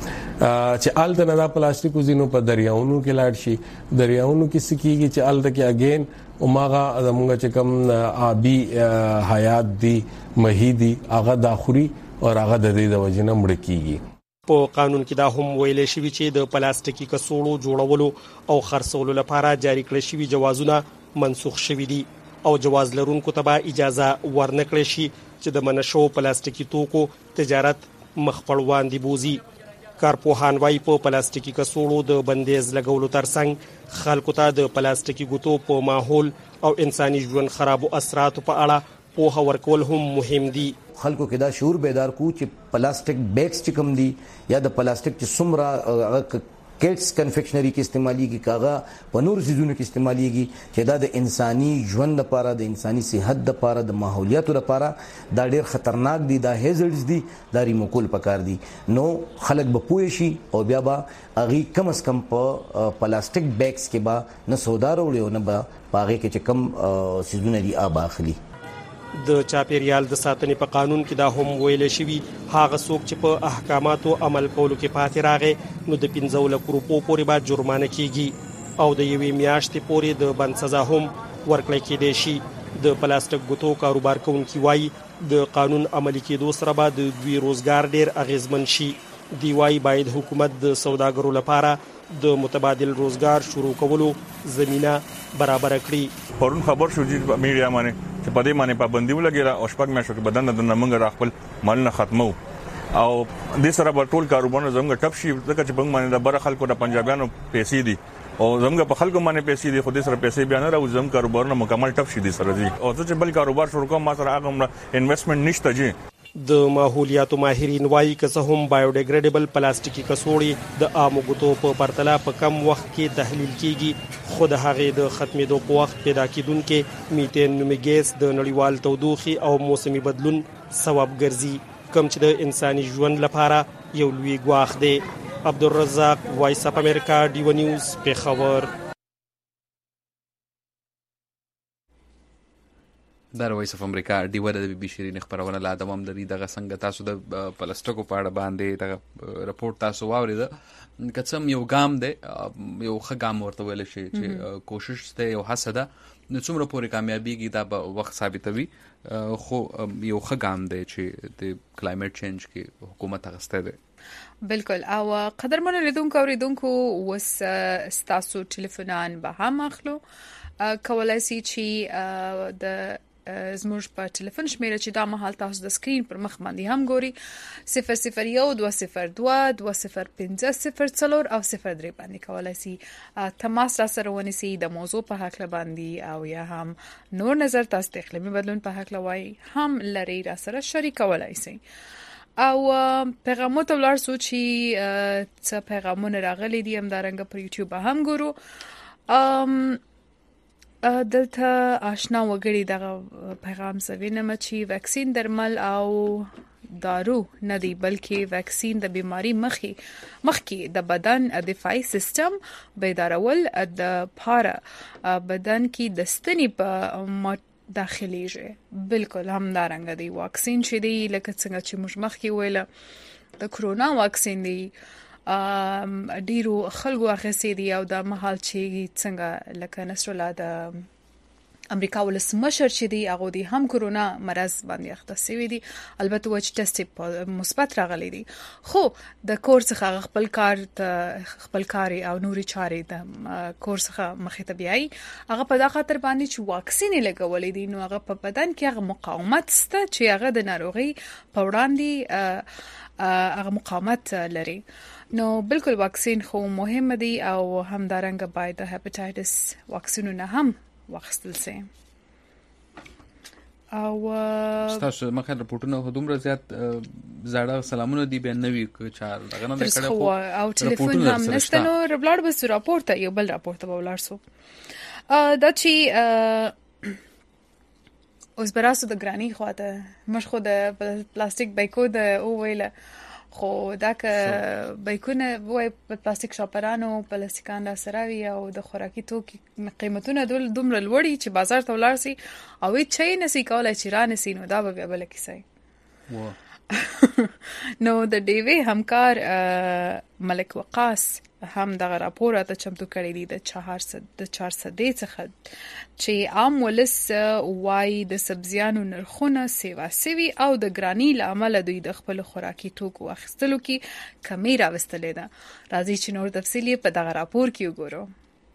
چې آلته نه دا پلاستیک وزینو په دریاونو کې لاړ شي دریاونو کې سکیږي چې آلته کې اگین اوماغه زموږ چې کم آبي حیات دي مهي دي هغه داخوري او هغه د دې د وجنه مړ کیږي. په قانون کې دا هم ویل شوی چې د پلاستیکي کڅوړو جوړولو او خرڅولو لپاره جاری کړل شوی جوازونه منسوخ شوی دي او جواز لرونکو ته به اجازه ورنکړي شي چې د منشو پلاستیکي توکو تجارت مخ پر وړاندې بوزي. کارپوهان وايي په پلاستیکي کڅوړو د بندیز لګولو ترڅنګ خلکو ته د پلاستیکي ګوتو په ماحول او انساني ژوند خرابو اثراتو په اړه پوهه ورکول هم مهم دي. خلکو کې دا شعور بیدار کو چې پلاستیک بیگز چې کوم دي یا د پلاستیک چې څومره کټس کنفیکشنری کې استعماليږي کاغه په نور سيزونو کې استعماليږي چې دا د انساني ژوند لپاره د انساني صحت لپاره د ماحولیاتو لپاره دا ډېر خطرناک دي دا هیزلز دي دا ریموکول پکار دي نو خلک به پوه شي او بیا به اغي کم اس کم په پلاستیک بیگز کې به نه سودا وروړي او نه به پاغه کې چې کم سيزونه دي آب اخلي. د چاپیریال د ساتنې په قانون کې دا هم ویل شوی هغه څوک چې په احکاماتو عمل کولو کې پاتې راغی نو د پنځه لک روپو پورې به جرمانه کیږي او د یوې میاشتې پورې د بند سزا هم ورکړل کېدای شي. د پلاستیک ګوتو کاروبار کوونکي وایي د قانون عملي کېدو سره به د دوی روزګار ډیر اغیزمن شي. دی وایي باید حکومت د سوداګرو لپاره د متبادل روزګار شروع کولو زمينه برابر کړي. پرون خبر شو چې میډیا باندې چې په دې باندې پابندي ولګیږي او شپږ میاشتو کې بدن د نمنګ خپل مالونه ختمو او د سره په ټول کاروبارونو زموږ ټپ شي ځکه چې بنګ باندې د بر خلکو د پنجابیانو پیسې دي او زموږ په خلکو باندې پیسې دي خو د سره پیسې بیان راو زموږ کاروبارونه مکمل ټپ شي دي سره دي او چې بل کاروبار شروع کوم ما سره هغه انویسټمنټ نشته جی. د ماحولیاتو ماهرین وایي که څه هم بایوډیګریډیبل پلاستیکي کڅوړې د عامو ګوتو په پرتله په کم وخت کې تحلیل کیږي خو د هغې د ختمېدو په وخت پیدا کیدونکې میتین نومي ګیس د نړیوال تودوخې او موسمي بدلون سبب ګرځي کوم چې د انساني ژوند لپاره یو لوی ګواښ دی. عبدالرزاق وایس اف امریکا ډیو نیوز پیښور. دا وایس اف امریکا ډیو د بي بي شيرین خبرونه لا دوام لري دغه څنګه تاسو د پلاستیکو په اړه باندې دغه رپورت تاسو واورید کڅم یو ګام دی یو ښه ګام ورته ویل شي چې کوشش ته یو هڅه ده نو څومره پورې کامیابیږي دا به وخت ثابتوي خو یو ښه ګام دی چې د کلایمټ چینج کې حکومت غسته ده. بالکل او قدرمن لیدونکو اوریدونکو وس ستاسو ټلیفونان به هم اخلو کولای شي چې د زموږ په ټلیفون شمیره چې دا مهال تاسو د سکرین پر مخ باندې هم ګوري صفر صفر یو دوه صفر دوه دوه صفر پنځه صفر څلور او صفر درې باندې کولای شي تماس را سره ونیسي د موضوع په حق باندې او یا هم نور نظر تاسو د اقلیمي بدلون په حق لوي هم لري را سره شریکولای شي او پیغامونه تولار سو چې څه پیغامونه راغلي دي هم دارنګ پر یوټیوب هم ګورو. ام دلته آشنا وګړي دغه پیغام سوینم چې ویکسین درمل او دارو نه دی بلکې ویکسین د بیماری مخي مخکي د بدن دفاعي سیستم بیدارول د پاره بدن کې د ستنی په داخليږي. بالکل هم دارنګ دی واکسین چې دی لکه څنګه چې موږ مخکي ویل د کرونا واکسین دی ام ډیرو خلکو اخیستي دي او د محل چې څنګه لکه نصرالله د امریکا ولسمشر چې دی هغه دی هم کرونا مرض باندې اخته شوی دی البته و چې ټیسټ مثبت راغلی دی خو د کورس څخه خپل کار خپل کار او نوري چارې د کورس څخه مخې ته بیاي هغه په دغه خاطر باندې چې واکسین لګولې دي نو هغه په بدن کې هغه مقاومت ست چې هغه د ناروغي په وړاندې هغه مقاومت لري. نو بالکل واکسین خو مهم دی او همدارنګه باید د هپاتایتس واکسینونه هم واخیستل شي. او تاسو مخه رپورټونه دومره زیات زړه سلامونه دی به نوی چار دغه نه کړه او ټلیفون هم نشته نو ربلاړ بس راپورټ یو بل راپورټ به ولر سو دا چې اوس براسو د ګرانی خواته مش خو د پلاستیک بایکو د او ویله خو دا که بایکونه وای په پلاستیک شاپرانو پلاستیکان را سراوي او د خوراکي توکي قیمتونه دول دومره لوړي چې بازار ته ولاړ سي او هیڅ شي نسی کولای چې را نسی نو دا به بل کیسه نو د ډیوی همکار ملک وقاص هم دغه راپور ته چمتو کړی دی د چهارصد د چهارصد څخه چې عام ولس وای د سبزیانو نرخونه سیوا سوي او د ګرانی لامل دوی د خپل خوراکي توکو اخیستلو کې کمی راوستلې ده. راځي چې نور تفصیلی په دغه راپور کې وګورو.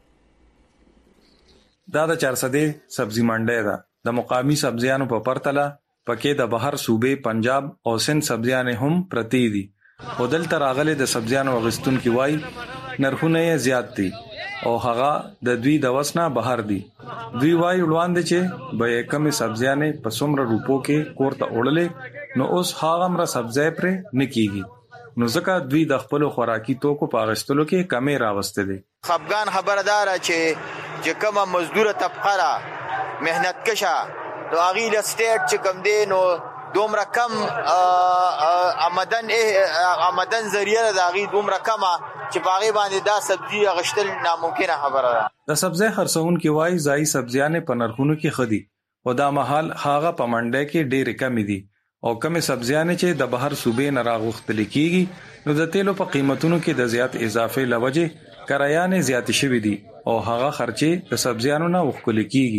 دا د چهارصد سبزی منډي ده د مقامی سبزیانو په پرتله پکې د بهر صوبې پنجاب او سند سبزیانې هم پرتی دي او دلته راغلي د سبزیانو غستون کی وای نرخونه زیات دي او هغه د دوی د وسنه بهر دي. دوی وای وړاندې چې به کمی سبزیانې په څومره روپو کې کوړه وړلې نو اوس هغه مر سبزی پر نکېږي نو ځکه دوی د خپل خوراکي توکو په اغستلو کې کمی راوسته دي. خفغان خبردار چې چې کومه مزدور طبقه را مهنت کشه نو اغي له سټیټ چې کم دی نو دومره کم آمدن آمدن ذریعہ د اغي دومره کم چې باغی باندې دا سبزی غشتل ناممکنه خبره ده. د سبزی خرڅون کې وای ځای سبزیانه په نرخونو کې خدي او دا محل هاغه په منډه کې ډېر کم دي او کم سبزیانه چې د بهر صوبې نه راغختل کیږي نو د تیلو په قیمتونو کې د زیات اضافه لوجه کرایانه زیات شوې دي او هاغه خرچه د سبزیانو نه وښکل کیږي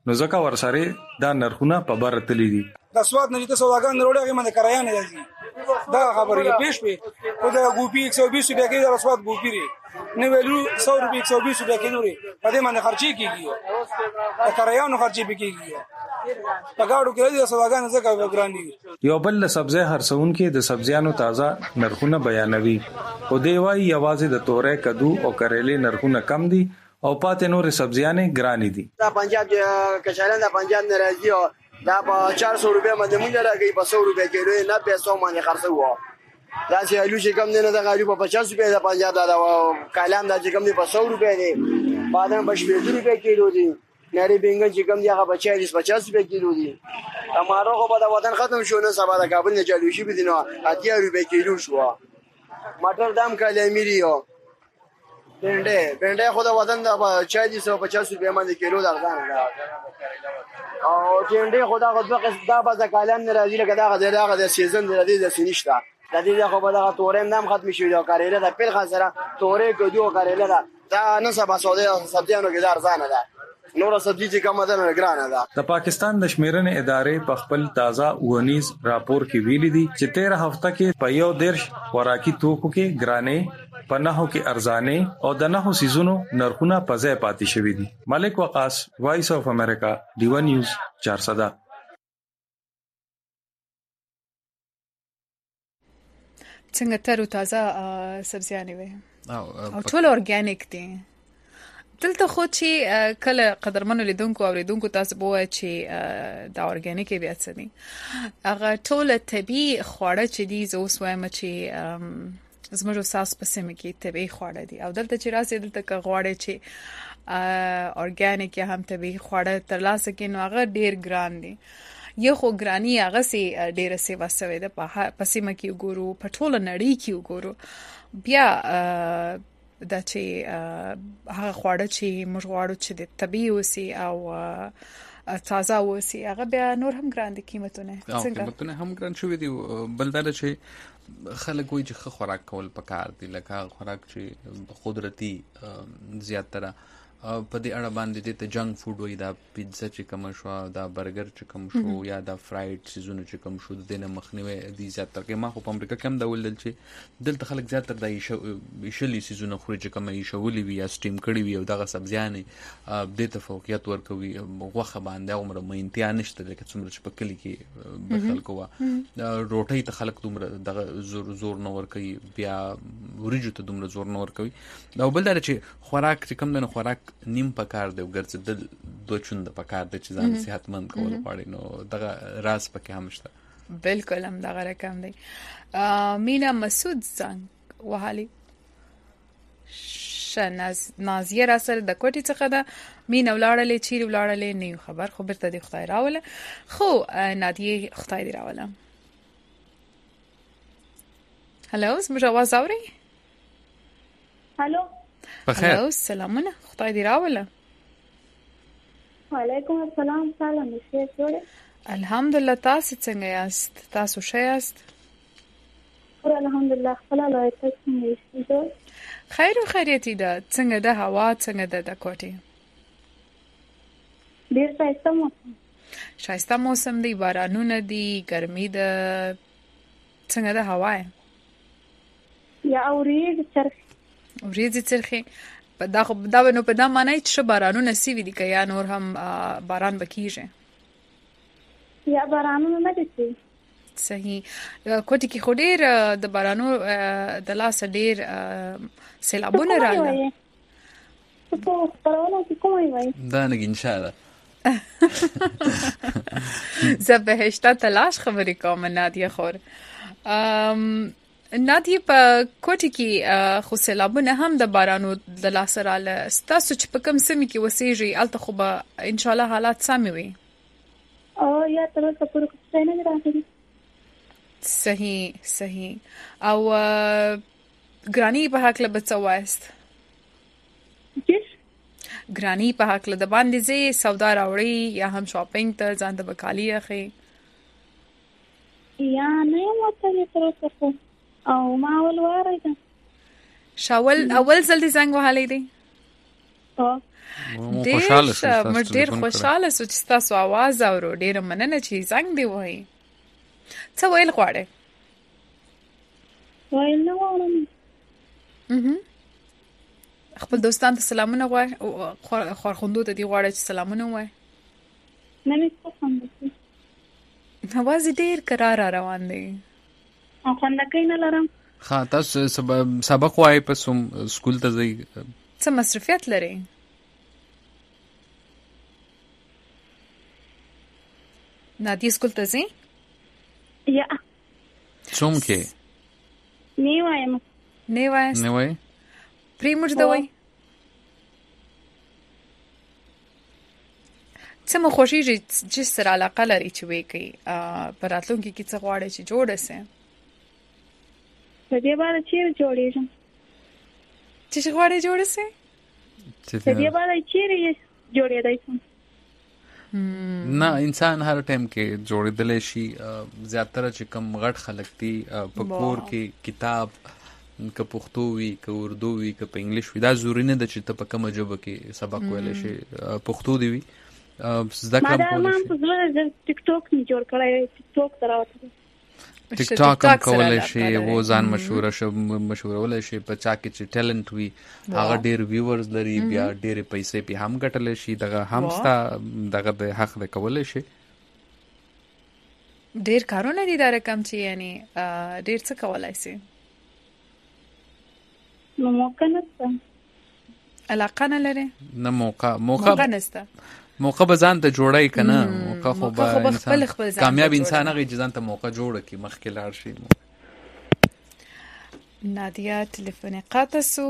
نو ځکه ورسره دا نرخونه په بر تللی دي. د سواد نه چې سوداګان وروړي هغه باندې کرایانه راځي دا خبره پیش پی او دا ګوپی ایک سو بیس روپیا کې د سواد ګوپی ری نه ویلو سو روپیا ایک سو بیس روپیا کې نوري په دې باندې خرچي کیږي د کرایانو خرچي کیږي په گاډو کې د سوداګان څخه وګرانی. یو بل سبزی هرڅون کې د سبزیانو تازه نرخونه بیانوي او دی وايي یوازې د تورې کدو او کریلې نرخونه کم دي او پاتې نور سبزیانې ګرانې دي. دا پنجاب کچالان د پنجاب نه راځي دا په چار سو روپیا باندې مونږ راګي په سو روپیا کیلو نه پیسو باندې خرڅو دا چې الو چې کم نه دا غالي په پچاس روپیا د پنجاب دا کالام دا چې کم نه په سو روپیا دي بادام په شپږ روپیا کیلو دي نری بینګن چې کم دی هغه په چالیس پچاس روپیا کیلو دي. تمارو خو په وطن ختم شو نه سبا د کابل نه چالو شي بدینو اتیا روپیا کیلو شو. مټر دام کاله میریو بنډه بنډه خو د وطن د چالیس او پچاس روپیا باندې کیلو درځان دا او چنډه خدا غوډه دا به کالم نه راځي لکه دا غځه دا غځه سیزن دی د سینشتا د دې خو به دا تورې نام ختم شي دا کاریله د پیل خسره تورې کډو کاریله دا دا نه سبا سوده سبزیانو کې ارزان ده نور سبزی چې کومه ده ګرانه ده. د پاکستان د شمیرنې ادارې په خپل تازه ونیز راپور کې ویلي دي چې تیرہ هفته کې په یو دیرش خوراکي توکو کې ګرانې په نهو کې ارزانې او د نهو سیزونو نرخونه په ځای پاتې شوي دي. ملک وقاص، وایس اف امریکا، ډیوا نیوز، چارسده. څنګه تر تازه سبزیانې وي او ټول اورګانیک دي. دلته خو چې کله قدرمنو لیدونکو او لیدونکو تاسو بوه چې دا اورګانیک بیا څه دي هغه ټول طبي خواړه چې دي زه اوس وایم چې زموږ ساس په سیمه کې طبي خواړه دي او دلته چې راځي دلته که غواړي چې اورګانیک یا هم طبي خواړه ترلاسه کړي نو هغه ډیر ګران دي. یو خو ګرانی هغه سي ډیره سی وسوي ده په سیمه کې وګورو په ټول نړۍ کې وګورو بیا دا چې هغه خواړه چې موږ غواړو چې د طبي وسی او تازه وسی هغه بیا نور هم ګران دي قیمتونه څنګه قیمتونه هم ګران شوې دي. بل دا چې خلک وایي چې خوراک کول پکار دي لکه خوراک چې قدرتي زیاتره په دې اړه باندې د جنک فود وي دا پیزا چې کوم شو دا برګر چې کوم شو یا دا فرایډ سیزونه چې کوم شو د نه مخنیوي دي زیاتره کې ما خو په امریکا کې هم دا ولل چې دلته خلک زیاتره د شلي سیزونه خوري چې کوم یې شولي وي یا سټیم کړي وي او دغه سبزیانې د تفوقیت ورکوي غوخه باندې عمر مینتیا نشته لکه څومره چې په کلی کې به خلکو وا روټي ته خلک دومره دغه زور زور نه ور کوي بیا ورجو ته دومره زور نه ور کوي. دا بل دا چې خوراک چې کوم نه خوراک نیم پکار دی ګرځدل دوه چوند پکار دی چې ځان صحتمند کول غواړي نو دغه راز پکې هم شته. بالکل هم دغه رقم دی. مینا مسعود زنګ وهالي شناز نازیه را سره د کوټی څخه ده مینا ولاړلې چیرې ولاړلې نه خبر خو برته دی خدای راوله خو نادیه خدای دی راوله. هلو زموږ आवाज اوري؟ هلو بخیر. هلو سلامونه خدای دی راوله. وعلیکم السلام سلام شه جوړه الحمدلله تاسو څنګه یاست؟ تاسو ښه یاست؟ الحمدلله خپل الله تاسو خیر او خیریت ده. څنګه ده هوا څنګه ده د کوټې؟ ډیر ښایسته موسم ښایسته موسم دی بارانونه دي ګرمي ده څنګه ده هوا یا اورید چرخ ورېځې څرخي دا خو دا نو په دا معنی چې بارانونه سیوي دي که یا نور هم باران بکیږي یا بارانونه نه دي صحیح. کوټې کې خو ډېر د بارانو د لاسه ډېر سیلابونه راغله دا نګ ان شاء الله زه بهشته تلاش خبرې کوم نادیه خور. نادیه په کوټې کې خو سیلابونه هم د بارانو د لاسه راله ستاسو چې په کوم سیمه کې اوسېږئ هلته خو به انشاءالله حالات سمې وي؟ او یا تر اوسه پورې کوم څه نه راغلي. صحیح صحیح. او ګرانی په هکله به څه وایست؟ ګرانی په هکله د باندې ځې سودا راوړئ یا هم شاپینګ ته ځان ته به کالي اخلئ؟ یا نه یم وتلې تر اوسه خو او ما اول وارده شاول اول ځل دې زنګ وهلی دی؟ خوشاله شوم مې ډیر خوشاله سو چې تاسو आवाज اورو. ډیر مننه چې زنګ دی وای. څه ویل غواړې؟ ویل نه غواړم. خپل دوستان ته سلامونه غواړم. خورخوندو ته دی غواړم چې سلامونه وای. نه مې څه خوند. आवाज ډیر قرار روان دی. او خوند کوي نه لرم. ها تاسو سبق وای په سم سکول ته ځي؟ څه مصرفیت لري؟ نادي سکول ته ځي؟ یا څوم کې؟ نه وایم. نه وایم. نه وایم. پریموټ دا وای. څه مو خوشیږي چې سره علاقه لري چې وې کوي په راتلونکي کې څه غواړي چې جوړ شي؟ په دې باندې چې جوړېږم. چې غواړي جوړ شي؟ په دې باندې چې جوړېدای شم. نه انسان هر ټایم کې جوړېدل شي. زیاتره چې کم غټ خلک دي په کور کې کتاب که پښتو وي که اردو وي که په انګلیش وي دا ضروري نه ده چې ته په کومه ژبه کې سبق ویلی شي. پښتو دی وي زده کړه کولی شي. ما په زړه ټیک ټاک مې جوړ کړی. ټیک ټاک ته راوتلی. ټیک ټاک هم کولی شي و ځان مشهوره شي مشهورولی شي. په چا کې چې ټیلنټ وي هغه ډېر ویورز لري بیا ډېرې پیسې پې هم ګټلی شي. دغه هم ستا دغه د حق دی کولی شي. ډېر کارونه دي دا رقم چې یعنی ډېر څه کولی شي. نو موقع نشته. علاقه نه لري؟ نه موقع موقع نشته. موقع به ځان ته جوړی که نه. موقع خو به انسان کامیاب انسان هغه چې ځان ته موقع جوړه کړي مخکې لاړ شي. نادیا تلیفون قطع سو.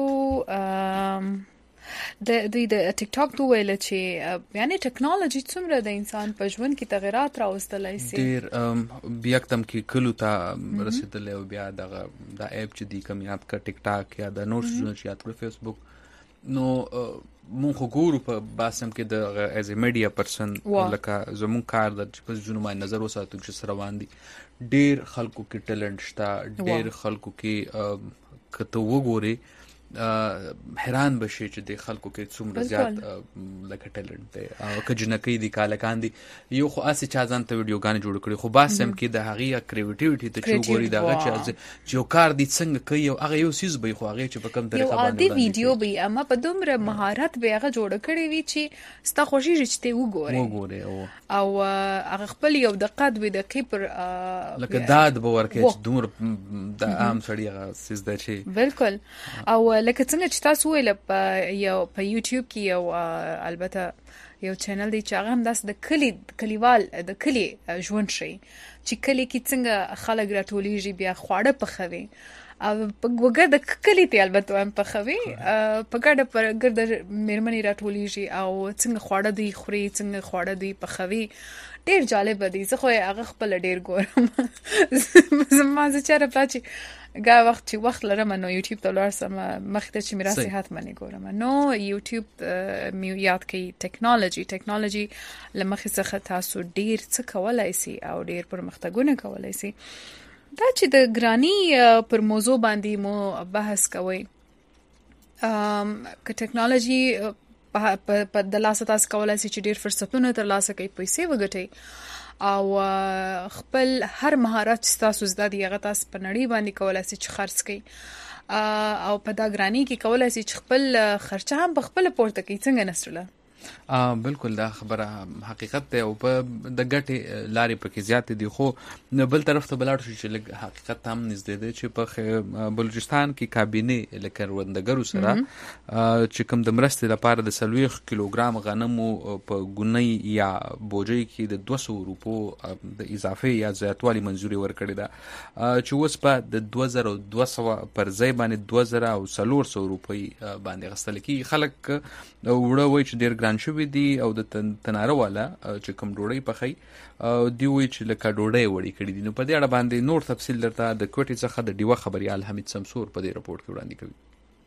د دوی د ټیک ټاک دوی ویل چې یعنی ټیکنالوژي څومره د انسان په ژوند کې تغیرات راوستلی سي. ډېر بیا یکدم کې کلو ته رسېدلی او بیا دغه دا اپ چې دی کوم یاد کړه ټیک ټاک یا د نور څیزونه چې یاد کړه فیسبوک. نو مونږ خو ګورو په باسم کې د ایز ا میډیا پرسن لکه زمونږ کار د چې په ژوند باندې نظر وساتو چې سره روان دي. ډېر خلکو کې ټیلنټ شته. ډېر خلکو کې که ته وګورې حیران بشي چې د خلکو کې څومره زیات لکه ټیلنټ دی. او که جنکۍ دي کالکان دي یو خو اسې چا ځان ته ویډیوګانې جوړ کړي خو بس هم کې د هغې کریټیویټي ته چې وګوري د هغه چې یو کار دي څنګه کوي او هغه یو څیز به وي خو هغې چې په کوم طریقه باندې یو عادي ویډیو به وي اما په دومره مهارت به هغه جوړه کړې وي چې ستا خوښېږي چې ته یې وګورې او هغه خپل یو دقت وي دقیق پر لکه داد به ورکوي چې دومره د عام سړي هغه څیز ده چې بالکل. او لکه څنګه چې تاسو ویل په یو په یوټیوب کې یو البته یو چینل دی چې هغه هم داس د کلی کلیوال د کلی ژوند شي چې کلی کې څنګه خلک راټولیږي بیا خواړه پخوي او په وګړه کلی ته البته هم پخوي په ګډه پر ګرد مېرمنې راټولیږي او څنګه خواړه دی خوري څنګه خواړه دی پخوي. ډېر جالب دی. زه خو هغه خپل ډېر ګورم. زما زه چېرې پلا چې ګا وخت چې وخت لرم نو یوټیوب ته ولاړ سم مخکې ته چې مې راسي حتما یې ګورم. نو یوټیوب مې یاد کوي ټیکنالوژي ټیکنالوژي له مخې څخه تاسو ډېر څه کولی سي او ډېر پرمختګونه کولی سي. دا چې د ګرانی پر موضوع باندې مو بحث کوئ که ټیکنالوژي په د لاسه تاسو کولی سي چې ډېر فرصتونه ترلاسه کوي پیسې وګټئ او خپل هر مهارت چې تاسو زده دي هغه تاسو په نړۍ باندې کولی سي چې خرڅ کړئ او په دا ګرانی کې کولی سي چې خپل خرچه هم په خپله پورته کړئ. څنګه نسرله؟ بالکل دا خبره حقیقت دی او په د ګټې لارې پکې زیاتې دي خو بل طرف ته بلاړ شو چې لږ حقیقت ته هم نږدې دی چې په بلوچستان کې کابینې له کروندګرو سره چې کوم د مرستې لپاره د څلوېښت کیلوګرام غنمو په ګونۍ یا بوجۍ کې د دوه سوه روپو د اضافې یا زیاتوالي منظوري ورکړې ده چې اوس په د دوه زره دوه سوه پر ځای باندې دوه زره او څلور سوه روپۍ باندې اخیستل کېږي. خلک وړه وایي چې ډېر ګران شوي دي او د تناره والا چې کوم ډوډۍ پخوي دوی وایي چې لکه ډوډۍ وړې کړي دي. نو په دې اړه باندې نور تفصیل درته د کوټې څخه د ډیوه خبریال حمید سمسور په دې رپورټ کې وړاندې کوي.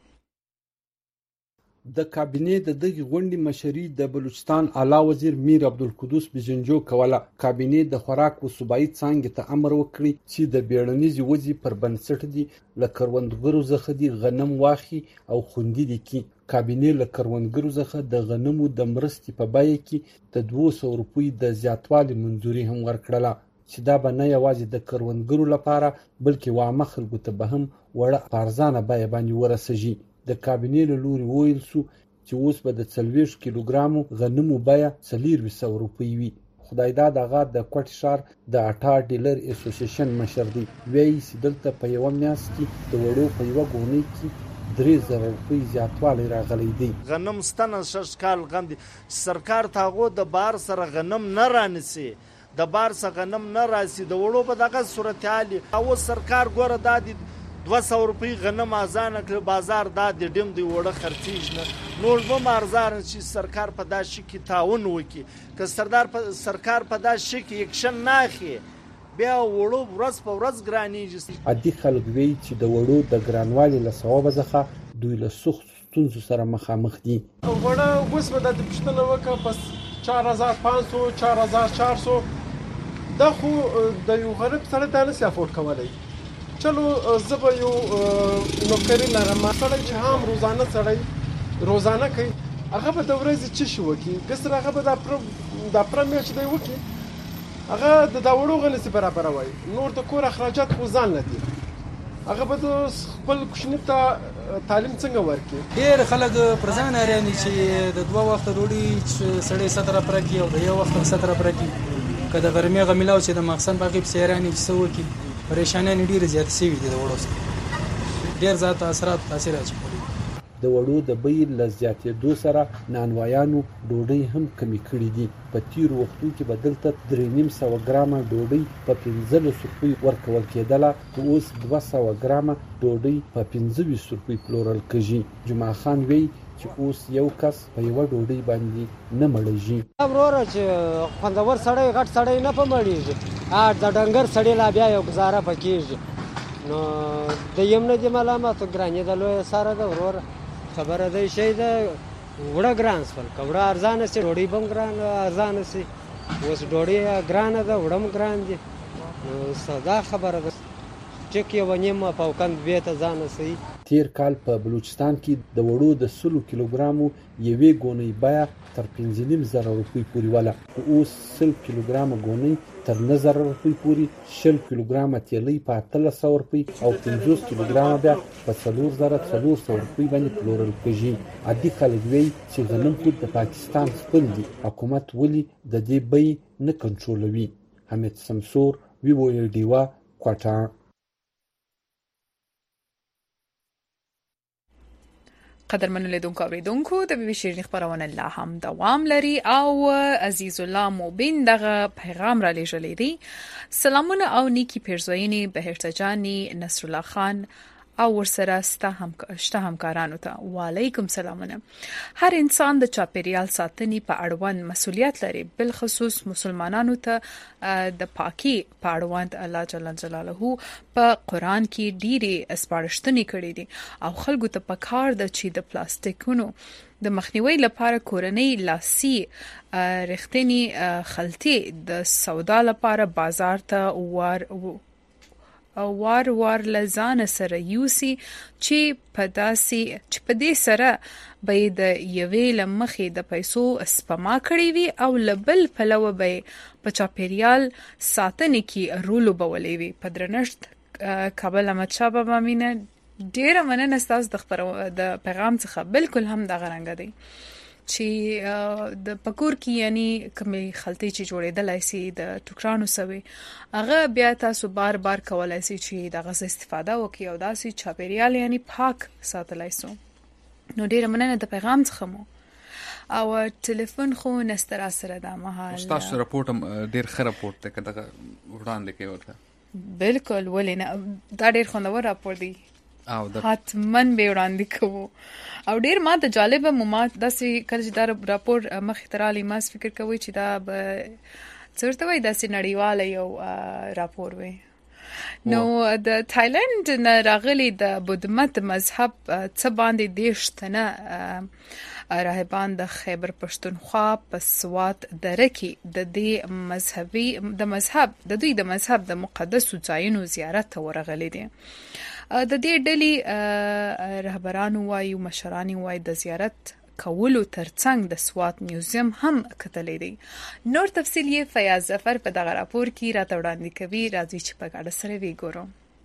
د کابینې د دغه غونډې مشري د بلوچستان اعلی وزیر میر عبدالقدوس بجنجو کوله. کابینې د خوراک او صوبایي څانګې ته امر وکړي چې د بیړنیزې وضعې پر بنسټ دي له کروندګرو څخه دي غنم واخلي او خوندي دي کی کابینې له کروندګرو څخه د غنمو د مرستې په بیه کې د دوه سوه روپۍ د زیاتوالي منځوري هم ورکړله چې دا به نه یوازې د کروندګرو لپاره بلکې عامه خلکو ته به هم وړه په ارزانه بیه باندې ورسیږي. د کابینې له لوري وویل شو چې اوس به د څلوېښت کیلوګرامو غنمو بیه څلورویشت سوه روپۍ وي. خدای داد هغه د کوټ ښار د اټا ډیلر اسوسییشن مشر دی. وایي چې دلته په یوه میاشت کې د وړو په یوه ګونۍ کې درې زره روپۍ زیاتوالی راغلی دی. غنم ستنه شش کال غم دی سرکار تاغو د بار سره غنم نه رانسی د بار سره غنم نه راسي د وړو په دغه صورتحال او سرکار ګوره دادی دوه سوه روپۍ غنم ازانه کړ بازار دادی ډیم دی وړه خرڅیږ نه نور به مارزار چې سرکار په داسې کې تعاون وکړي که سردار په سرکار په داسې کې اکشن نه اخلي بیا وړو ورځ په ورځ ګرانیږي. عادي خلک وایي چې د وړو د ګرانوالي له سببه څخه دوی له سخت ستونزو سره مخامخ دي. وړه اوس به د پوښتنه وکړه پس چار هزار پانڅ سوه چار هزار چار سوه دا خو د یو غریب سړی دا نشي افورډ کولی. چلو زه به یو نوکري لرم سړی چې هم روزانه سړی روزانه کوي هغه به د ورځې څه شي وکړي ګسر هغه به دا پره میاشت دی وکړي هغه د دا وړو غنسي برابروي نور د کور اخراجات خو ځان نه دي هغه به د خپل کوچني ته تعلیم څنګه ورکړي. ډېر خلک پر ځان اړینې چې د دوه وخته ډوډۍ سړی ستره پره کړي او د یو وخت ستره پره کړي که د غرمې هغه میلاو چې د مخصن باقي پسې اړینې چې څه وکړي پریشانیانې ډېرې زیاتې شوي دي د وړو سره ډېر زیات اثرات تاثیر اچوي. د وړو د بیې له زیاتېدو سره نانوایانو ډوډۍ هم کمې کړې دي. په تیرو وختو کې به دلته درې نیم سوه ګرامه ډوډۍ په پنځلسو روپۍ ورکول کېدله خو اوس دوه سوه ګرامه ډوډۍ په پنځه ویشت روپۍ پلورل کېږي. جمعه خان وایي چې اوس یو کس په یوه ډوډۍ باندې نه مړېږي. وروره چې خوندور سړی غټ سړی نه په مړېږي د ډنګر سړی لا بیا یو ګزاره پکېږي نو د یم نه دې ملامتو ګرانې د لویه سره ده وروره خبره دی شی ده وړه ګران سول که وړه ارزانه سي ډوډۍ به هم ګران ارزانه سي اوس ډوډۍ ګرانه ده وړه هم ګران دي نو ساده خبره ده ټیک یوه نیمه پاوکند بېرته ځان رسوي. تیر کال په بلوچستان کې د وړو د سلو کیلوګرامو یوې ګونۍ بیه تر پنځه نیم زره روپۍ پورې وله خو اوس سل کیلوګرامه ګونۍ تر نه زره روپۍ پورې شل کیلوګرامه تیلۍ په اتلس سوه روپۍ او پنځوس کیلوګرامه بیا په څلور زره څلور سوه روپۍ باندې پلورل کېږي. عادي خلک وایي چې غنم خو د پاکستان خپل دي حکومت ولې د دې بیې نه کنټرولوي. حمید سمسور وی او ال ډیوا کوټه. قدرمنو لیدونکو اوریدونکو د بي بي شيرين خبرونه لا هم دوام لري او عزیز الله موبین دغه پیغام را لېږلی دی. سلامونه او نیکی پیرزوینې بهشته جانی نصر الله خان او ورسره ستا هم شته همکارانو ته وعلیکم سلامونه. هر انسان د چاپیریال ساتنې په اړوند مسؤلیت لري بل خصوص مسلمانانو ته د پاکي په اړوند الله جل جلاله په قران کې ډېری اسپارښتنې کړې دي او خلکو ته پکار د چې د پلاستیکونو د مخنیوي لپاره کورنۍ لاسي رښتینی خلطي د سودا لپاره بازار ته وار وار وار لزان سره یوسي چې په داسي چې په دې سره به د یوې لمخې د پیسو سپما کړی وي او لبل پلو به په چاپیریال ساتنې کې رول وبولې وي. په درنښت کابل احمد شاه بابا مینه ډیره مننه تاسو د خبر د پیغام څخه بالکل هم د غرنګ دی چې د پکور کې یعنی کومې خلطې چې جوړېدلای سي د ټوکرانو سوي هغه بیا تاسو بار بار کولای سي چې دغه استفاده وکړئ او داسې چاپیریال یعنی پاک ساتلای سو. نو ډیره مننه د پیغام څخه مو او ټلیفون خو نستر سره د مهال تاسو راپورټ ډیر ښه راپورټ ته کده وړاندې کوي ورته بالکل ولینه دا ډیر خوندور راپور دی او د حتمن به وړاندې کوو او ډیر ما ته جالبه مومات داسې کله چې دا راپور مخ ترالی ما فکر کوي چې دا به څرته وای داسې نړیواله یو راپور وي. نو د تایلند نه راغلي د بودمت مذهب څه باندې دیشتنه راهبان د خیبر پښتونخوا په سوات دره کې د دې مذهبي د مذهب د دوی د مذهب د مقدسو ځایونو زیارت ته ورغلي دي د دې ډلې رهبرانو وایي مشران وایي د زیارت کولو ترڅنګ د سوات میوزیم هم کتلې دی. نور تفصیل یې فیاض ظفر په دغه راپور کې راته وړاندې کوي. راځي چې په ګډه سره وګورو.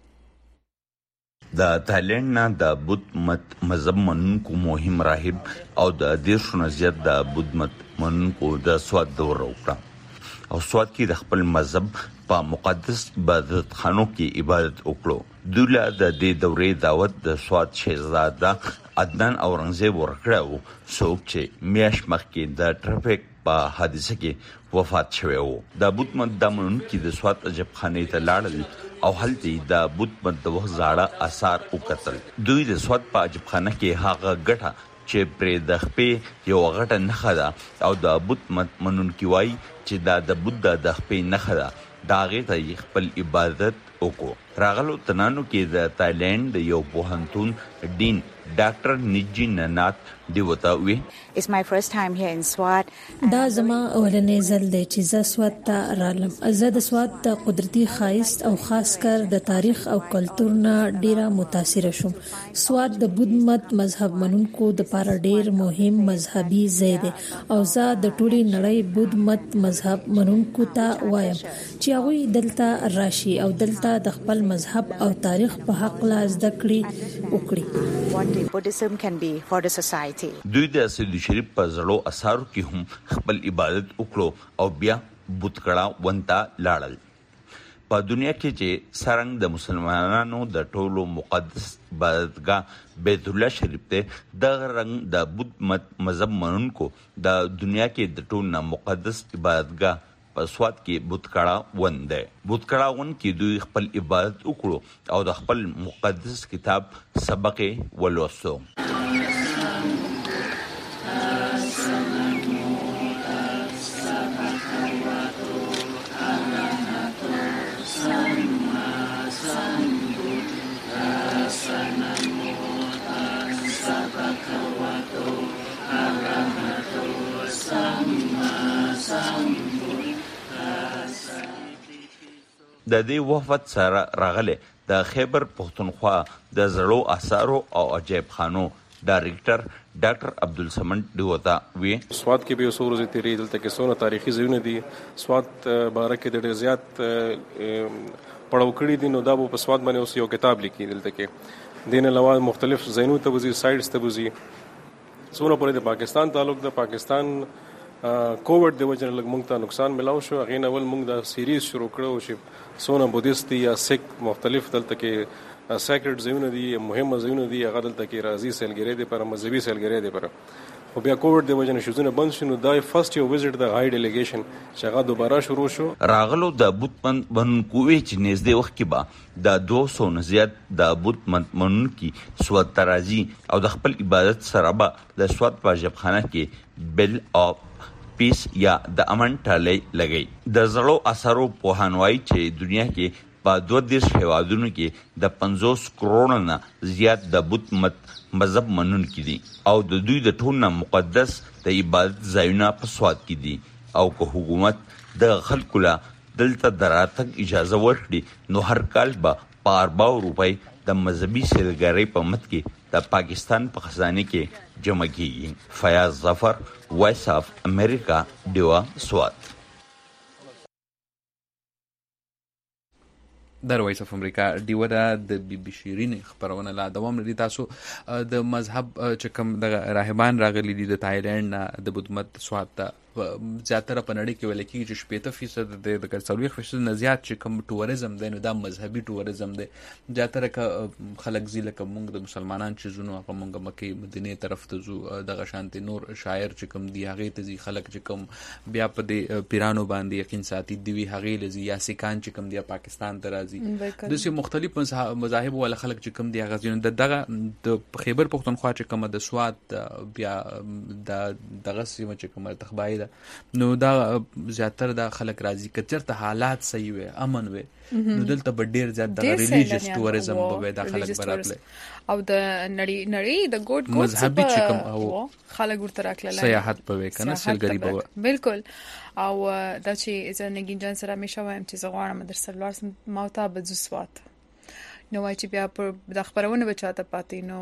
د تایلند نه د بودھ مت مذهب منونکو مهم راهب او د دیرشو نه زیات د بودھ مت منونکو د سوات دور وکړه او سوات کې د خپل مذهب په مقدس عبادت خانو کې عبادت وکړو. دوی له د دې دورې دعوت د سوات شهزاده عدنان اورنګزیب ورکړو څوک چې میاش مخکې د ټرافیک په حادثه کې وفات شوی و. د بودھ مت د منونکو د سوات عجب خانه ته لاړل او هلته د بودھ مت د وخت زاړه آثار وکتل. دوی د سوات په عجب خانه کې هغه ګټه چې پرې د خپې یو غټه نښه ده او د بودھ مت منونکو وایي چې دا د بودھ د خپې نښه ده. دا هغې ته خپل عبادت وکړو. راغلو تنانو کې د تایلند یو پوهنتون ډین ډاکټر نجی ننات دی وته وی It's my first time here in Swat. دا زما اولنې ځل دی چې زه سوات ته رالم. زه د سوات د قدرتي ښایست او خاص کر د تاریخ او کلتور نه ډیره متاثره شوم. سوات د بودھ مت مذهب منونکو د لپاره ډیر مهم مذهبي ځای دی او زه د ټولې نړۍ بودھ مت مذهب منونکو ته وایم چې هغوی دلته راشي او دلته د خپل مذهب او تاریخ په حق لا زده کړې وکړي. What Buddhism can be for the society. دوی د اصلي شریف په زړو اثارو کې هم خپل عبادت وکړو او بیا بوتکړه ونتا لاړل. په دنیا کې چې سرنګ د مسلمانانو د ټولو مقدس عبادتګاه بیت الله شریف ته د رنګ د بودھ مت مذهب منونکو د دنیا کې د ټولو مقدس عبادتګاه په سوات کې بوتکړه ون ده. بوتکړه ون کې دوی خپل عبادت وکړو او د خپل مقدس کتاب سبق ولوسو. د دې وفد سره راغله د خیبر پښتونخوا د زړو آثارو او عجایب خانو ډایرکټر ډاکټر عبدالسمد دیوتا وی سوات کې به وسورو تیری دلته کې سونه تاریخي ځایونه دي. سوات بارکه د ډیر زیات پړاو کړی دي. نو دا په سوات باندې اوس یو کتاب لیکي دلته کې دین علاوه مختلف ځایونو ته وزي سایډز ته وزي سونه پرې د پاکستان تعلق د پاکستان کووډ د وجه لږ مونږ ته نقصان ملاو شو. هغه نه ول مونږ د سیریز شروع کړو چې سونه بودیست یا سیک مختلف دلته کې سیکرټ ځایونه دي مهمه ځایونه دي هغه دلته کې راځي سیلګری دي پر مذهبي سیلګری دي پر خو بیا کووډ د وجه شوزونه بند شنو دای فرست یو وزټ د هاي ډیلیګیشن چې هغه دوباره شروع شو. راغلو د بودھ مت منونکو چې نږدې وخت کې با د دوه سوه نه زیات د بودھ مت منونکو سوات ترازی او د خپل عبادت سره با د سوات په ژبخانه کې بل او پیس یا د امن ټاله لګي. د زړو اثرو په هنوای چې دنیا کې په دوه دیش هیوادونو کې د پنځوس کروڑ نه زیات د بودھ مت مذهب منونکي دي او د دوی د ټول نه مقدس د عبادت ځایونه په سوات کې دي او که حکومت د خلکو له دلته دراتګ اجازه ورکړي نو هر کال به په ارباو روپۍ د مذهبي سیلګرۍ په مت کې د پاکستان په خزانه کې جمع کیږي. فیاض ظفر وایس اف امریکا دیوا سوات. در وایس اف امریکا دیوا د بی بی شیرین خبرونه لا دوام لري. تاسو د مذهب چې کوم د راهبان راغلي دي د تایلند نه د بودھ مت سوات ته زیاتره په نړۍ کې ویل کېږي چې شپېته فیصد د څلوېښت فیصد نه زیات چې کوم ټوریزم دی نو دا مذهبي ټوریزم دی. زیاتره که خلک ځي لکه موږ د مسلمانان چې ځو نو هغه موږ مکې مدینې طرف ته ځو. دغه شانتې نور شاعر چې کوم دي هغې ته ځي. خلک چې کوم بیا په دې پیرانو باندې یقین ساتي دي وي هغې له ځي. یا سیکان چې کوم دي پاکستان ته راځي. داسې مختلف مذاهب والا خلک چې کوم دي هغه ځي. نو د دغه د خیبر پښتونخوا چې کومه د سوات بیا د دغه سیمه چې کومه تخبایي نو دا زیاتره د خلک راځي که چېرته حالات صحیح وي امن وي نو دلته به ډېر زیات د ریلیجیس ټوریزم به وي دا خلک به راتللی او د نړۍ نړۍ د ګوټ ګوټ مذهبي چې کوم خلک ورته راتللی سیاحت به وي که نه سیلګري به وي بلکل. او دا چې زه نګین جان سره همیشه وایم چې زه غواړم درسره ولاړ سم ما ته به ځو سوات نو چې بیا پر د خبرونه بچاته پاتې نو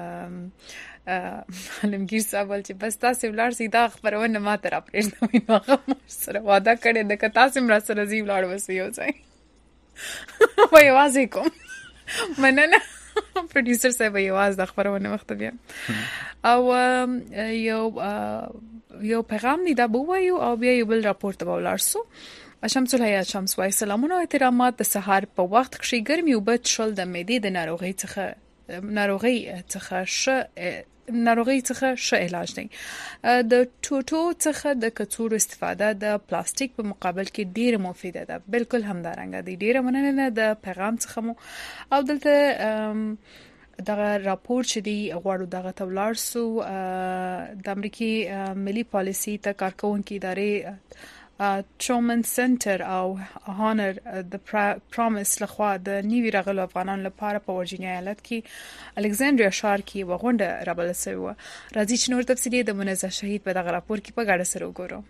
علمگیر صاحب چې بس تاسو ولر سي دا خبرونه ما تر اپریږدم نو هغه سره وعده کړې د کتا سم را سره زی ولر وسیو ځای وای وازې کوم مننه پروډوسر صاحب یې واز د خبرونه وخت بیا او یو یو پیغام دی دا بوایو او بیا یو بل راپورټ به ولرسو شمس الحیا شمس وای سلامونه او احترامات د سحر په وخت کې ګرمي او بد شول د معدې د ناروغي څخه ناروغي څخه ش ناروغي څخه ش علاج دی د ټوټو څخه د کڅوړو استفاده د پلاستیک په مقابل کې ډیره مفیده ده بالکل همدارنګه دی ډیره مننه د پیغام څخه مو او دلته دغه راپور چې دی غواړو دغه تولارسو د امریکای ملي پالیسي ته کارکونکو ادارې Truman Center او هانر د پرومس لخوا د نیوی راغلو افغانانو لپاره په ورجینیا ایالت کې الکساندریا ښار کې وغونډه رابل شوی و راځي چې نور تفصیلی د منزه شهید په دغه راپور کې په ګډه سره وګورو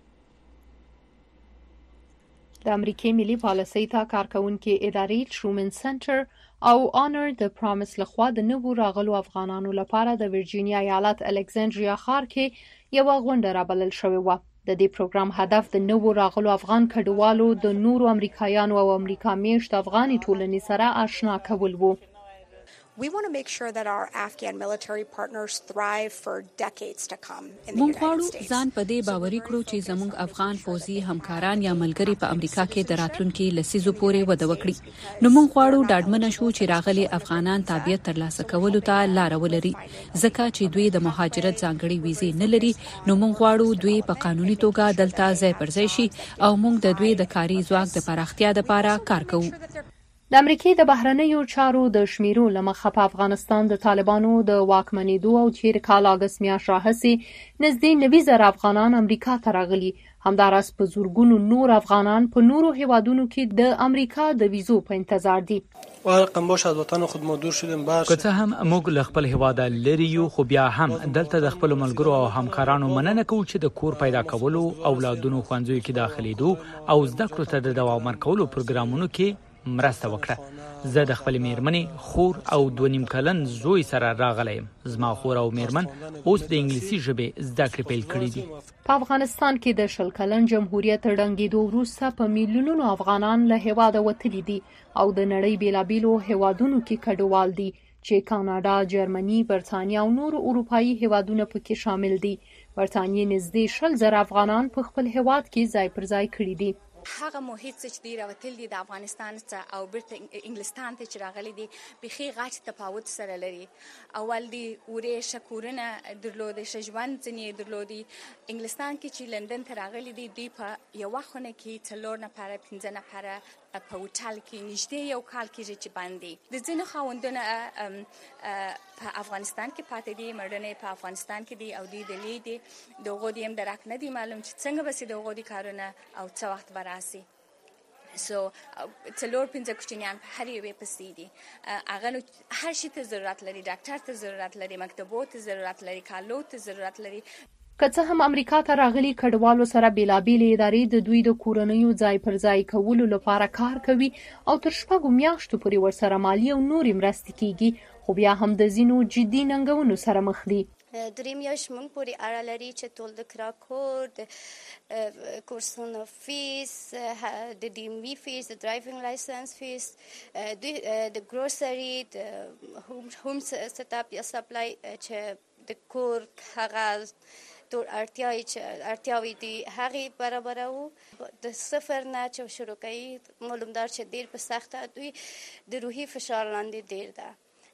د امریکای ملي پالیسي ته کارکونکو ادارې Truman Center او هانر د پرومس لخوا د نوو راغلو افغانانو لپاره د ورجینیا ایالت الکساندریا ښار کې یو غونډه رابل شوی و د دې پروګرام هدف د نوو راغلو افغان کډوالو د نورو امریکایانو او امریکا میشت افغاني ټولنې سره آشنا کول وو. We want to make sure that our Afghan military partners thrive for decades to come in the United States. مونږ ځان په دې باوري کړو چې زموږ افغان فوزي همکاران یا ملګري په امریکا کې د راتلونکي لسیزو پورې وده وکړي. نو مونږ غواړو ډاډمنه شو چې راغلي افغانان تابعیت ترلاسه کولو ته لار ولري ځکه چې دوی د مهاجرت ځانګړي ویزې نه لري. نو مونږ غواړو دوی په قانوني توګه دلته ځای پر ځای شي او مونږ د دوی د کاري ځواک د پراختیا لپاره کار کوو. د امریکای د بهرنیو چارو د شمیرو لمخه په افغانستان د طالبانو د واکمنېدو او تیر کال اگست میاشت راهیسې نږدې نوي زره افغانان امریکا ته راغلي. همداراز په زورګونو نور افغانان په نورو هیوادونو کې د امریکا د ویزو په انتظار دي. واقعا باشه از وطن خود مدور شدیم باشه که څه هم موږ له خپل هیواد لري یو خو بیا هم دلته د خپل ملګرو او همکارانو مننه کوو چې د کور پیدا کولو اولادونو ښوونځیو کې داخليدو او زده کړو ته د دوام ورکولو پروګرامونو کې مرسته وکړه. زه د خپل میرمنې خور او دوه نیم کلن زوی سره راغلی یم. زما خور او میرمن اوس د انګلیسي ژبې زده کړې پیل کړې دي. په افغانستان کې د شل کلن جمهوریت ړنګېدو وروسته په میلیونونو افغانان له هیواده وتلي دي او د نړۍ بیلابیلو هیوادونو کې کډوال دي چې کاناډا، جرمني، برتانیا او نور اروپایي هیوادونه پکې شامل دي. برتانیې نږدې شل زره افغانان په خپل هیواد کې ځای پر ځای کړي دي. هغه محیط چې دی راوتل دي د افغانستان څخه او بیرته انګلستان ته چې راغلي دي بخي غاټ تفاوت سره لري. اول دی اورې شکورونه درلودې شجوان ځنی درلودي. انګلستان کې چې لندن ته راغلي دي دوی په یو خونه کې څلور نفر پنځه نفر په هوټل کې نږدې یو کال کې چې باندې د ځینو خاوندونه په افغانستان کې پاتې دي مړنه په افغانستان کې دي او دی د لیدي د غوډي هم درک نه دي معلوم چې څنګه به سي د غوډي کارونه او څه وخت براسي. سو څلور پنځه کوچنیان په هر یوې پسې دي. هغه هر شي ته ضرورت لري، ډاکټر ته ضرورت لري، مکتبو ته ضرورت لري، کالو ته ضرورت لري. که څه هم امریکا ته راغلي کډوالو سره بیلابیل ادارې د دوی د کورنیو ځای پر ځای کولو لپاره کار کوي او تر شپږو میاشتو پورې ورسره مالی او نورې مرستې کیږي، خو بیا هم د ځینو جدي ننګونو سره مخ دي. درې میاشتې موږ پورې اړه لري چې ټول د کراکور د کورسونو فیس، د ډي ام وي فیس، د ډرایوینګ لایسنس فیس، د ګروسري، د هوم سیټ اپ یا سپلای چې د کور هغه ټول اړتیاوې چې اړتیاوې دي هغې برابروو. د صفر نه چې شروع کوي معلومدار چې ډېر په سخته دوی د روحي فشار لاندې ډېر ده.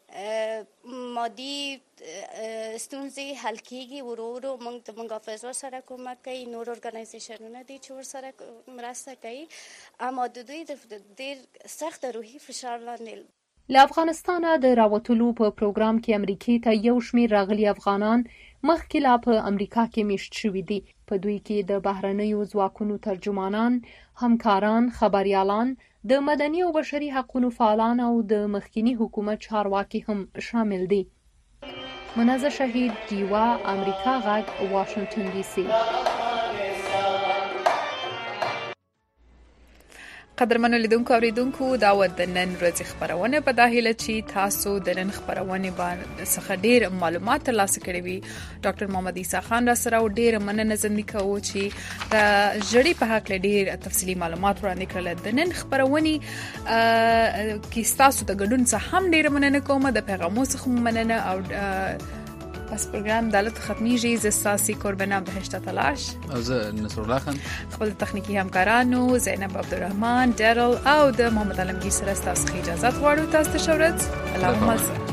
مادي ستونزې حل کېږي ورو ورو. موږ د موږ حافظو سره کومک کوي، نور ارګنایزیشنونه دي چې ورسره مرسته کوي، اما د دوی د ډېر سخت روحي فشار لاندې. له افغانستانه د راوتلو په پروګرام کې امریکې ته یو شمېر راغلي افغانان مخکې لا په امریکا کې میشت شوي دي. په دوی کې د بهرنیو ځواکونو ترجمانان، همکاران، خبریالان، د مدني او بشري حقوقو فعالان او د مخکینی حکومت چارواکي هم شامل دي. منزه شهید، ډیوا، امریکا غږ، واشنگټن ډي سي. قدرمنو لیدونکو اوریدونکو دا و د نن ورځې خبرونه په داخله چې تاسو د نن خبرونه باندې څخه ډیر معلومات ترلاسه کړئ وي. ډاکټر محمد عیسی خان را سره ډیر مننه زندګی کوو چې د جړې په حق ډیر تفصیلی معلومات وړاندې کړل. د نن خبرونه کې تاسو د ګډون څخه هم ډیر مننه کوم، د پیغامونو څخه مننه او بس پروګرام دالت ختمیږي. ز ساسي قربانا بهشت تلاش او زه نصر الله خان، خپل تخنیکی همکارانو زینب عبدالرحمن، ډیرل او د محمد علمگیر سره تاسو اجازه غواړو. تاسو ته شورت اللهم